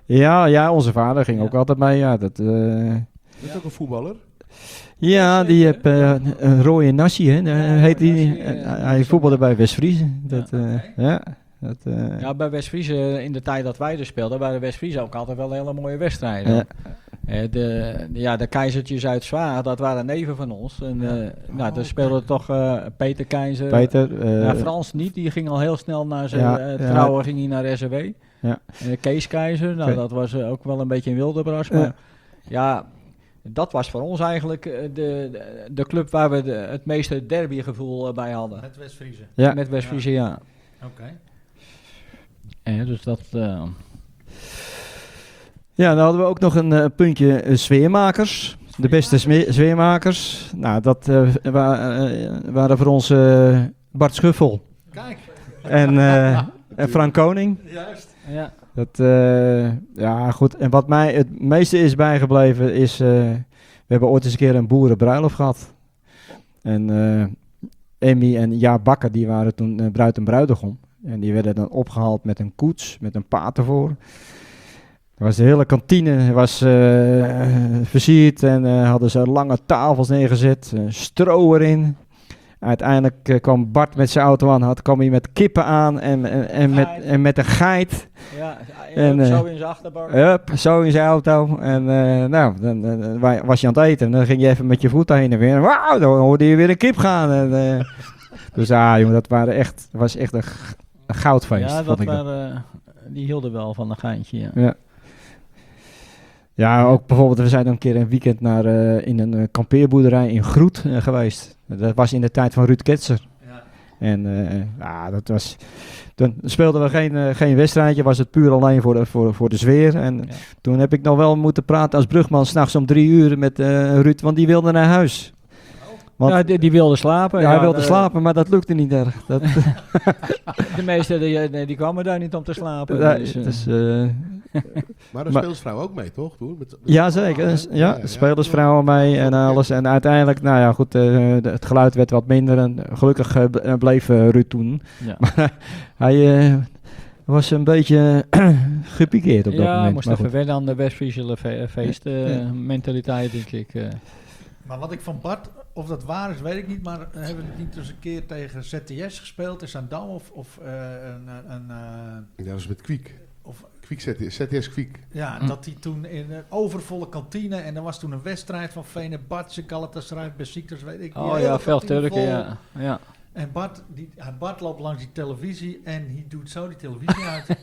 Ja, ja, onze vader ging Ja. ook altijd mee. Ja, dat, eh, Dat is ook een voetballer. ja die heeft eh, een rode Nassi, hè. Ja, heet die. Nassi, Eh, eh, hij voetbalde bij West-Friese. Dat, Ja. eh, ja, dat, eh, Ja, bij West-Friese, in de tijd dat wij er speelden, waren West-Friese ook altijd wel hele mooie wedstrijden. Ja. Eh, de, de- ja, de keizertjes uit Zwaar, dat waren neven van ons. En, eh, nou, daar speelde toch eh, Peter Keizer. Peter. eh, Ja, Frans niet, die ging al heel snel naar zijn Ja, eh, ja. trouwen, ging hij naar S R W. Ja. En Kees Keizer, nou, Oké. dat was eh, ook wel een beetje een Wildebras. Ja. Maar ja, dat was voor ons eigenlijk eh, de, de, de club waar we de, het meeste derbygevoel eh, bij hadden. Met West-Friese. ja. Met West-Friese, ja. Oké. Eh, dus dat... eh, Ja, dan hadden we ook nog een eh, puntje eh, sfeermakers. De beste sme- sfeermakers. Nou, dat eh, wa- eh, waren voor ons eh, Bart Schuffel Kijk. en, eh, en Frank Koning. Juist. ja. Dat, eh, ja, goed. En wat mij het meeste is bijgebleven is... eh, we hebben ooit eens een keer een boerenbruiloft gehad. En eh Emmy en Jaap Bakker, die waren toen eh, bruid en bruidegom. En die werden dan opgehaald met een koets, met een paard ervoor. Er was de hele kantine was, eh, versierd en eh, hadden ze lange tafels neergezet, eh, stro erin. Uiteindelijk eh, kwam Bart met zijn auto aan, had, kwam hij met kippen aan en, en, en, met, en met een geit. Ja, En, en, zo eh, in zijn achterbak. Hup, zo in zijn auto. En eh, nou, dan, dan- dan wa- was je aan het eten. En dan ging je even met je voet heen en weer. Wauw, dan hoorde je weer een kip gaan. En, eh, dus ah, jongen, dat waren echt, was echt een, g- een goudfeest. ja, vond dat ik dat. waren, eh, die hielden wel van een geintje. Ja. Ja. Ja, ook bijvoorbeeld, we zijn een keer een weekend naar, eh, in een eh, kampeerboerderij in Groet eh, geweest. Dat was in de tijd van Ruud Ketser. Ja. En eh, ja, dat was... Toen speelden we geen, eh, geen wedstrijdje, was het puur alleen voor de, voor, voor de sfeer. En Ja. toen heb ik nog wel moeten praten als brugman s'nachts om drie uur met eh, Ruud, want die wilde naar huis. Want Ja, die, die wilde slapen. ja, hij wilde de- slapen, maar dat lukte niet erg. Dat, De meesten die, nee, die kwamen daar niet om te slapen. nee, dus, eh, dus, eh, Maar de Maar- spelersvrouw ook mee, toch? Toen? Met, met- ja, zeker. Ah, Dus, hè? ja, spelersvrouwen mee en alles. En uiteindelijk, nou ja, goed, eh, de- het geluid werd wat minder. En gelukkig eh, b- eh, bleef eh, Ruud toen. ja. Maar hij eh, was een beetje gepikeerd op dat ja, moment. moest Maar even goed. wennen aan de West-Friese fe- feest eh, Ja. mentaliteit, denk ik. eh. Maar wat ik van Bart, of dat waar is, weet ik niet. Maar hebben we het niet eens een keer tegen Z T S gespeeld in Zandam? Of, of uh, een... een uh, Ja, dat was met Kwiek. Of, Kwiek Z T S Kwiek. ja, Hm. dat hij toen in een overvolle kantine... En er was toen een wedstrijd van Fenerbahce, Galatasaray, Besiktas, weet ik. Die Oh hele ja, veel kantine Turken, vol. ja. ja. En Bart, die, ja, Bart loopt langs die televisie en hij doet zo die televisie uit.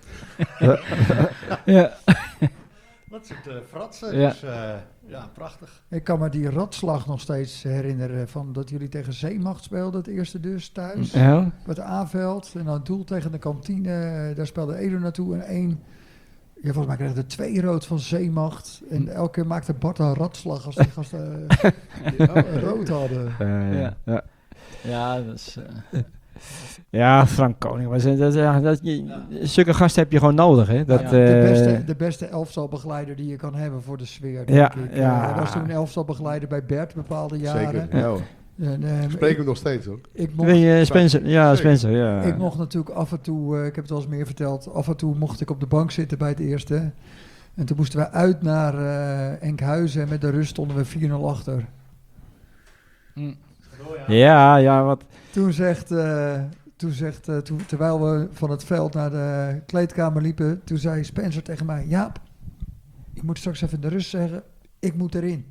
ja. Dat soort uh, fratsen. Ja. Dus, uh, ja, prachtig. Ik kan me die ratslag nog steeds herinneren van dat jullie tegen Zeemacht speelden, het eerste dus thuis. Ja. Met de A-veld en dan het doel tegen de kantine. eh, Daar speelde Edo naartoe en één. Ja, volgens mij kreeg de twee rood van Zeemacht. En elke keer maakte Bart een ratslag als die gasten eh, rood hadden. Eh, Ja. ja. ja, dat is... eh, Ja, Frank Koning. Was, dat, dat, ja, dat, je, zulke gasten heb je gewoon nodig, hè? Dat, Ja, De eh, beste, de beste elftalbegeleider die je kan hebben voor de sfeer. Ja, denk ik. ja. Eh, Hij was toen elftalbegeleider bij Bert bepaalde jaren. Zeker. Ja, hoor. En, eh, Spreek ik, hem nog steeds, hoor. ik mocht, ben je Spencer? Ja, Zeker. Spencer, ja. ik mocht natuurlijk af en toe, eh, ik heb het al eens meer verteld, af en toe mocht ik op de bank zitten bij het eerste. En toen moesten we uit naar eh, Enkhuizen en met de rust stonden we vier nul achter. mm. Ja, ja, wat... Toen zegt, eh, toen zegt eh, toen, terwijl we van het veld naar de kleedkamer liepen, toen zei Spencer tegen mij, Jaap, ik moet straks even in de rust zeggen, ik moet erin.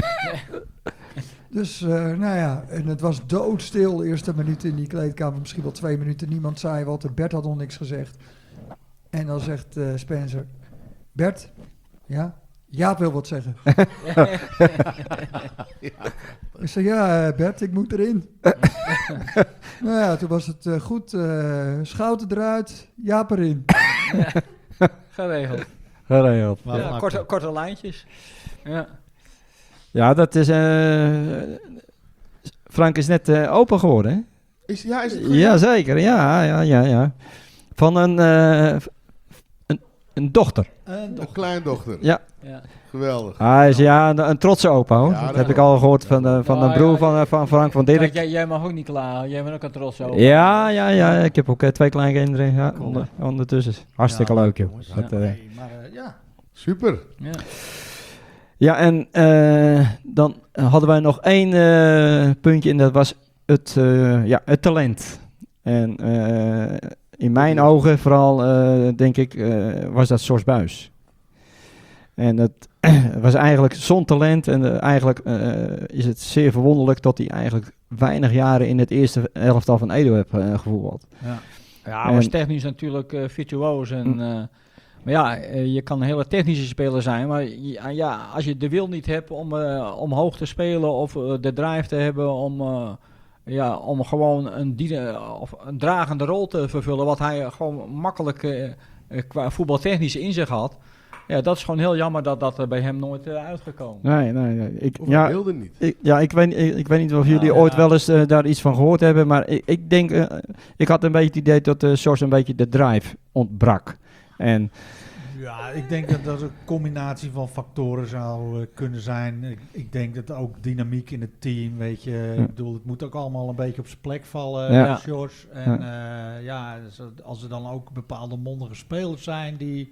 Dus, eh, nou ja, en het was doodstil, eerste minuut in die kleedkamer, misschien wel twee minuten, niemand zei wat, en Bert had nog niks gezegd. En dan zegt eh, Spencer, Bert, ja, Jaap wil wat zeggen. Ik zei, ja, eh, Bert, ik moet erin. Nou ja, toen was het eh, goed. eh Schouten eruit, Jaap erin. Geregeld. Geregeld. Maar Ja, van korte, acte. korte lijntjes. Ja. Ja, dat is... eh Frank is net eh, open geworden, hè? Is, ja, is het Ja, zeker. Ja, ja, ja, ja. Van een, eh, een, een dochter. En Een toch, kleindochter. Ja. Ja. Geweldig. Hij is ja, een, een trotse opa hoor. Ja, dat dat heb wel. ik al gehoord van, de, van Ja, de broer ja, van, ja. eh, van Frank van Kijk, Dirk. jij, jij mag ook niet klaar. Jij bent ook een trots over. Ja, ja, ja. Ik heb ook eh, twee kleinkinderen ja, onder, ondertussen. Hartstikke Ja, leuk joh. jongens. Dat, Ja, eh, nee, maar eh, ja. Super. Ja. Ja, en eh, dan hadden wij nog één eh, puntje en dat was het, eh, ja, het talent. En eh, in mijn ogen vooral, eh, denk ik, eh, was dat Sjors Buis. En dat was eigenlijk zo'n talent en eh, eigenlijk eh, is het zeer verwonderlijk dat hij eigenlijk weinig jaren in het eerste elftal van Edo heeft uh, gevoetbald. Ja. Ja, hij was En- technisch natuurlijk eh, virtuoos. En, Mm. eh, maar ja, eh, je kan een hele technische speler zijn. Maar ja, ja, als je de wil niet hebt om, eh, om hoog te spelen of eh, de drive te hebben om, eh, ja, om gewoon een, diene, of een dragende rol te vervullen, wat hij gewoon makkelijk eh, eh, qua voetbaltechnisch in zich had. Ja, dat is gewoon heel jammer dat dat er bij hem nooit uh, uitgekomen. Nee, nee, nee. Ik, Of ja, hij wilde niet. Ik, ja, ik weet, ik, ik weet niet of Nou, jullie ja. ooit wel eens eh, daar iets van gehoord hebben, maar ik, ik denk, eh, ik had een beetje het idee dat uh, Sjors een beetje de drive ontbrak. En Ja, ik denk dat dat een combinatie van factoren zou eh, kunnen zijn. Ik, ik denk dat ook dynamiek in het team, weet je. Ja. Ik bedoel, het moet ook allemaal een beetje op zijn plek vallen, Ja. ja. Sjors. En ja, ja dus als er dan ook bepaalde mondige spelers zijn die...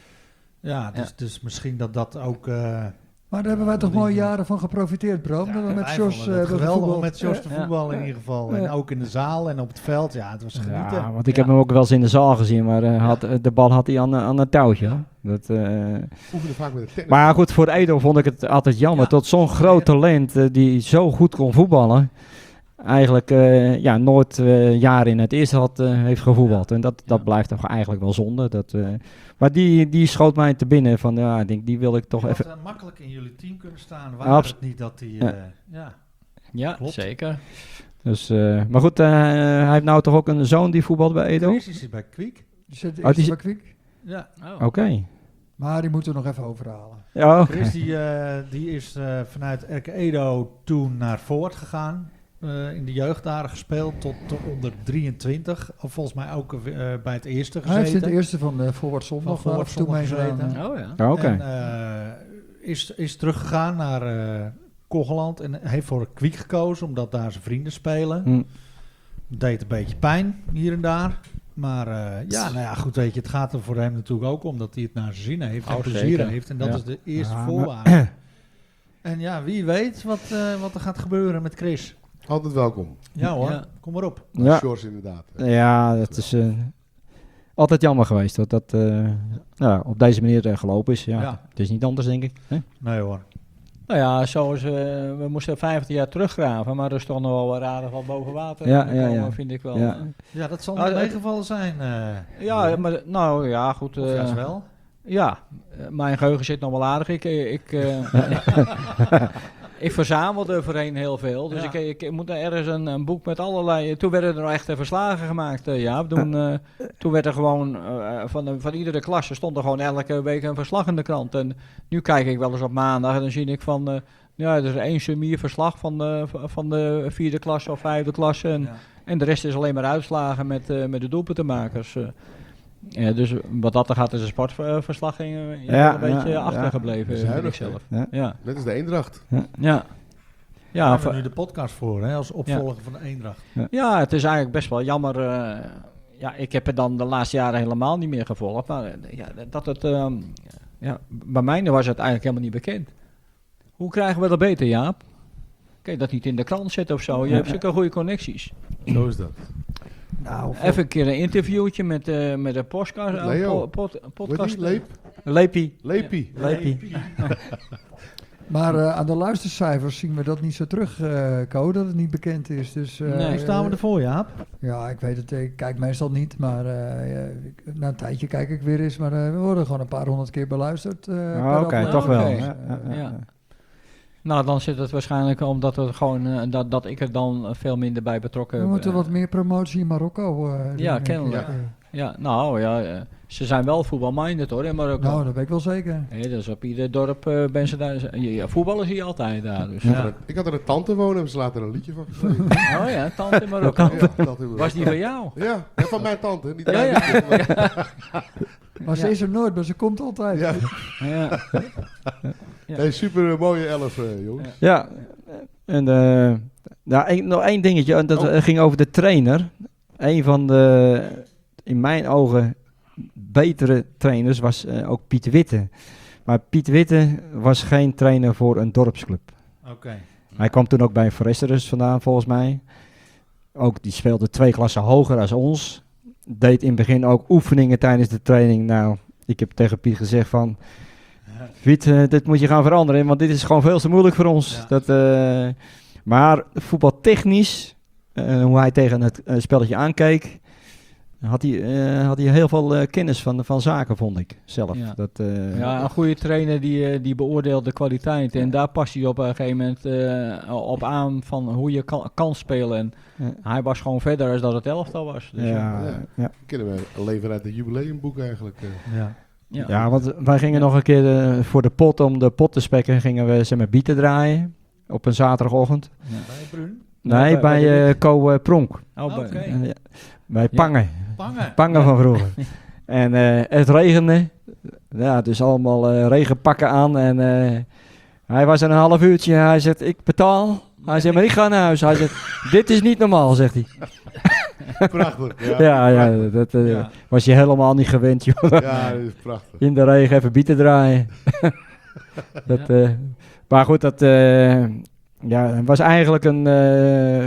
Ja, dus, Ja. dus misschien dat dat ook... eh, Maar daar hebben wij toch Die- mooie jaren van geprofiteerd, Bram. dat we met wij Sjors vonden eh, het hebben geweldig om gevoetbald. met Sjors te Ja. voetballen in Ja. ieder geval. En Ja. ook in de zaal en op het veld. Ja, het was genieten. ja, want ik Ja. heb hem ook wel eens in de zaal gezien, maar eh, had, eh, de bal had hij aan, aan een touwtje. hoor. Dat, eh, Oefende vaak met de tennis. maar goed, voor Edo vond ik het altijd jammer Ja. dat zo'n groot talent eh, die zo goed kon voetballen, eigenlijk eh, ja, nooit eh, jaren in het eerste had, eh, heeft gevoetbald. En dat, dat Ja. blijft toch eigenlijk wel zonde. Dat, eh, maar die, die schoot mij te binnen van, ja, ik denk, die wil ik toch Die had, even... eh, makkelijk in jullie team kunnen staan. Ja, Waar abs- het niet dat hij... Ja. eh, ja. Ja, Klopt. zeker. Dus, eh, maar goed, eh, hij heeft nou toch ook een zoon die voetbalt bij Edo? Chris is hier bij Kwiek. Die zit Oh, eerst die bij Kwiek. Ja. Oh. Oké. Maar die moeten we nog even overhalen. Ja, oké. Chris die, eh, die is eh, vanuit R K Edo toen naar Voort gegaan. Eh, in de jeugdjaren gespeeld tot, tot onder drieëntwintig. Of volgens mij ook eh, bij het eerste Hij heeft in gezeten. het eerste van de Voorwaarts Zondag Van af Voorwaarts en toe Zondag meegedaan. gezeten. eh. Oh ja. Ja, oké. En eh, is, is teruggegaan naar eh Kogeland. En heeft voor Kwiek gekozen, omdat daar zijn vrienden spelen. Hm. Deed een beetje pijn, hier en daar. Maar eh, ja, nou ja, goed, weet je, het gaat er voor hem natuurlijk ook om dat hij het naar zijn zin heeft en Oh, plezier zeker. heeft. En dat Ja. is de eerste Ja, maar- voorwaarde. En ja, wie weet wat, eh, wat er gaat gebeuren met Chris. Altijd welkom. Ja hoor, Ja. kom maar op. Ja. Sjors inderdaad. Ja, dat is eh, altijd jammer geweest dat dat eh, ja, op deze manier eh, gelopen is. Ja, Ja. Het is niet anders, denk ik. Hè? Nee hoor. Nou ja, zoals eh, we moesten vijftien jaar teruggraven, maar er stond nog wel wat aardig wat boven water. Ja, gekomen, ja, ja. vind ik wel. Ja. Ja, dat zal Ah, niet het- meegevallen zijn. eh. Ja, maar nou ja, goed. Of eh, juist wel. Ja, eh, mijn geheugen zit nog wel aardig. Ik, eh, ik, eh, ik verzamelde voorheen heel veel. Dus Ja. ik, ik moet ergens een, een boek met allerlei... Toen werden er nog echt eh, verslagen gemaakt, eh, Jaap. Toen, eh, toen werd er gewoon... eh, van, de, van iedere klasse stond er gewoon elke week een verslag in de krant. En nu kijk ik wel eens op maandag en dan zie ik van... eh, ja, er is één summierverslag van de, van de vierde klasse of vijfde klasse. En, Ja. en de rest is alleen maar uitslagen met, eh, met de doelpuntenmakers. eh. Ja, dus wat dat er gaat is een sportverslag in, in Ja, een beetje ja, achtergebleven, ja. vind ik Zuinig, zelf. hè? Ja, Net als de Eendracht. ja. Daar Ja, hebben voor- we nu de podcast voor, hè, als opvolger van de Eendracht. ja, het is eigenlijk best wel jammer. eh, ja, ik heb het dan de laatste jaren helemaal niet meer gevolgd. Maar eh, ja, dat het, ehm, ja, bij mij was het eigenlijk helemaal niet bekend. Hoe krijgen we dat beter, Jaap? Kun je dat niet in de krant zetten of zo? Je hebt zulke goede connecties. Zo is dat. Nou, Even een keer een interviewtje met, eh met een podcast. Met Leo. po- pod- Wat podcast. die? Leep? Lepie. Lepie. Lepie. maar eh, aan de luistercijfers zien we dat niet zo terug, eh Co, dat het niet bekend is. Dus, eh, Nee. Hoe staan we ervoor, Jaap? Ja, ik weet het. Ik kijk meestal niet, maar eh, ja, ik- na een tijdje kijk ik weer eens. Maar eh, we worden gewoon een paar honderd keer beluisterd. eh, per Ah, Oké, aflevering. toch wel. Oké. Ja, ja, ja. Ja. Nou, dan zit het waarschijnlijk omdat het gewoon, eh, dat, dat ik er dan eh, veel minder bij betrokken We heb. moeten eh. wat meer promotie in Marokko eh, doen, Ja, denk ik. kennelijk. Eh, Ja, nou ja, eh, ze zijn wel voetbalminded hoor in Marokko. Nou, dat weet ik wel zeker. Nee, dus op ieder dorp eh ben ze daar. Ja, ja, voetballen zie je altijd daar. Dus. Ik had er- Ik had er een tante wonen, hebben ze later een liedje van geschreven. Oh ja, tante in Marokko. Ja, tante in Was die van jou? Ja, ja, van mijn tante. Niet Ja, mijn ja. liedje, maar- Maar ze Ja. is er nooit, maar ze komt altijd. Ja, Ja. Ja. nee, super eh, mooie elf, eh, jongens. Ja, en eh, nou, één- nog één dingetje, en dat Oh. eh, ging over de trainer. Een van de, in mijn ogen, betere trainers was eh, ook Piet Witte. Maar Piet Witte was geen trainer voor een dorpsclub. Oké. Hij kwam toen ook bij Foresterus vandaan, volgens mij. Ook die speelde twee klassen hoger als ons. Deed in het begin ook oefeningen tijdens de training. Nou, ik heb tegen Piet gezegd van... Piet, eh, dit moet je gaan veranderen, want dit is gewoon veel te moeilijk voor ons. Ja. Dat, eh, maar voetbaltechnisch, eh, hoe hij tegen het eh, spelletje aankeek... Had hij, eh, had hij heel veel eh, kennis van, van zaken, vond ik zelf. Ja. Dat, eh, Ja, een goede trainer die, eh, die beoordeelt de kwaliteit. En daar past hij op een gegeven moment eh, op aan van hoe je kan, kan spelen. En Ja. hij was gewoon verder als dat het elftal was. Dus, ja, ja. ja. Ja. Kennen we leven uit het jubileumboek eigenlijk. eh. Ja. Ja. Ja, want wij gingen nog een keer eh, voor de pot, om de pot te spekken, gingen we zeg maar bieten draaien op een zaterdagochtend. Ja. Bij Brun. Nee, bij- bij, bij de eh Co eh, Pronk. Oh, bij- Oké. Eh, ja, bij Pangen. Pangen. Pangen van vroeger. En eh, het regende. Ja, dus allemaal eh, regenpakken aan. En eh, hij was er een half uurtje. Hij zegt, ik betaal. Hij zegt, maar ik ga naar huis. Hij zegt, dit is niet normaal, zegt hij. Prachtig. Ja, Ja, ja, prachtig. dat eh, Ja. was je helemaal niet gewend, joh. Ja, dat is prachtig. In de regen even bieten draaien. dat, eh, maar goed, dat eh, ja, het was eigenlijk een, eh,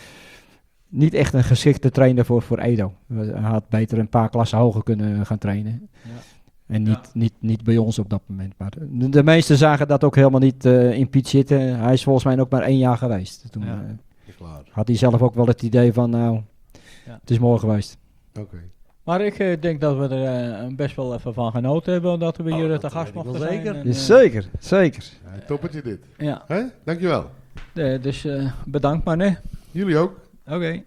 niet echt een geschikte trainer voor, voor Edo. Hij had beter een paar klassen hoger kunnen gaan trainen. Ja. En niet, Ja. niet, niet bij ons op dat moment. Maar de, de meesten zagen dat ook helemaal niet eh, in Piet zitten. Hij is volgens mij ook maar één jaar geweest. Toen Ja. eh, Is klaar. had hij zelf ook wel het idee van, nou, Ja. het is mooi geweest. Oké. Maar ik eh, denk dat we er eh, best wel even van genoten hebben. Dat we Oh, hier eh, dat te gast weet ik wel mochten zijn. zeker. En, Ja, eh, zeker, zeker. Ja, toppertje dit. Ja, Hè? Dankjewel. eh, dus eh, bedankt maar, nee. Jullie ook. Oké.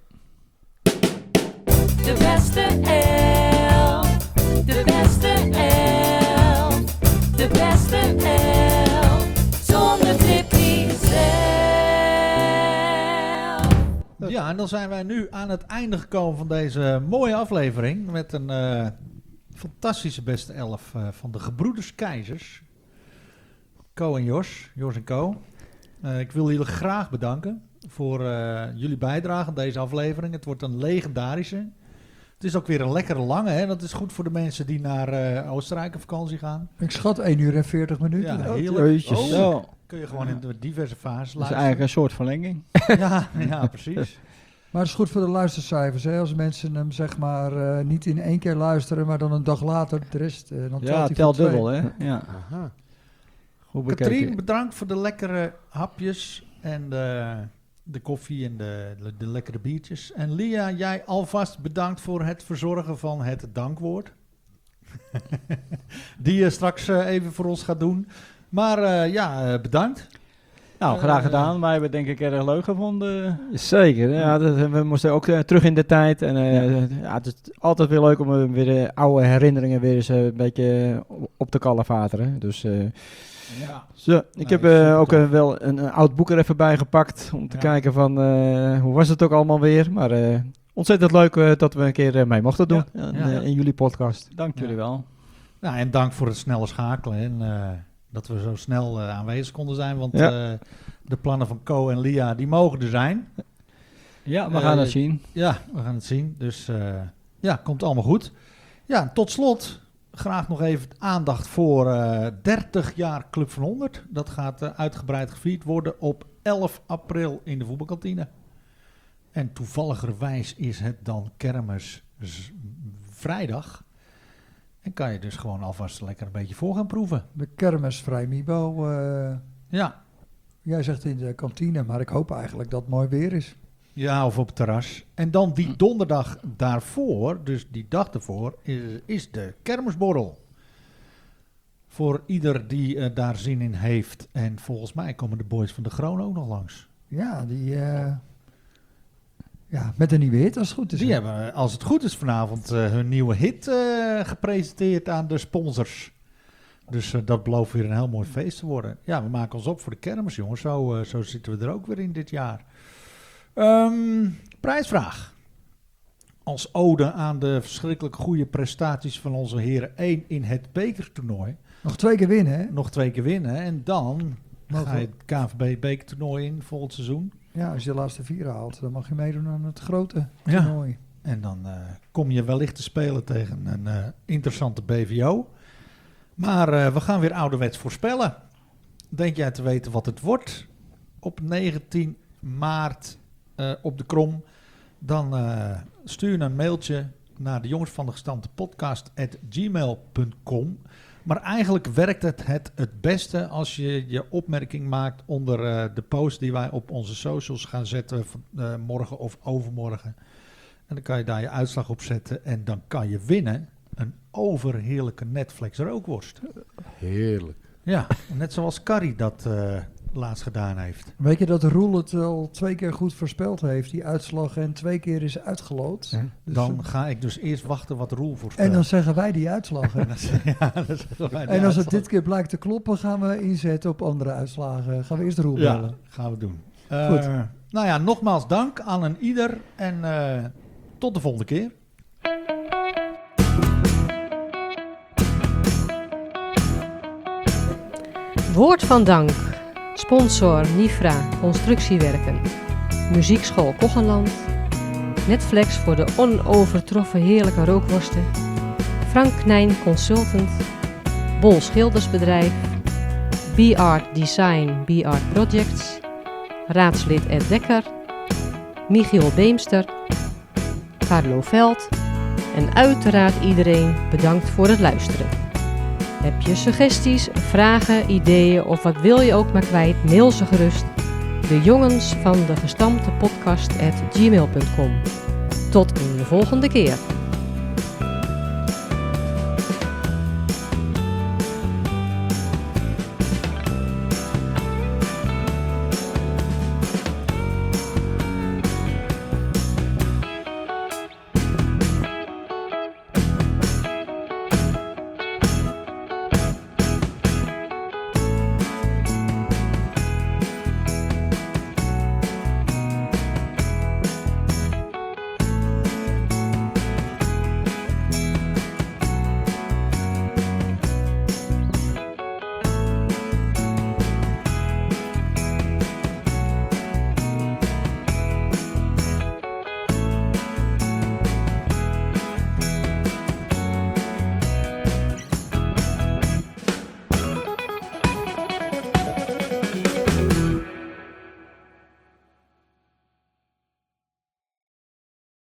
De beste elf. De beste elf. De beste elf. Zonder Tippy zelf. Ja, en dan zijn wij nu aan het einde gekomen van deze mooie aflevering. Met een eh, fantastische beste elf eh, van de gebroeders Keizers. Co en Jos. Jos en Co. Eh, ik wil jullie graag bedanken voor eh, jullie bijdrage aan deze aflevering. Het wordt een legendarische. Het is ook weer een lekkere lange. Hè? Dat is goed voor de mensen die naar eh, Oostenrijk op vakantie gaan. Ik schat één uur en veertig minuten. Ja, Oh, heerlijk. Jeetjes. Oh, Zo, kun je gewoon in de diverse fases dat is luisteren. eigenlijk een soort verlenging. Ja, ja, precies. Maar het is goed voor de luistercijfers. Hè? Als mensen hem zeg maar eh, niet in één keer luisteren, maar dan een dag later de rest. eh, dan telt Ja, hij voor tel twee. dubbel, hè. Ja, Aha. goed Katrien, bekeken. bedankt voor de lekkere hapjes en de, de koffie en de, de, de lekkere biertjes. En Lia, jij alvast bedankt voor het verzorgen van het dankwoord. Die je straks eh, even voor ons gaat doen. Maar eh, ja, eh, bedankt. Nou, graag Eh, gedaan. Wij hebben het denk ik erg leuk gevonden. Zeker, ja, dat, we moesten ook eh, terug in de tijd. En eh, ja. het is altijd weer leuk om eh, weer de oude herinneringen weer eens eh, een beetje op te kalafateren. Dus eh, Ja. zo, ik Nou, heb super eh, ook tof. eh, wel een, een oud boek er even bij gepakt om te Ja. kijken van eh, hoe was het ook allemaal weer. Maar eh, ontzettend leuk eh, dat we een keer eh, mee mochten doen Ja. in, Ja. eh, in jullie podcast. Dank jullie Ja. wel. Nou, en dank voor het snelle schakelen. En eh, dat we zo snel eh, aanwezig konden zijn. Want Ja. eh, de plannen van Co en Lia, die mogen er zijn. Ja, we Eh, gaan het zien. Ja, we gaan het zien. Dus eh, ja, komt allemaal goed. Ja, tot slot graag nog even aandacht voor eh dertig jaar Club van honderd. Dat gaat eh, uitgebreid gevierd worden op elf april in de voetbalkantine. En toevalligerwijs is het dan kermis z- vrijdag. En kan je dus gewoon alvast lekker een beetje voor gaan proeven. De kermis Vrijmibo. eh Ja, jij zegt in de kantine, maar ik hoop eigenlijk dat het mooi weer is. ja, of op het terras. En dan die donderdag daarvoor, dus die dag ervoor, is, is de kermisborrel. Voor ieder die eh, daar zin in heeft. En volgens mij komen de boys van de Kroon ook nog langs. Ja, die... eh, ja, met een nieuwe hit als het goed is. Die hè? hebben, als het goed is, vanavond eh, hun nieuwe hit eh, gepresenteerd aan de sponsors. Dus eh, dat belooft weer een heel mooi feest te worden. Ja, we maken ons op voor de kermis, jongens. Zo, eh, zo zitten we er ook weer in dit jaar. Ehm, prijsvraag. als ode aan de verschrikkelijk goede prestaties van onze heren één in het bekertoernooi. Nog twee keer winnen, hè? Nog twee keer winnen. En dan Mogen ga je we- het K V B bekertoernooi in volgend seizoen. Ja, als je de laatste vier haalt, dan mag je meedoen aan het grote Ja. toernooi. En dan eh, kom je wellicht te spelen tegen een eh, interessante B V O. Maar eh, we gaan weer ouderwets voorspellen. Denk jij te weten wat het wordt? Op negentien maart eh, op de Krom. Dan eh, stuur je een mailtje naar de jongens van de gestampte podcast at gmail punt com. Maar eigenlijk werkt het, het het beste als je je opmerking maakt onder eh, de post die wij op onze socials gaan zetten van, eh, morgen of overmorgen. En dan kan je daar je uitslag op zetten en dan kan je winnen een overheerlijke Netflix rookworst. Heerlijk. Ja, net zoals Carrie dat eh, laatst gedaan heeft. Weet je dat Roel het al twee keer goed voorspeld heeft, die uitslag, en twee keer is uitgeloot? Ja. Dus, Dan ga ik dus eerst wachten wat Roel voorspelt. en dan zeggen wij die uitslag. hè? En dan zeg- ja, dan zeggen wij die En als het uitslag. dit keer blijkt te kloppen, gaan we inzetten op andere uitslagen. Gaan we eerst Roel Ja, bellen. gaan we doen. Eh, Goed. Nou ja, nogmaals dank aan een ieder en eh, tot de volgende keer. Woord van dank. Sponsor Nifra Constructiewerken. Muziekschool Koggenland. Netflix voor de onovertroffen heerlijke rookworsten. Frank Knijn Consultant. Bol Schildersbedrijf. B-Art Design, B-Art Projects. Raadslid Ed Dekker. Michiel Beemster. Carlo Veld. En uiteraard iedereen bedankt voor het luisteren. Heb je suggesties, vragen, ideeën of wat wil je ook maar kwijt? Mail ze gerust. De jongens van de gestampte podcast at gmail punt com. Tot een volgende keer.